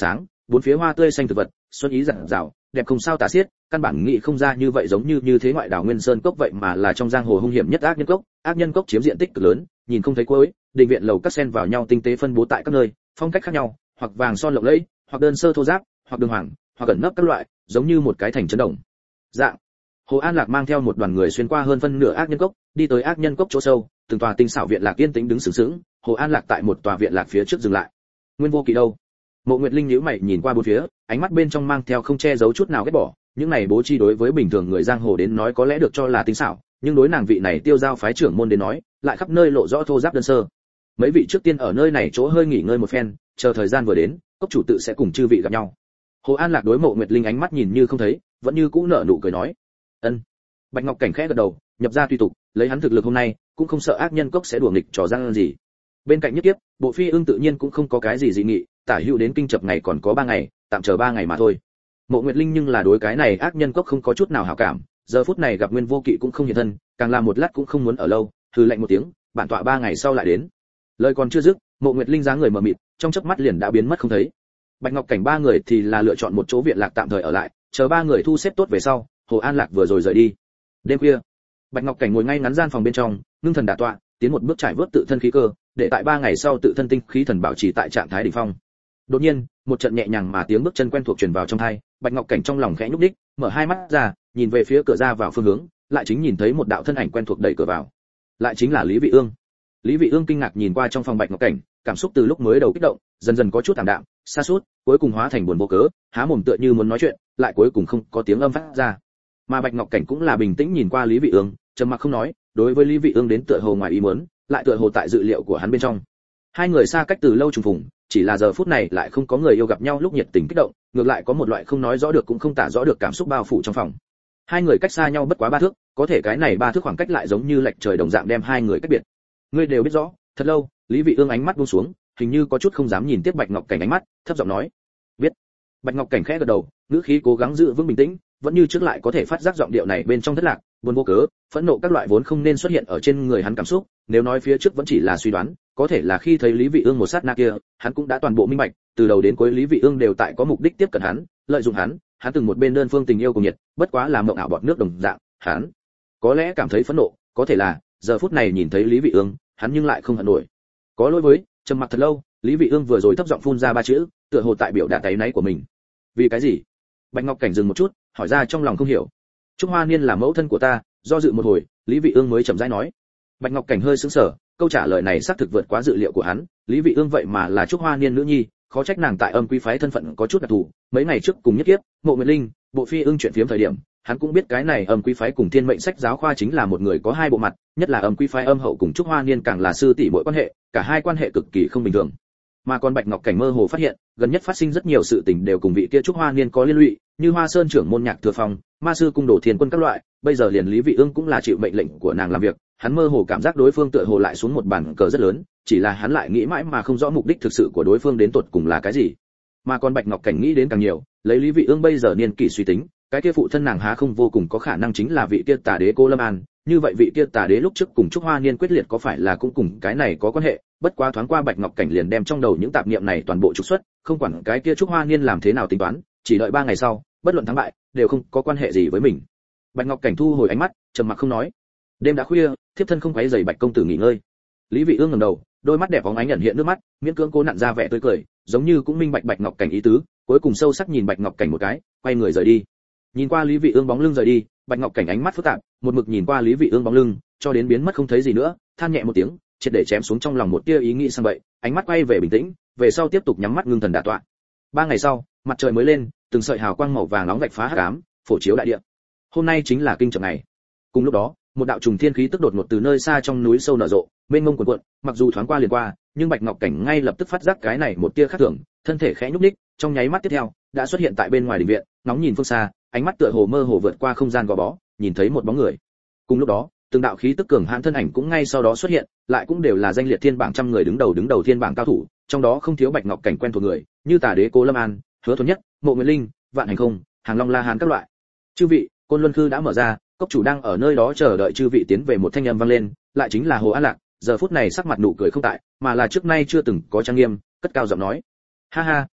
bốn phía hoa tươi xanh thực vật, xuân ý rạng rào, đẹp không sao tả xiết, căn bản nghĩ không ra như vậy giống như như thế ngoại đảo Nguyên Sơn cốc vậy mà là trong giang hồ hung hiểm nhất ác nhân cốc. Ác nhân cốc chiếm diện tích cực lớn, nhìn không thấy cuối, đình viện lầu các xen vào nhau tinh tế phân bố tại các nơi, phong cách khác nhau, hoặc vàng son lộng lẫy, hoặc đơn sơ thô ráp, hoặc đường hoàng, hoặc ẩn nấp các loại, giống như một cái thành trấn đồng. Dạng. Hồ An Lạc mang theo một đoàn người xuyên qua hơn phân nửa ác nhân cốc, đi tới ác nhân cốc chỗ sâu, từng tòa tinh xảo viện lạc yên tĩnh đứng sừng sững. Hồ An Lạc tại một tòa viện lạc phía trước dừng lại. Nguyên Vô Kỵ đâu? Mộ Nguyệt Linh nhíu mày nhìn qua bốn phía, ánh mắt bên trong mang theo không che giấu chút nào ghét bỏ. Những này bố trí đối với bình thường người giang hồ đến nói có lẽ được cho là tinh xảo, nhưng đối nàng vị này tiêu giao phái trưởng môn đến nói, lại khắp nơi lộ rõ thô ráp đơn sơ. Mấy vị trước tiên ở nơi này chỗ hơi nghỉ ngơi một phen, chờ thời gian vừa đến, cốc chủ tự sẽ cùng chư vị gặp nhau. Hồ An Lạc đối Mộ Nguyệt Linh ánh mắt nhìn như không thấy, vẫn như cũ nở nụ cười nói. Ân. Bạch Ngọc Cảnh khẽ gật đầu, nhập ra tùy tục, lấy hắn thực lực hôm nay, cũng không sợ ác nhân cốc sẽ đùa nghịch trò gian gì. Bên cạnh Nhất Kiếp, Bộ Phi Ưng tự nhiên cũng không có cái gì dị nghị, tả hữu đến kinh chập ngày còn có ba ngày, tạm chờ ba ngày mà thôi. Mộ Nguyệt Linh nhưng là đối cái này ác nhân cốc không có chút nào hảo cảm, giờ phút này gặp Nguyên Vô Kỵ cũng không hiện thân, càng làm một lát cũng không muốn ở lâu, hừ lạnh một tiếng, bản tọa ba ngày sau lại đến. Lời còn chưa dứt, Mộ Nguyệt Linh dáng người mờ mịt, trong chớp mắt liền đã biến mất không thấy. Bạch Ngọc Cảnh ba người thì là lựa chọn một chỗ viện lạc tạm thời ở lại, chờ ba người thu xếp tốt về sau, Hồ An Lạc vừa rồi rời đi. Đêm khuya, Bạch Ngọc Cảnh ngồi ngay ngắn gian phòng bên trong, ngưng thần đả tọa, tiến một bước trải vớt tự thân khí cơ, để tại ba ngày sau tự thân tinh khí thần bảo trì tại trạng thái đỉnh phong. Đột nhiên, một trận nhẹ nhàng mà tiếng bước chân quen thuộc truyền vào trong tai, Bạch Ngọc Cảnh trong lòng khẽ nhúc đích, mở hai mắt ra, nhìn về phía cửa ra vào phương hướng, lại chính nhìn thấy một đạo thân ảnh quen thuộc đẩy cửa vào. Lại chính là Lý Vị Ương. Lý Vị Ương kinh ngạc nhìn qua trong phòng Bạch Ngọc Cảnh, cảm xúc từ lúc mới đầu kích động, dần dần có chút tạm đạm, sa sút, cuối cùng hóa thành buồn vô cớ, há mồm tựa như muốn nói chuyện, lại cuối cùng không có tiếng âm phát ra. Mà Bạch Ngọc Cảnh cũng là bình tĩnh nhìn qua Lý Vị Ương, trầm mặc không nói, đối với Lý Vị Ương đến tựa hồ ngoài ý muốn, lại tựa hồ tại dự liệu của hắn bên trong. Hai người xa cách từ lâu trùng phùng, chỉ là giờ phút này lại không có người yêu gặp nhau lúc nhiệt tình kích động, ngược lại có một loại không nói rõ được cũng không tả rõ được cảm xúc bao phủ trong phòng. Hai người cách xa nhau bất quá ba thước, có thể cái này ba thước khoảng cách lại giống như lệch trời đồng dạng đem hai người cách biệt. Ngươi đều biết rõ, thật lâu, Lý Vị Ương ánh mắt buông xuống, hình như có chút không dám nhìn tiếp Bạch Ngọc Cảnh ánh mắt, thấp giọng nói: "Biết." Bạch Ngọc Cảnh khẽ gật đầu, ngữ khí cố gắng giữ vững bình tĩnh, vẫn như trước lại có thể phát giác giọng điệu này bên trong thất lạc, buồn vô cớ, phẫn nộ các loại vốn không nên xuất hiện ở trên người hắn cảm xúc, nếu nói phía trước vẫn chỉ là suy đoán, có thể là khi thấy Lý Vị Ương một sát na kia, hắn cũng đã toàn bộ minh bạch, từ đầu đến cuối Lý Vị Ương đều tại có mục đích tiếp cận hắn, lợi dụng hắn, hắn từng một bên đơn phương tình yêu cùng nhiệt, bất quá là mộng ảo bọt nước đồng dạng, hắn có lẽ cảm thấy phẫn nộ, có thể là giờ phút này nhìn thấy Lý Vị Ương, hắn nhưng lại không hận nổi. Có lỗi với, trầm mặc thật lâu, Lý Vị Ương vừa rồi thấp giọng phun ra ba chữ, tựa hồ tại biểu đạt áy náy của mình. Vì cái gì? Bạch Ngọc Cảnh dừng một chút, hỏi ra trong lòng không hiểu. Trúc Hoa Niên là mẫu thân của ta, do dự một hồi, Lý Vị Ương mới chậm rãi nói. Bạch Ngọc Cảnh hơi sững sờ, câu trả lời này xác thực vượt quá dự liệu của hắn, Lý Vị Ương vậy mà là Trúc Hoa Niên nữ nhi, khó trách nàng tại Âm Quý phái thân phận có chút đặc thù, mấy ngày trước cùng Nhất Kiếp, Mộ Nguyệt Linh, Bộ Phi Ưng chuyện phiếm thời điểm, hắn cũng biết cái này Âm Quý phái cùng Thiên Mệnh sách giáo khoa chính là một người có hai bộ mặt, nhất là Âm Quý phái Âm Hậu cùng Trúc Hoa Niên càng là sư tỷ muội quan hệ, cả hai quan hệ cực kỳ không bình thường. Mà còn Bạch Ngọc Cảnh mơ hồ phát hiện, gần nhất phát sinh rất nhiều sự tình đều cùng vị kia Trúc Hoa Niên có liên lụy, như Hoa Sơn trưởng môn Nhạc Thừa Phong, Ma sư cung Đồ Thiên Quân các loại, bây giờ liền Lý Vị Ương cũng là chịu mệnh lệnh của nàng làm việc, hắn mơ hồ cảm giác đối phương tựa hồ lại xuống một bàn cờ rất lớn, chỉ là hắn lại nghĩ mãi mà không rõ mục đích thực sự của đối phương đến tột cùng là cái gì. Mà còn Bạch Ngọc Cảnh nghĩ đến càng nhiều, lấy Lý Vị Ương bây giờ niên kỷ suy tính, cái kia phụ thân nàng há không vô cùng có khả năng chính là vị kia Tà Đế Cô Lâm An, như vậy vị kia Tà Đế lúc trước cùng Trúc Hoa Niên quyết liệt có phải là cũng cùng cái này có quan hệ, bất quá thoáng qua Bạch Ngọc Cảnh liền đem trong đầu những tạp niệm này toàn bộ trục xuất, không quản cái kia Trúc Hoa Niên làm thế nào tính toán, chỉ đợi ba ngày sau, bất luận thắng bại, đều không có quan hệ gì với mình. Bạch Ngọc Cảnh thu hồi ánh mắt, trầm mặc không nói. Đêm đã khuya, thiếp thân không quấy rầy Bạch công tử nghỉ ngơi. Lý Vị Ương ngẩng đầu, đôi mắt đẹp bóng ánh ẩn hiện nước mắt, miễn cưỡng cố nặn ra vẻ tươi cười, giống như cũng minh bạch Bạch Ngọc Cảnh ý tứ, cuối cùng sâu sắc nhìn Bạch Ngọc Cảnh một cái, quay người rời đi. Nhìn qua Lý Vị Ương bóng lưng rời đi, Bạch Ngọc Cảnh ánh mắt phức tạp, một mực nhìn qua Lý Vị Ương bóng lưng, cho đến biến mất không thấy gì nữa, than nhẹ một tiếng, triệt để chém xuống trong lòng một tia ý nghĩ sang vậy, ánh mắt quay về bình tĩnh, về sau tiếp tục nhắm mắt ngưng thần đả tọa. Ba ngày sau, mặt trời mới lên, từng sợi hào quang màu vàng nóng vạch phá hắc ám, phổ chiếu đại địa. Hôm nay chính là kinh chập ngày. Cùng lúc đó, một đạo trùng thiên khí tức đột ngột từ nơi xa trong núi sâu nở rộ, mênh mông cuồn cuộn, mặc dù thoáng qua liền qua, nhưng Bạch Ngọc Cảnh ngay lập tức phát giác cái này một tia khác thường, thân thể khẽ nhúc nhích, trong nháy mắt tiếp theo, đã xuất hiện tại bên ngoài đình viện, ngóng nhìn phương xa, ánh mắt tựa hồ mơ hồ vượt qua không gian gò bó, nhìn thấy một bóng người. Cùng lúc đó, từng đạo khí tức cường hãn thân ảnh cũng ngay sau đó xuất hiện, lại cũng đều là danh liệt thiên bảng trăm người đứng đầu đứng đầu thiên bảng cao thủ, trong đó không thiếu Bạch Ngọc Cảnh quen thuộc người, như Tà Đế Cố Lâm An, Hứa Thuần Nhất, Mộ Nguyệt Linh, Vạn Hành Không, Hàng Long La Hán các loại. Chư vị, Côn Luân Khư đã mở ra, cốc chủ đang ở nơi đó chờ đợi chư vị tiến về. Một thanh âm vang lên, lại chính là Hồ An Lạc, giờ phút này sắc mặt nụ cười không tại, mà là trước nay chưa từng có trang nghiêm, cất cao giọng nói: "Ha ha,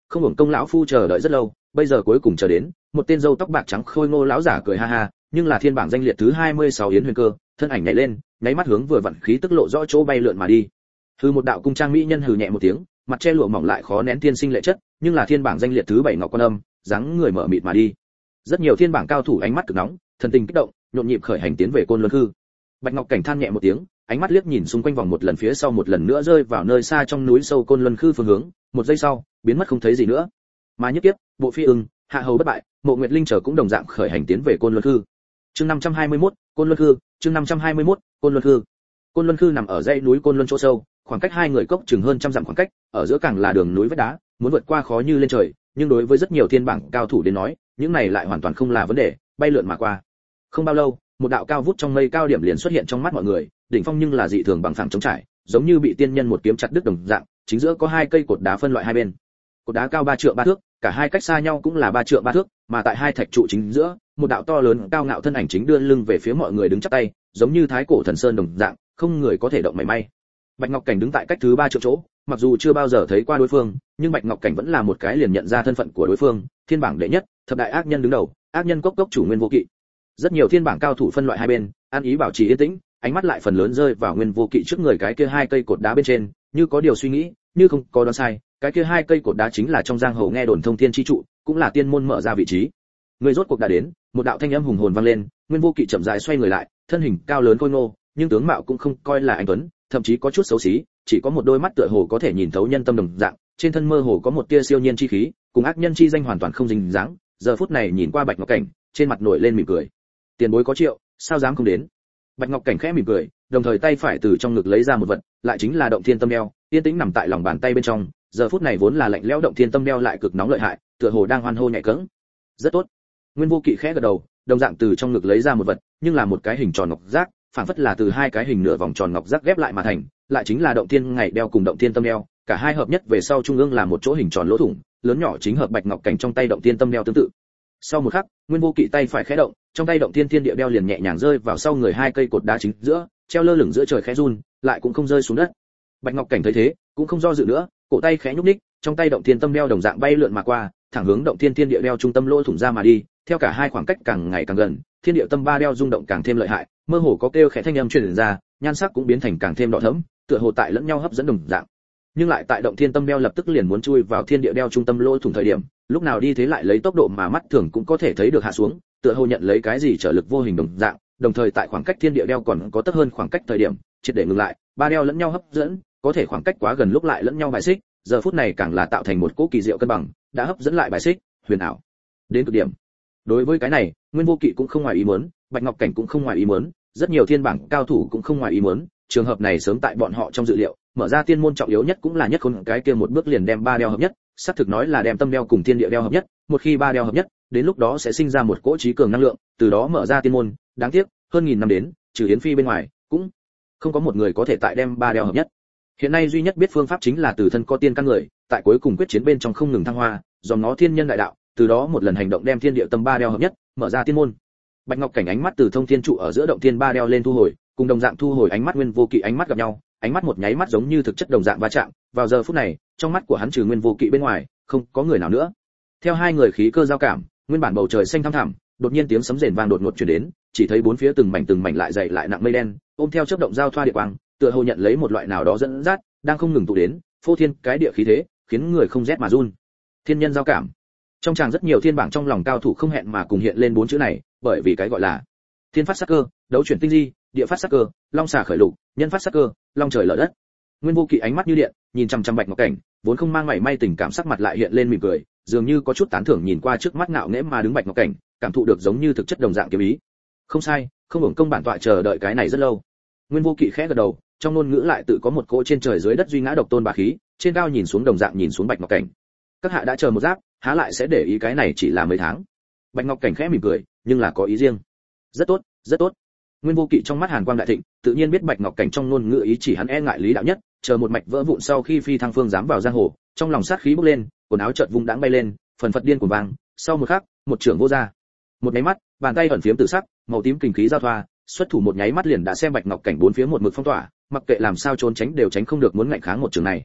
không hưởng công lão phu chờ đợi rất lâu, bây giờ cuối cùng chờ đến. Một tên râu tóc bạc trắng khôi ngô lão giả cười ha ha, nhưng là thiên bảng danh liệt thứ hai mươi sáu Yến Huyền Cơ, thân ảnh nhảy lên, nháy mắt hướng vừa vặn khí tức lộ rõ chỗ bay lượn mà đi. Hư một đạo cung trang mỹ nhân hừ nhẹ một tiếng, mặt che lụa mỏng lại khó nén tiên sinh lệ chất, nhưng là thiên bảng danh liệt thứ bảy Ngọc Quan Âm, dáng người mở mịt mà đi. Rất nhiều thiên bảng cao thủ ánh mắt cực nóng, thần tình kích động, nhộn nhịp khởi hành tiến về Côn Luân Hư. Bạch Ngọc Cảnh than nhẹ một tiếng, ánh mắt liếc nhìn xung quanh vòng một lần phía sau một lần nữa rơi vào nơi xa trong núi sâu Côn Luân Khư phương hướng, một giây sau, biến mất không thấy gì nữa. Mà nhất tiếp, Bộ Phi Ưng, Hạ Hầu bất bại, Mộ Nguyệt Linh chờ cũng đồng dạng khởi hành tiến về Côn Luân Khư. Chương năm trăm hai mươi mốt, Côn Luân Khư, chương năm trăm hai mươi mốt, Côn Luân Khư. Côn Luân Khư nằm ở dãy núi Côn Luân chỗ sâu, khoảng cách hai người cốc chừng hơn trăm dặm khoảng cách, ở giữa càng là đường núi vách đá, muốn vượt qua khó như lên trời, nhưng đối với rất nhiều thiên bảng cao thủ đến nói, những này lại hoàn toàn không là vấn đề, bay lượn mà qua. Không bao lâu, một đạo cao vút trong mây cao điểm liền xuất hiện trong mắt mọi người, đỉnh phong nhưng là dị thường bằng phẳng trống trải, giống như bị tiên nhân một kiếm chặt đứt đồng dạng, chính giữa có hai cây cột đá phân loại hai bên. Cột đá cao ba trượng ba thước, cả hai cách xa nhau cũng là ba trượng ba thước, mà tại hai thạch trụ chính giữa, một đạo to lớn cao ngạo thân ảnh chính đưa lưng về phía mọi người đứng chắp tay, giống như thái cổ thần sơn đồng dạng, không người có thể động mảy may. Bạch Ngọc Cảnh đứng tại cách thứ ba trượng chỗ, mặc dù chưa bao giờ thấy qua đối phương, nhưng Bạch Ngọc Cảnh vẫn là một cái liền nhận ra thân phận của đối phương, thiên bảng đệ nhất, thập đại ác nhân đứng đầu, ác nhân cốc cốc chủ Nguyên Vô Kỵ. Rất nhiều thiên bảng cao thủ phân loại hai bên, an ý bảo trì yên tĩnh, ánh mắt lại phần lớn rơi vào Nguyên Vô Kỵ trước người cái kia hai cây cột đá bên trên, như có điều suy nghĩ, như không có đoán sai, cái kia hai cây cột đá chính là trong giang hồ nghe đồn thông thiên chi trụ, cũng là tiên môn mở ra vị trí. Người rốt cuộc đã đến, một đạo thanh âm hùng hồn vang lên, Nguyên Vô Kỵ chậm rãi xoay người lại, thân hình cao lớn khôi ngô, nhưng tướng mạo cũng không coi là anh tuấn, thậm chí có chút xấu xí, chỉ có một đôi mắt tựa hồ có thể nhìn thấu nhân tâm đồng dạng, trên thân mơ hồ có một tia siêu nhiên chi khí, cùng ác nhân chi danh hoàn toàn không dính dáng. Giờ phút này nhìn qua Bạch Ngọc Cảnh, trên mặt nổi lên mỉm cười. Tiền bối có triệu, sao dám không đến? Bạch Ngọc Cảnh khẽ mỉm cười, đồng thời tay phải từ trong ngực lấy ra một vật, lại chính là động thiên tâm đeo, yên tĩnh nằm tại lòng bàn tay bên trong. Giờ phút này vốn là lạnh lẽo động thiên tâm đeo lại cực nóng lợi hại, tựa hồ đang hoan hô nhẹ cẫng. Rất tốt. Nguyên Vô Kỵ khẽ gật đầu, đồng dạng từ trong ngực lấy ra một vật, nhưng là một cái hình tròn ngọc giác, phản phất là từ hai cái hình nửa vòng tròn ngọc giác ghép lại mà thành, lại chính là động thiên ngày đeo cùng động thiên tâm đeo, cả hai hợp nhất về sau trung ương là một chỗ hình tròn lỗ thủng, lớn nhỏ chính hợp Bạch Ngọc Cảnh trong tay động thiên tâm đeo tương tự. Sau một khắc, Nguyên Vô Kỵ tay phải khẽ động, trong tay động thiên thiên địa đeo liền nhẹ nhàng rơi vào sau người hai cây cột đá chính giữa, treo lơ lửng giữa trời khẽ run, lại cũng không rơi xuống đất. Bạch Ngọc Cảnh thấy thế, cũng không do dự nữa, cổ tay khẽ nhúc nhích, trong tay động thiên tâm đeo đồng dạng bay lượn mà qua, thẳng hướng động thiên thiên địa đeo trung tâm lỗ thủng ra mà đi, theo cả hai khoảng cách càng ngày càng gần, thiên địa tâm ba đeo rung động càng thêm lợi hại, mơ hồ có kêu khẽ thanh âm truyền ra, nhan sắc cũng biến thành càng thêm đỏ thẫm, tựa hồ tại lẫn nhau hấp dẫn đồng dạng. Nhưng lại tại động thiên tâm đeo lập tức liền muốn chui vào thiên địa đeo trung tâm lỗ thủng thời điểm, lúc nào đi thế lại lấy tốc độ mà mắt thường cũng có thể thấy được hạ xuống, tựa hồ nhận lấy cái gì trở lực vô hình đồng dạng, đồng thời tại khoảng cách thiên địa đeo còn có tấp hơn khoảng cách thời điểm, triệt để ngừng lại, ba đeo lẫn nhau hấp dẫn, có thể khoảng cách quá gần lúc lại lẫn nhau bài xích, giờ phút này càng là tạo thành một cỗ kỳ diệu cân bằng, đã hấp dẫn lại bài xích, huyền ảo đến cực điểm. Đối với cái này, Nguyên Vô Kỵ cũng không ngoài ý muốn, Bạch Ngọc Cảnh cũng không ngoài ý muốn, rất nhiều thiên bảng cao thủ cũng không ngoài ý muốn, trường hợp này sớm tại bọn họ trong dự liệu, mở ra tiên môn trọng yếu nhất cũng là nhất khôn cái kia một bước liền đem ba đeo hợp nhất, xác thực nói là đem tâm đeo cùng thiên địa đeo hợp nhất, một khi ba đeo hợp nhất, đến lúc đó sẽ sinh ra một cỗ trí cường năng lượng, từ đó mở ra tiên môn, đáng tiếc, hơn nghìn năm đến, trừ Yến Phi bên ngoài, cũng không có một người có thể tại đem ba đeo hợp nhất. Hiện nay duy nhất biết phương pháp chính là từ thân có tiên căn người, tại cuối cùng quyết chiến bên trong không ngừng thăng hoa, dòm nó thiên nhân đại đạo, từ đó một lần hành động đem thiên địa tâm ba đeo hợp nhất, mở ra tiên môn. Bạch Ngọc Cảnh ánh mắt từ thông thiên trụ ở giữa động thiên ba đeo lên thu hồi, cùng đồng dạng thu hồi ánh mắt Nguyên Vô Kỵ ánh mắt gặp nhau, ánh mắt một nháy mắt giống như thực chất đồng dạng va chạm, vào giờ phút này, trong mắt của hắn trừ Nguyên Vô Kỵ bên ngoài, không có người nào nữa. Theo hai người khí cơ giao cảm, nguyên bản bầu trời xanh thăm thẳm, đột nhiên tiếng sấm rền vang đột ngột truyền đến, chỉ thấy bốn phía từng mảnh từng mảnh lại dày lại nặng mây đen, ôm theo chớp động giao thoa địa quang, tựa hồ nhận lấy một loại nào đó dẫn dắt, đang không ngừng tụ đến, phô thiên cái địa khí thế, khiến người không rét mà run. Thiên nhân giao cảm. Trong tràng rất nhiều thiên bảng trong lòng cao thủ không hẹn mà cùng hiện lên bốn chữ này, bởi vì cái gọi là thiên phát sắc cơ, đấu chuyển tinh di, địa phát sắc cơ, long xà khởi lục, nhân phát sắc cơ, long trời lở đất. Nguyên Vô Kỵ ánh mắt như điện, nhìn chằm chằm Bạch Ngọc Cảnh, vốn không mang mảy may tình cảm sắc mặt lại hiện lên mỉm cười, dường như có chút tán thưởng nhìn qua trước mắt ngạo nghễ mà đứng Bạch Ngọc Cảnh, cảm thụ được giống như thực chất đồng dạng kiếm ý. Không sai, không hưởng công bản tọa chờ đợi cái này rất lâu. Nguyên Vô Kỵ khẽ gật đầu, trong ngôn ngữ lại tự có một cỗ trên trời dưới đất duy ngã độc tôn bá khí, trên cao nhìn xuống đồng dạng nhìn xuống Bạch Ngọc Cảnh. Các hạ đã chờ một giáp, há lại sẽ để ý cái này chỉ là mấy tháng. Bạch Ngọc Cảnh khẽ mỉm cười, nhưng là có ý riêng. Rất tốt, rất tốt. Nguyên Vô Kỵ trong mắt hàn quang đại thịnh, tự nhiên biết Bạch Ngọc Cảnh trong ngôn ngữ ý chỉ hắn e ngại lý đạo nhất, chờ một mạch vỡ vụn sau khi phi thăng phương dám vào giang hồ, trong lòng sát khí bốc lên, quần áo chợt vung đãng bay lên, phần phật điên cuồng vang, sau một khắc, một trưởng vô ra. Một nháy mắt, bàn tay ẩn phiếm tử sắc, màu tím kinh khí giao thoa, xuất thủ một nháy mắt liền đã xem Bạch Ngọc Cảnh bốn phía một mực phong tỏa, mặc kệ làm sao trốn tránh đều tránh không được muốn ngạnh kháng một trường này.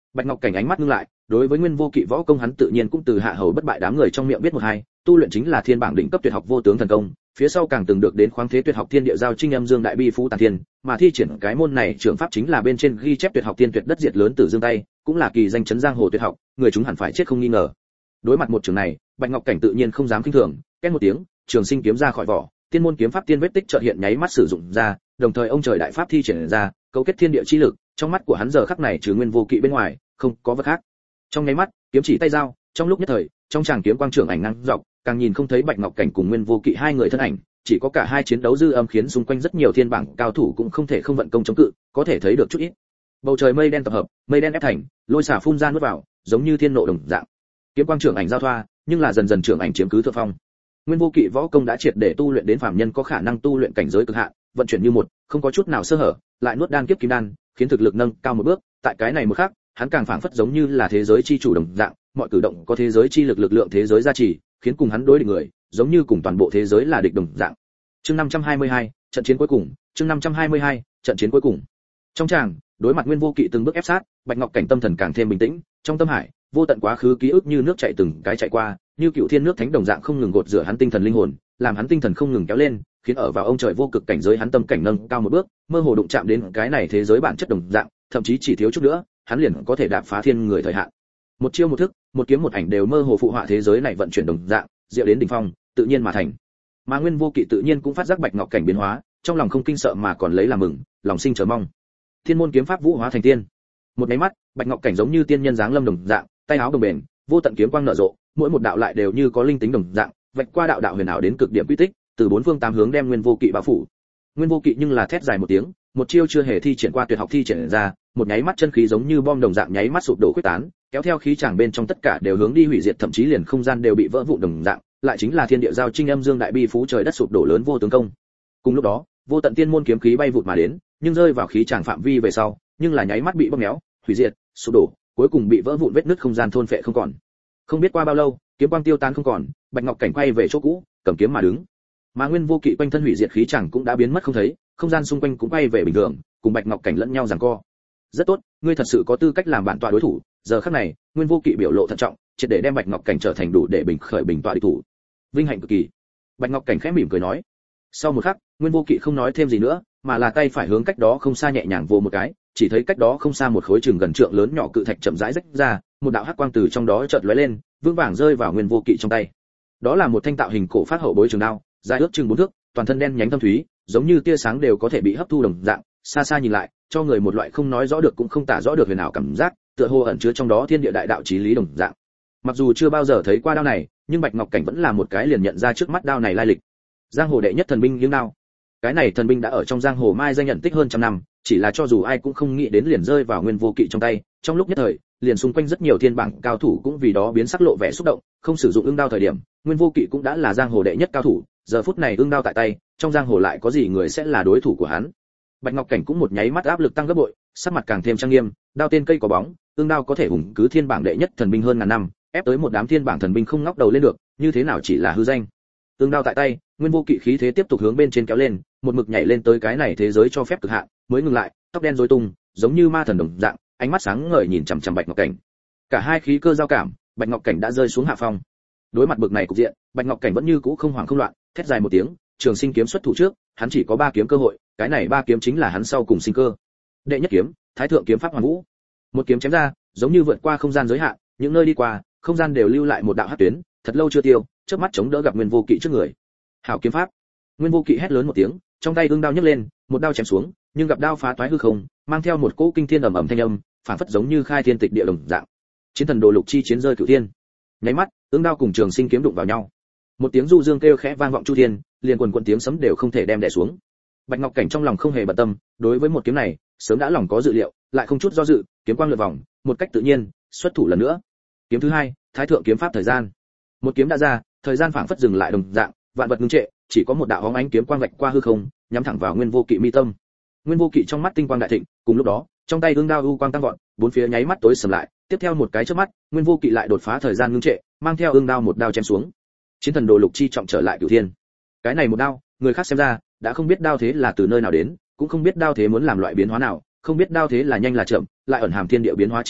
Bạch Ngọc Cảnh ánh mắt ngưng lại, đối với Nguyên Vô Kỵ võ công hắn tự nhiên cũng từ hạ hầu bất bại đám người trong miệng biết một hai, tu luyện chính là thiên bảng đỉnh cấp tuyệt học vô tướng thần công, phía sau càng từng được đến khoáng thế tuyệt học thiên địa giao trinh âm dương đại bi phú tàn thiên, mà thi triển cái môn này trưởng pháp chính là bên trên ghi chép tuyệt học tiên tuyệt đất diệt lớn tử dương tay, cũng là kỳ danh chấn giang hồ tuyệt học, người chúng hẳn phải chết không nghi ngờ. Đối mặt một trường này, Bạch Ngọc Cảnh tự nhiên không dám khinh thường, két một tiếng, trường sinh kiếm ra khỏi vỏ, tiên môn kiếm pháp tiên vết tích chợt hiện nháy mắt sử dụng ra, đồng thời ông trời đại pháp thi triển ra, cấu kết thiên địa chi lực, trong mắt của hắn giờ khắc này trừ Nguyên Vô Kỵ bên ngoài, không có vật khác. Trong nháy mắt, kiếm chỉ tay dao, trong lúc nhất thời, trong tràng kiếm quang trưởng ảnh năng dọc, càng nhìn không thấy Bạch Ngọc Cảnh cùng Nguyên Vô Kỵ hai người thân ảnh, chỉ có cả hai chiến đấu dư âm khiến xung quanh rất nhiều thiên bảng cao thủ cũng không thể không vận công chống cự, có thể thấy được chút ít. Bầu trời mây đen tập hợp, mây đen ép thành, lôi xả phun ra nuốt vào, giống như thiên nộ đồng dạng. Kiếm quang trưởng ảnh giao thoa, nhưng là dần dần trưởng ảnh chiếm cứ thượng phong. Nguyên Vô Kỵ võ công đã triệt để tu luyện đến phàm nhân có khả năng tu luyện cảnh giới cực hạn, vận chuyển như một, không có chút nào sơ hở, lại nuốt đan kiếp kim đan, khiến thực lực nâng cao một bước, tại cái này một khắc, hắn càng phảng phất giống như là thế giới chi chủ đồng dạng, mọi cử động có thế giới chi lực lực lượng thế giới gia trì, khiến cùng hắn đối địch người, giống như cùng toàn bộ thế giới là địch đồng dạng. Chương năm trăm hai mươi hai, trận chiến cuối cùng, chương năm trăm hai mươi hai, trận chiến cuối cùng. Trong tràng, đối mặt Nguyên Vô Kỵ từng bước ép sát, Bạch Ngọc Cảnh tâm thần càng thêm bình tĩnh, trong tâm hải, vô tận quá khứ ký ức như nước chảy từng cái chạy qua, như cựu thiên nước thánh đồng dạng không ngừng gột rửa hắn tinh thần linh hồn, làm hắn tinh thần không ngừng kéo lên, khiến ở vào ông trời vô cực cảnh giới hắn tâm cảnh nâng cao một bước, mơ hồ đụng chạm đến cái này thế giới bản chất đồng dạng, thậm chí chỉ thiếu chút nữa, hắn liền có thể đạp phá thiên người thời hạn. Một chiêu một thức, một kiếm một ảnh đều mơ hồ phụ họa thế giới này vận chuyển đồng dạng, diệu đến đỉnh phong, tự nhiên mà thành. Mà Nguyên Vô Kỵ tự nhiên cũng phát giác Bạch Ngọc Cảnh biến hóa, trong lòng không kinh sợ mà còn lấy làm mừng, lòng sinh chờ mong. Thiên môn kiếm pháp vũ hóa thành tiên. Một cái mắt, Bạch Ngọc Cảnh giống như tiên nhân dáng lâm đồng dạng, tay áo đồng bền, vô tận kiếm quang nở rộ, mỗi một đạo lại đều như có linh tính đồng dạng, vạch qua đạo đạo huyền ảo đến cực điểm quy tích, từ bốn phương tám hướng đem Nguyên Vô Kỵ bao phủ. Nguyên Vô Kỵ nhưng là thét dài một tiếng, một chiêu chưa hề thi triển qua tuyệt học thi triển ra, một nháy mắt chân khí giống như bom đồng dạng nháy mắt sụp đổ quyết tán, kéo theo khí tràng bên trong tất cả đều hướng đi hủy diệt, thậm chí liền không gian đều bị vỡ vụn đồng dạng, lại chính là thiên địa giao trinh âm dương đại bi phú trời đất sụp đổ lớn vô tướng công. Cùng lúc đó, vô tận tiên môn kiếm khí bay vụt mà đến, nhưng rơi vào khí tràng phạm vi về sau, nhưng là nháy mắt bị bóp méo, hủy diệt, sụp đổ, cuối cùng bị vỡ vụn vết nứt không gian thôn phệ không còn. Không biết qua bao lâu, kiếm quang tiêu tan không còn, Bạch Ngọc Cảnh quay về chỗ cũ, cầm kiếm mà đứng. Mà Nguyên Vô Kỵ quanh thân hủy diệt khí tràng cũng đã biến mất không thấy, không gian xung quanh cũng quay về bình thường, cùng Bạch Ngọc Cảnh lẫn nhau giằng co. Rất tốt, ngươi thật sự có tư cách làm bản tọa đối thủ. Giờ khắc này, Nguyên Vô Kỵ biểu lộ thận trọng, triệt để đem Bạch Ngọc Cảnh trở thành đủ để bình khởi bình tọa địch thủ. Vinh hạnh cực kỳ. Bạch Ngọc Cảnh khẽ mỉm cười nói. Sau một khắc, Nguyên Vô Kỵ không nói thêm gì nữa, mà là tay phải hướng cách đó không xa nhẹ nhàng vồ một cái, chỉ thấy cách đó không xa một khối chừng gần trượng lớn nhỏ cự thạch chậm rãi rách ra, một đạo hắc quang từ trong đó chợt lóe lên, vững vàng rơi vào Nguyên Vô Kỵ trong tay. Đó là một thanh tạo hình cổ phát hậu bối trường đao, dài ước chừng bốn thước, toàn thân đen nhánh thâm thúy, giống như tia sáng đều có thể bị hấp thu đồng dạng, xa xa nhìn lại, cho người một loại không nói rõ được cũng không tả rõ được huyền ảo cảm giác, tựa hồ ẩn chứa trong đó thiên địa đại đạo chí lý đồng dạng. Mặc dù chưa bao giờ thấy qua đao này, nhưng Bạch Ngọc Cảnh vẫn là một cái liền nhận ra trước mắt đao này lai lịch. Giang hồ đệ nhất thần binh liếng đao. Cái này thần binh đã ở trong giang hồ mai danh nhận tích hơn trăm năm, chỉ là cho dù ai cũng không nghĩ đến liền rơi vào Nguyên Vô Kỵ trong tay, trong lúc nhất thời, liền xung quanh rất nhiều thiên bảng cao thủ cũng vì đó biến sắc lộ vẻ xúc động, không sử dụng ưng đao thời điểm, Nguyên Vô Kỵ cũng đã là giang hồ đệ nhất cao thủ, giờ phút này ưng đao tại tay, trong giang hồ lại có gì người sẽ là đối thủ của hắn. Bạch Ngọc Cảnh cũng một nháy mắt áp lực tăng gấp bội, sắc mặt càng thêm trang nghiêm, đao tên cây có bóng, ưng đao có thể hùng cứ thiên bảng đệ nhất thần binh hơn ngàn năm, ép tới một đám thiên bảng thần binh không ngóc đầu lên được, như thế nào chỉ là hư danh. Ưng đao tại tay, Nguyên Vô Kỵ khí thế tiếp tục hướng bên trên kéo lên, một mực nhảy lên tới cái này thế giới cho phép cực hạn, mới ngừng lại, tóc đen rối tung, giống như ma thần đồng dạng, ánh mắt sáng ngời nhìn chằm chằm Bạch Ngọc Cảnh. Cả hai khí cơ giao cảm, Bạch Ngọc Cảnh đã rơi xuống hạ phong. Đối mặt bực này cục diện, Bạch Ngọc Cảnh vẫn như cũ không hoảng không loạn, thét dài một tiếng, trường sinh kiếm xuất thủ trước, hắn chỉ có ba kiếm cơ hội, cái này ba kiếm chính là hắn sau cùng sinh cơ. Đệ nhất kiếm, Thái thượng kiếm pháp hoàn vũ. Một kiếm chém ra, giống như vượt qua không gian giới hạn, những nơi đi qua, không gian đều lưu lại một đạo hắc tuyến, thật lâu chưa tiêu, chớp mắt chống đỡ gặp Nguyên Vô Kỵ trước người. Hảo kiếm pháp. Nguyên Vô Kỵ hét lớn một tiếng, trong tay ương đao nhấc lên, một đao chém xuống, nhưng gặp đao phá toái hư không, mang theo một cỗ kinh thiên ầm ầm thanh âm, phản phất giống như khai thiên tịch địa đồng dạng. Chiến thần đồ lục chi chiến rơi cửu thiên. Nháy mắt, ương đao cùng trường sinh kiếm đụng vào nhau. Một tiếng du dương kêu khẽ vang vọng chu thiên, liền quần quần tiếng sấm đều không thể đem đè xuống. Bạch Ngọc Cảnh trong lòng không hề bận tâm, đối với một kiếm này, sớm đã lòng có dự liệu, lại không chút do dự, kiếm quang lượn vòng, một cách tự nhiên, xuất thủ lần nữa. Kiếm thứ hai, Thái thượng kiếm pháp thời gian. Một kiếm đã ra, thời gian phảng phất dừng lại đồng dạng, vạn vật ngưng trệ, chỉ có một đạo hóng ánh kiếm quang vạch qua hư không, nhắm thẳng vào Nguyên Vô Kỵ mi tâm. Nguyên Vô Kỵ trong mắt tinh quang đại thịnh, cùng lúc đó, trong tay ương đao u quang tăng vọt, bốn phía nháy mắt tối sầm lại, tiếp theo một cái chớp mắt, Nguyên Vô Kỵ lại đột phá thời gian ngưng trệ, mang theo ương đao một đao chém xuống. Chiến thần đồ lục chi trọng trở lại cửu thiên. Cái này một đao, người khác xem ra, đã không biết đao thế là từ nơi nào đến, cũng không biết đao thế muốn làm loại biến hóa nào, không biết đao thế là nhanh là chậm, lại ẩn hàm thiên địa biến hóa chí lý,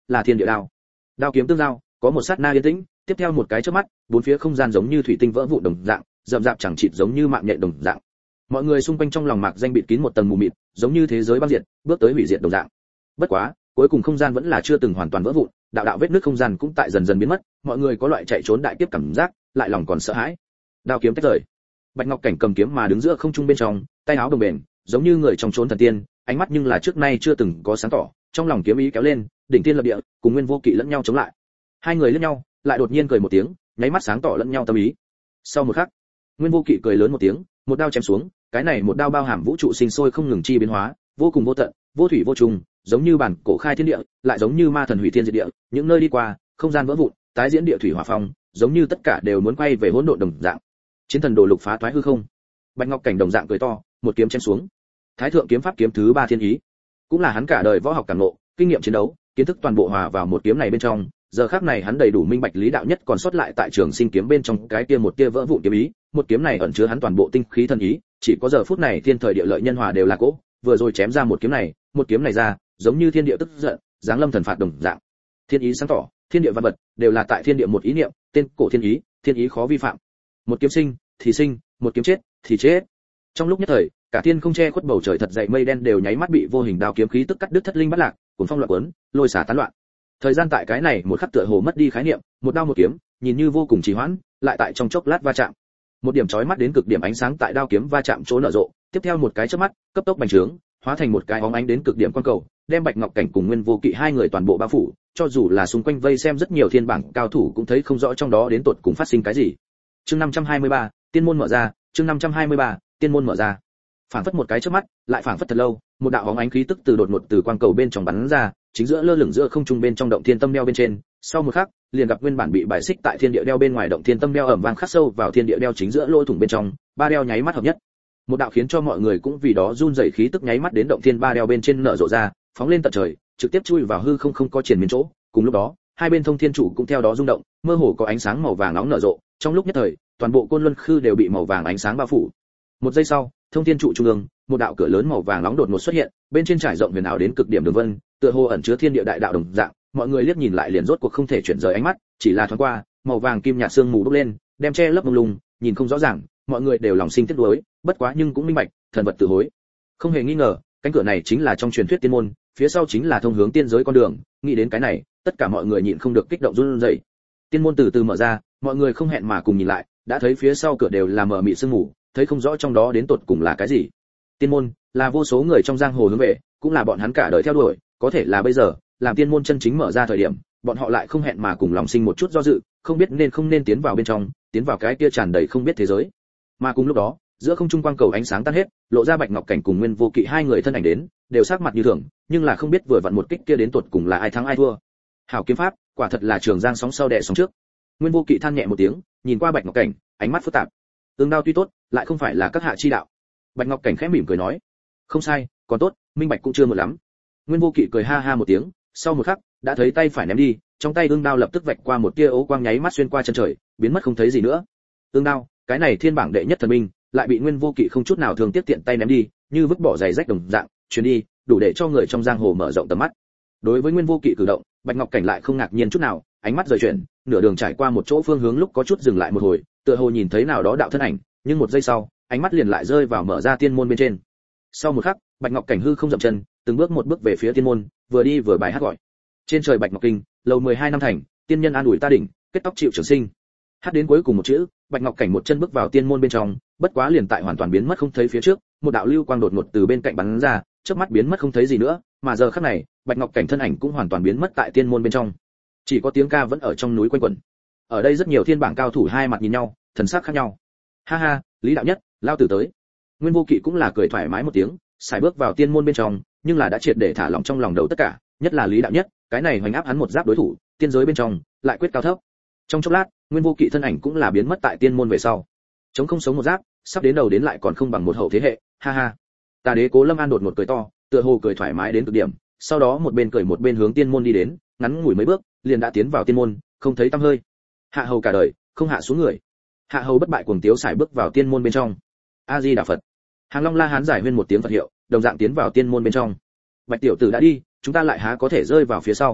là thiên địa đao. Đao kiếm tương giao, có một sát na yên tĩnh, tiếp theo một cái chớp mắt, bốn phía không gian giống như thủy tinh vỡ vụn đồng dạng, rậm rạp chẳng chịt giống như mạng nhện đồng dạng. Mọi người xung quanh trong lòng mạc danh bịt kín một tầng mù mịt, giống như thế giới băng diệt, bước tới hủy diệt đồng dạng. Bất quá, cuối cùng không gian vẫn là chưa từng hoàn toàn vỡ vụn, đạo đạo vết nứt không gian cũng tại dần dần biến mất, mọi người có loại chạy trốn đại kiếp cảm giác, lại lòng còn sợ hãi. Đao kiếm tách rời. Bạch Ngọc Cảnh cầm kiếm mà đứng giữa không trung bên trong, tay áo đồng bền, giống như người trong chốn thần tiên, ánh mắt nhưng là trước nay chưa từng có sáng tỏ, trong lòng kiếm ý kéo lên, đỉnh tiên lập địa, cùng Nguyên Vô Kỵ lẫn nhau chống lại. Hai người liếc nhau, lại đột nhiên cười một tiếng, nháy mắt sáng tỏ lẫn nhau tâm ý. Sau một khắc, Nguyên Vô Kỵ cười lớn một tiếng, một đao chém xuống, cái này một đao bao hàm vũ trụ sinh sôi không ngừng chi biến hóa, vô cùng vô tận, vô thủy vô trùng, giống như bản cổ khai thiên địa, lại giống như ma thần hủy thiên diệt địa, những nơi đi qua, không gian vỡ vụn, tái diễn địa thủy hỏa phong, giống như tất cả đều muốn quay về hỗn độn đồng dạng. Chiến thần đồ lục phá toái hư không. Bạch Ngọc Cảnh đồng dạng cười to, một kiếm chém xuống. Thái thượng kiếm pháp kiếm thứ ba thiên ý, cũng là hắn cả đời võ học cảm ngộ, kinh nghiệm chiến đấu, kiến thức toàn bộ hòa vào một kiếm này bên trong. Giờ khắc này hắn đầy đủ minh bạch lý đạo nhất còn sót lại tại trường sinh kiếm bên trong cái kia một tia vỡ vụn kiếm ý, một kiếm này ẩn chứa hắn toàn bộ tinh khí thần ý, chỉ có giờ phút này thiên thời địa lợi nhân hòa đều là cỗ, vừa rồi chém ra một kiếm này, một kiếm này ra, giống như thiên địa tức giận, giáng lâm thần phạt đồng dạng. Thiên ý sáng tỏ, thiên địa văn vật đều là tại thiên địa một ý niệm, tên cổ thiên ý, thiên ý khó vi phạm. Một kiếm sinh thì sinh, một kiếm chết thì chết. Trong lúc nhất thời, cả thiên không che khuất bầu trời thật dày mây đen đều nháy mắt bị vô hình đao kiếm khí tức cắt đứt thất linh bất lạc, cuồng phong loạn cuốn, lôi xả tán loạn. Thời gian tại cái này một khắc tựa hồ mất đi khái niệm, một đao một kiếm, nhìn như vô cùng trì hoãn, lại tại trong chốc lát va chạm. Một điểm chói mắt đến cực điểm ánh sáng tại đao kiếm va chạm chỗ nở rộ, tiếp theo một cái chớp mắt, cấp tốc bành trướng, hóa thành một cái óng ánh đến cực điểm quang cầu, đem Bạch Ngọc Cảnh cùng Nguyên Vô Kỵ hai người toàn bộ bao phủ, cho dù là xung quanh vây xem rất nhiều thiên bảng cao thủ cũng thấy không rõ trong đó đến tột cùng phát sinh cái gì. Chương năm trăm hai mươi ba, tiên môn mở ra, chương năm trăm hai mươi ba, tiên môn mở ra. Phảng phất một cái chớp mắt, lại phảng phất thật lâu, một đạo óng ánh khí tức từ đột ngột từ quang cầu bên trong bắn ra, chính giữa lơ lửng giữa không trung bên trong động thiên tâm đeo bên trên, sau một khắc, liền gặp nguyên bản bị bài xích tại thiên địa đeo bên ngoài động thiên tâm đeo ầm vang khắc sâu vào thiên địa đeo chính giữa lỗ thủng bên trong, ba đeo nháy mắt hợp nhất. Một đạo khiến cho mọi người cũng vì đó run rẩy khí tức nháy mắt đến động thiên ba đeo bên trên nở rộ ra, phóng lên tận trời, trực tiếp chui vào hư không không có triển miên chỗ. Cùng lúc đó, hai bên thông thiên trụ cũng theo đó rung động, mơ hồ có ánh sáng màu vàng nóng nở rộ, trong lúc nhất thời, toàn bộ côn luân khư đều bị màu vàng ánh sáng bao phủ. Một giây sau, thông thiên trụ trung ương, một đạo cửa lớn màu vàng nóng đột ngột xuất hiện, bên trên trải rộng huyền ảo đến cực điểm đường vân, tựa hồ ẩn chứa thiên địa đại đạo đồng dạng, mọi người liếc nhìn lại liền rốt cuộc không thể chuyển rời ánh mắt, chỉ là thoáng qua, màu vàng kim nhạt sương mù bốc lên, đem che lấp mông lung, nhìn không rõ ràng, mọi người đều lòng sinh tiếc nuối, bất quá nhưng cũng minh bạch, thần vật tự hối. Không hề nghi ngờ, cánh cửa này chính là trong truyền thuyết tiên môn, phía sau chính là thông hướng tiên giới con đường, nghĩ đến cái này, tất cả mọi người nhịn không được kích động run rẩy. Tiên môn từ từ mở ra, mọi người không hẹn mà cùng nhìn lại, đã thấy phía sau cửa đều là mờ mịt sương mù, thấy không rõ trong đó đến tột cùng là cái gì. Tiên môn là vô số người trong giang hồ hướng về, cũng là bọn hắn cả đời theo đuổi, có thể là bây giờ, làm tiên môn chân chính mở ra thời điểm, bọn họ lại không hẹn mà cùng lòng sinh một chút do dự, không biết nên không nên tiến vào bên trong, tiến vào cái kia tràn đầy không biết thế giới. Mà cùng lúc đó, giữa không trung quang cầu ánh sáng tan hết, lộ ra Bạch Ngọc Cảnh cùng Nguyên Vô Kỵ hai người thân ảnh đến, đều sắc mặt như thường, nhưng là không biết vừa vặn một kích kia đến tột cùng là ai thắng ai thua. Hảo kiếm pháp, quả thật là trường giang sóng sau đè sóng trước. Nguyên Vô Kỵ than nhẹ một tiếng, nhìn qua Bạch Ngọc Cảnh, ánh mắt phức tạp. Ương đao tuy tốt, lại không phải là các hạ chi đạo. Bạch Ngọc Cảnh khẽ mỉm cười nói, không sai, còn tốt, minh bạch cũng chưa một lắm. Nguyên Vô Kỵ cười ha ha một tiếng, sau một khắc, đã thấy tay phải ném đi, trong tay ương đao lập tức vạch qua một tia ố quang nháy mắt xuyên qua chân trời, biến mất không thấy gì nữa. Ương đao, cái này thiên bảng đệ nhất thần binh, lại bị Nguyên Vô Kỵ không chút nào thường tiếc tiện tay ném đi, như vứt bỏ giày rách đồng dạng, chuyến đi, đủ để cho người trong giang hồ mở rộng tầm mắt. Đối với Nguyên Vô Kỵ cử động, Bạch Ngọc Cảnh lại không ngạc nhiên chút nào, ánh mắt rời chuyển, nửa đường trải qua một chỗ phương hướng lúc có chút dừng lại một hồi, tựa hồ nhìn thấy nào đó đạo thân ảnh, nhưng một giây sau, ánh mắt liền lại rơi vào mở ra tiên môn bên trên. Sau một khắc, Bạch Ngọc Cảnh hư không dậm chân, từng bước một bước về phía tiên môn, vừa đi vừa bài hát gọi. Trên trời Bạch Ngọc Kinh, lầu mười hai năm thành, tiên nhân an ủi ta đỉnh, kết tóc chịu trường sinh. Hát đến cuối cùng một chữ, Bạch Ngọc Cảnh một chân bước vào tiên môn bên trong, bất quá liền tại hoàn toàn biến mất không thấy phía trước, một đạo lưu quang đột ngột từ bên cạnh bắn ra, chớp mắt biến mất không thấy gì nữa, mà giờ khắc này, Bạch Ngọc Cảnh thân ảnh cũng hoàn toàn biến mất tại tiên môn bên trong. Chỉ có tiếng ca vẫn ở trong núi quanh quẩn. Ở đây rất nhiều thiên bảng cao thủ hai mặt nhìn nhau, thần sắc khác nhau. Ha ha, Lý đạo nhất, lao tử tới. Nguyên Vô Kỵ cũng là cười thoải mái một tiếng, xài bước vào tiên môn bên trong, nhưng là đã triệt để thả lỏng trong lòng đầu tất cả, nhất là Lý đạo nhất, cái này hoành áp hắn một giáp đối thủ, tiên giới bên trong, lại quyết cao thấp. Trong chốc lát, Nguyên Vô Kỵ thân ảnh cũng là biến mất tại tiên môn về sau. Chống không sống một giáp, sắp đến đầu đến lại còn không bằng một hậu thế hệ, ha ha. Tà đế Cố Lâm An đột một cười to, tựa hồ cười thoải mái đến cực điểm, sau đó một bên cười một bên hướng tiên môn đi đến, ngắn ngủi mấy bước, liền đã tiến vào tiên môn, không thấy tăm hơi. Hạ hầu cả đời, không hạ xuống người. Hạ hầu bất bại cuồng tiếu xài bước vào tiên môn bên trong. A Di Đà Phật. Hàng Long La Hán giải huyên một tiếng Phật hiệu, đồng dạng tiến vào tiên môn bên trong. Bạch tiểu tử đã đi, chúng ta lại há có thể rơi vào phía sau.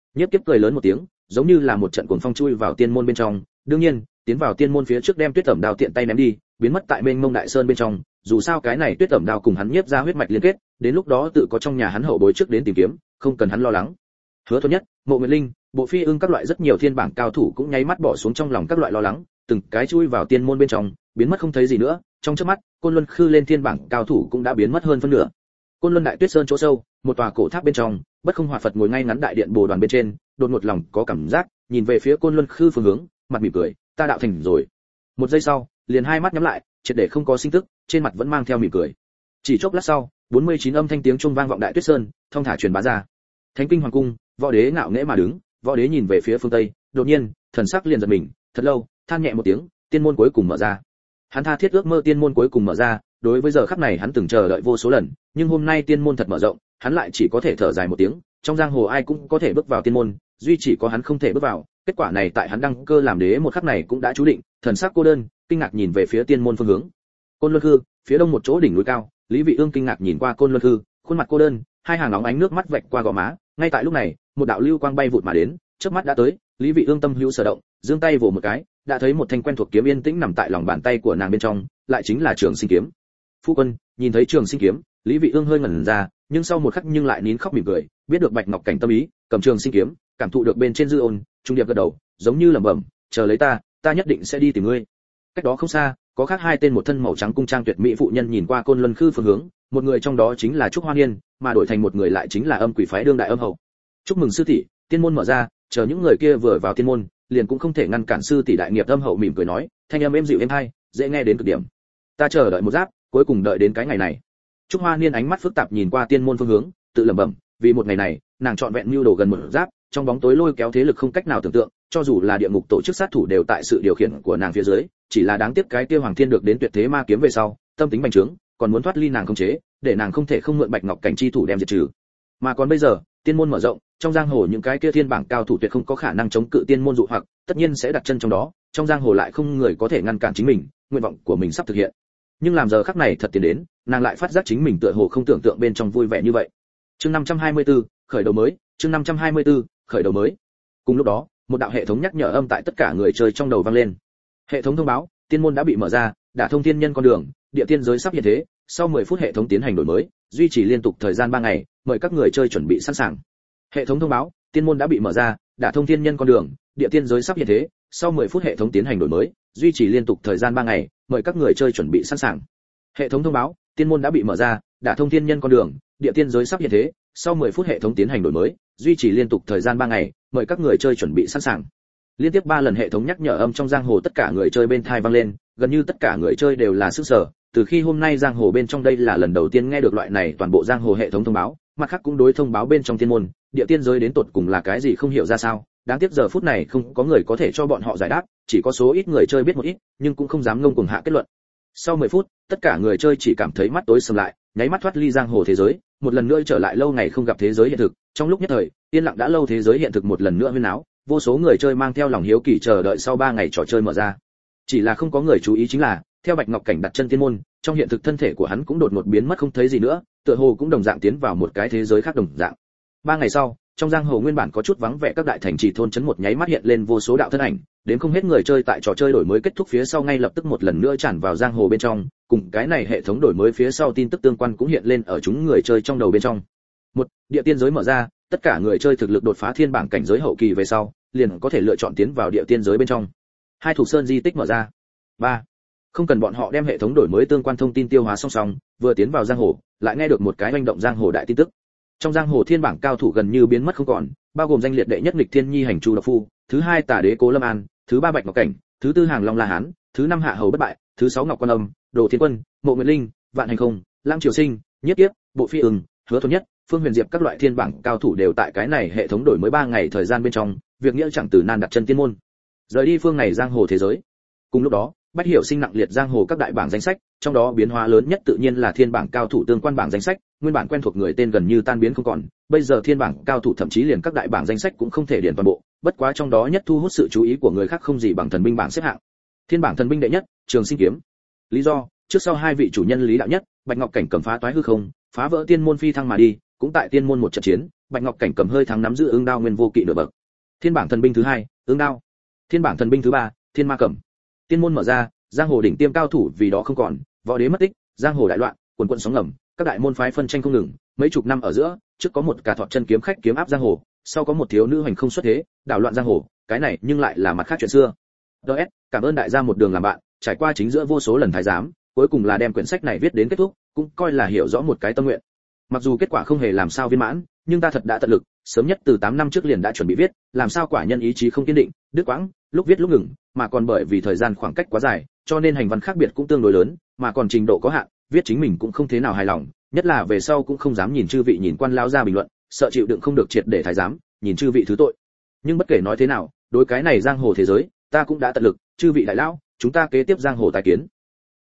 Nhiếp Kiếp cười lớn một tiếng, giống như là một trận cuồng phong chui vào tiên môn bên trong, đương nhiên, tiến vào tiên môn phía trước đem Tuyết Tẩm Đao tiện tay ném đi, biến mất tại mênh mông đại sơn bên trong, dù sao cái này Tuyết Tẩm Đao cùng hắn Nhiếp ra huyết mạch liên kết, đến lúc đó tự có trong nhà hắn hậu bối trước đến tìm kiếm, không cần hắn lo lắng. Hứa Thuần Nhất, Mộ Nguyệt Linh, Bộ Phi Ưng các loại rất nhiều thiên bảng cao thủ cũng nháy mắt bỏ xuống trong lòng các loại lo lắng, từng cái chui vào tiên môn bên trong, biến mất không thấy gì nữa, trong chớp mắt, Côn Luân Khư lên thiên bảng cao thủ cũng đã biến mất hơn phân nửa. Côn Luân Đại Tuyết Sơn chỗ sâu, một tòa cổ tháp bên trong, Bất Không Hòa Phật ngồi ngay ngắn đại điện bồ đoàn bên trên, đột ngột lòng có cảm giác, nhìn về phía Côn Luân Khư phương hướng, mặt mỉm cười, ta đạo thành rồi. Một giây sau, liền hai mắt nhắm lại, triệt để không có sinh tức, trên mặt vẫn mang theo mỉm cười. Chỉ chốc lát sau, bốn mươi chín âm thanh tiếng chuông vang vọng Đại Tuyết Sơn, thông thả truyền bá ra. Thánh kinh hoàng cung, võ đế ngạo nghễ mà đứng, võ đế nhìn về phía phương tây, đột nhiên, thần sắc liền giật mình, thật lâu, than nhẹ một tiếng, tiên môn cuối cùng mở ra. Hắn tha thiết ước mơ tiên môn cuối cùng mở ra, đối với giờ khắc này hắn từng chờ đợi vô số lần, nhưng hôm nay tiên môn thật mở rộng, hắn lại chỉ có thể thở dài một tiếng, trong giang hồ ai cũng có thể bước vào tiên môn, duy chỉ có hắn không thể bước vào, kết quả này tại hắn đăng cơ làm đế một khắc này cũng đã chú định, thần sắc cô đơn, kinh ngạc nhìn về phía tiên môn phương hướng. Côn Luân Khư, phía đông một chỗ đỉnh núi cao, Lý Vị Ương kinh ngạc nhìn qua Côn Luân Khư, khuôn mặt cô đơn, hai hàng nóng ánh nước mắt vạch qua gò má, ngay tại lúc này, một đạo lưu quang bay vụt mà đến, chớp mắt đã tới, Lý Vị Ương tâm hữu sở động, giương tay vồ một cái, đã thấy một thanh quen thuộc kiếm yên tĩnh nằm tại lòng bàn tay của nàng bên trong, lại chính là Trường Sinh kiếm. Phu quân, nhìn thấy Trường Sinh kiếm, Lý Vị Ương hơi ngẩn ra, nhưng sau một khắc nhưng lại nín khóc mỉm cười, biết được Bạch Ngọc Cảnh tâm ý, cầm Trường Sinh kiếm, cảm thụ được bên trên dư ôn, trung điệp gật đầu, giống như lẩm bẩm, chờ lấy ta, ta nhất định sẽ đi tìm ngươi. Cách đó không xa, có khác hai tên một thân màu trắng cung trang tuyệt mỹ phụ nhân nhìn qua Côn Luân Khư phương hướng, một người trong đó chính là Trúc Hoa Niên, mà đổi thành một người lại chính là Âm Quỷ phái đương đại âm hậu. Chúc mừng sư tỷ, tiên môn mở ra, chờ những người kia vừa vào tiên môn, liền cũng không thể ngăn cản sư tỷ đại nghiệp. Âm hậu mỉm cười nói, thanh âm êm dịu êm hay, dễ nghe đến cực điểm. Ta chờ đợi một giáp, cuối cùng đợi đến cái ngày này. Trúc Hoa Niên ánh mắt phức tạp nhìn qua tiên môn phương hướng, tự lẩm bẩm, vì một ngày này, nàng chọn vẹn mưu đồ gần một giáp, trong bóng tối lôi kéo thế lực không cách nào tưởng tượng, cho dù là địa ngục tổ chức sát thủ đều tại sự điều khiển của nàng phía dưới, chỉ là đáng tiếc cái kia Hoàng Thiên được đến tuyệt thế ma kiếm về sau, tâm tính bành trướng, còn muốn thoát ly nàng khống chế, để nàng không thể không mượn Bạch Ngọc Cảnh chi thủ đem diệt trừ. Mà còn bây giờ, tiên môn mở rộng, trong giang hồ những cái kia thiên bảng cao thủ tuyệt không có khả năng chống cự tiên môn dụ hoặc, tất nhiên sẽ đặt chân trong đó, trong giang hồ lại không người có thể ngăn cản chính mình, nguyện vọng của mình sắp thực hiện. Nhưng làm giờ khắc này thật tiến đến, nàng lại phát giác chính mình tựa hồ không tưởng tượng bên trong vui vẻ như vậy. Chương năm trăm hai mươi tư, khởi đầu mới, chương năm trăm hai mươi tư, khởi đầu mới. Cùng lúc đó, một đạo hệ thống nhắc nhở âm tại tất cả người chơi trong đầu vang lên. Hệ thống thông báo, tiên môn đã bị mở ra, đả thông thiên nhân con đường, địa tiên giới sắp hiện thế, sau mười phút hệ thống tiến hành đổi mới, duy trì liên tục thời gian ba ngày, mời các người chơi chuẩn bị sẵn sàng. Hệ thống thông báo, tiên môn đã bị mở ra, đả thông thiên nhân con đường, địa tiên giới sắp hiện thế, sau mười phút hệ thống tiến hành đổi mới, duy trì liên tục thời gian ba ngày, mời các người chơi chuẩn bị sẵn sàng. Hệ thống thông báo, tiên môn đã bị mở ra, đả thông thiên nhân con đường, địa tiên giới sắp hiện thế, sau mười phút hệ thống tiến hành đổi mới, duy trì liên tục thời gian ba ngày, mời các người chơi chuẩn bị sẵn sàng. Liên tiếp ba lần hệ thống nhắc nhở âm trong giang hồ tất cả người chơi bên thai vang lên, gần như tất cả người chơi đều là sức sở, từ khi hôm nay giang hồ bên trong đây là lần đầu tiên nghe được loại này toàn bộ giang hồ hệ thống thông báo, mặt khác cũng đối thông báo bên trong thiên môn, địa tiên giới đến tột cùng là cái gì không hiểu ra sao, đáng tiếc giờ phút này không có người có thể cho bọn họ giải đáp, chỉ có số ít người chơi biết một ít, nhưng cũng không dám ngông cuồng hạ kết luận. Sau mười phút, tất cả người chơi chỉ cảm thấy mắt tối sầm lại, nháy mắt thoát ly giang hồ thế giới, một lần nữa trở lại lâu ngày không gặp thế giới hiện thực. Trong lúc nhất thời, yên lặng đã lâu thế giới hiện thực một lần nữa huyên náo, vô số người chơi mang theo lòng hiếu kỳ chờ đợi sau ba ngày trò chơi mở ra. Chỉ là không có người chú ý chính là, theo Bạch Ngọc Cảnh đặt chân tiên môn, trong hiện thực thân thể của hắn cũng đột ngột biến mất không thấy gì nữa, tựa hồ cũng đồng dạng tiến vào một cái thế giới khác đồng dạng. Ba ngày sau, trong giang hồ nguyên bản có chút vắng vẻ các đại thành trì thôn trấn một nháy mắt hiện lên vô số đạo thân ảnh, đến không hết người chơi tại trò chơi đổi mới kết thúc phía sau ngay lập tức một lần nữa tràn vào giang hồ bên trong, cùng cái này hệ thống đổi mới phía sau tin tức tương quan cũng hiện lên ở chúng người chơi trong đầu bên trong. Một, địa tiên giới mở ra, tất cả người chơi thực lực đột phá thiên bảng cảnh giới hậu kỳ về sau, liền có thể lựa chọn tiến vào địa tiên giới bên trong. Hai, Thủ Sơn di tích mở ra. Ba, không cần bọn họ đem hệ thống đổi mới tương quan thông tin tiêu hóa song song, vừa tiến vào giang hồ, lại nghe được một cái hành động giang hồ đại tin tức. Trong giang hồ thiên bảng cao thủ gần như biến mất không còn, bao gồm danh liệt đệ nhất Nghịch Thiên Nhi hành Chu Độc Phu, thứ hai Tả Đế Cố Lâm An, thứ ba Bạch Ngọc Cảnh, thứ tư Hàng Long La Hán, thứ năm Hạ Hầu Bất Bại, thứ sáu Ngọc Quan Âm, Đồ Thiên Quân, Mộ Nguyệt Linh, Vạn Hành Không, Lam Triều Sinh, Nhiếp Kiếp, Bộ Phi Ưng, Hứa Thuần Nhất, Phương Huyền Diệp các loại thiên bảng cao thủ đều tại cái này hệ thống đổi mới ba ngày thời gian bên trong, việc nghĩa chẳng từ nan đặt chân tiên môn. Rời đi phương này giang hồ thế giới. Cùng lúc đó, Bách Hiểu Sinh nặng liệt giang hồ các đại bảng danh sách, trong đó biến hóa lớn nhất tự nhiên là thiên bảng cao thủ tương quan bảng danh sách, nguyên bản quen thuộc người tên gần như tan biến không còn, bây giờ thiên bảng cao thủ thậm chí liền các đại bảng danh sách cũng không thể điền toàn bộ, bất quá trong đó nhất thu hút sự chú ý của người khác không gì bằng thần binh bảng xếp hạng. Thiên bảng thần binh đệ nhất, Trường Sinh kiếm. Lý do, trước sau hai vị chủ nhân Lý đạo nhất, Bạch Ngọc Cảnh cầm phá toái hư không, phá vỡ tiên môn phi thăng mà đi, cũng tại tiên môn một trận chiến, Bạch Ngọc Cảnh cầm hơi thắng nắm giữ ương đao nguyên vô kỵ nửa bậc. Thiên bảng thần binh thứ hai, ương đao. Thiên bảng thần binh thứ ba, thiên ma cầm. Tiên môn mở ra, giang hồ đỉnh tiêm cao thủ vì đó không còn, võ đế mất tích, giang hồ đại loạn, quần quần sóng ngầm, các đại môn phái phân tranh không ngừng, mấy chục năm ở giữa, trước có một cả thọt chân kiếm khách kiếm áp giang hồ, sau có một thiếu nữ hành không xuất thế, đảo loạn giang hồ, cái này nhưng lại là mặt khác chuyện xưa. đê ét, cảm ơn đại gia một đường làm bạn, trải qua chính giữa vô số lần thái giám, cuối cùng là đem quyển sách này viết đến kết thúc, cũng coi là hiểu rõ một cái tâm nguyện. Mặc dù kết quả không hề làm sao viên mãn, nhưng ta thật đã tận lực, sớm nhất từ tám năm trước liền đã chuẩn bị viết, làm sao quả nhân ý chí không kiên định, đứt quãng, lúc viết lúc ngừng, mà còn bởi vì thời gian khoảng cách quá dài, cho nên hành văn khác biệt cũng tương đối lớn, mà còn trình độ có hạn, viết chính mình cũng không thế nào hài lòng, nhất là về sau cũng không dám nhìn chư vị nhìn quan lão ra bình luận, sợ chịu đựng không được triệt để thái giám, nhìn chư vị thứ tội. Nhưng bất kể nói thế nào, đối cái này giang hồ thế giới, ta cũng đã tận lực, chư vị đại lão, chúng ta kế tiếp giang hồ tái kiến.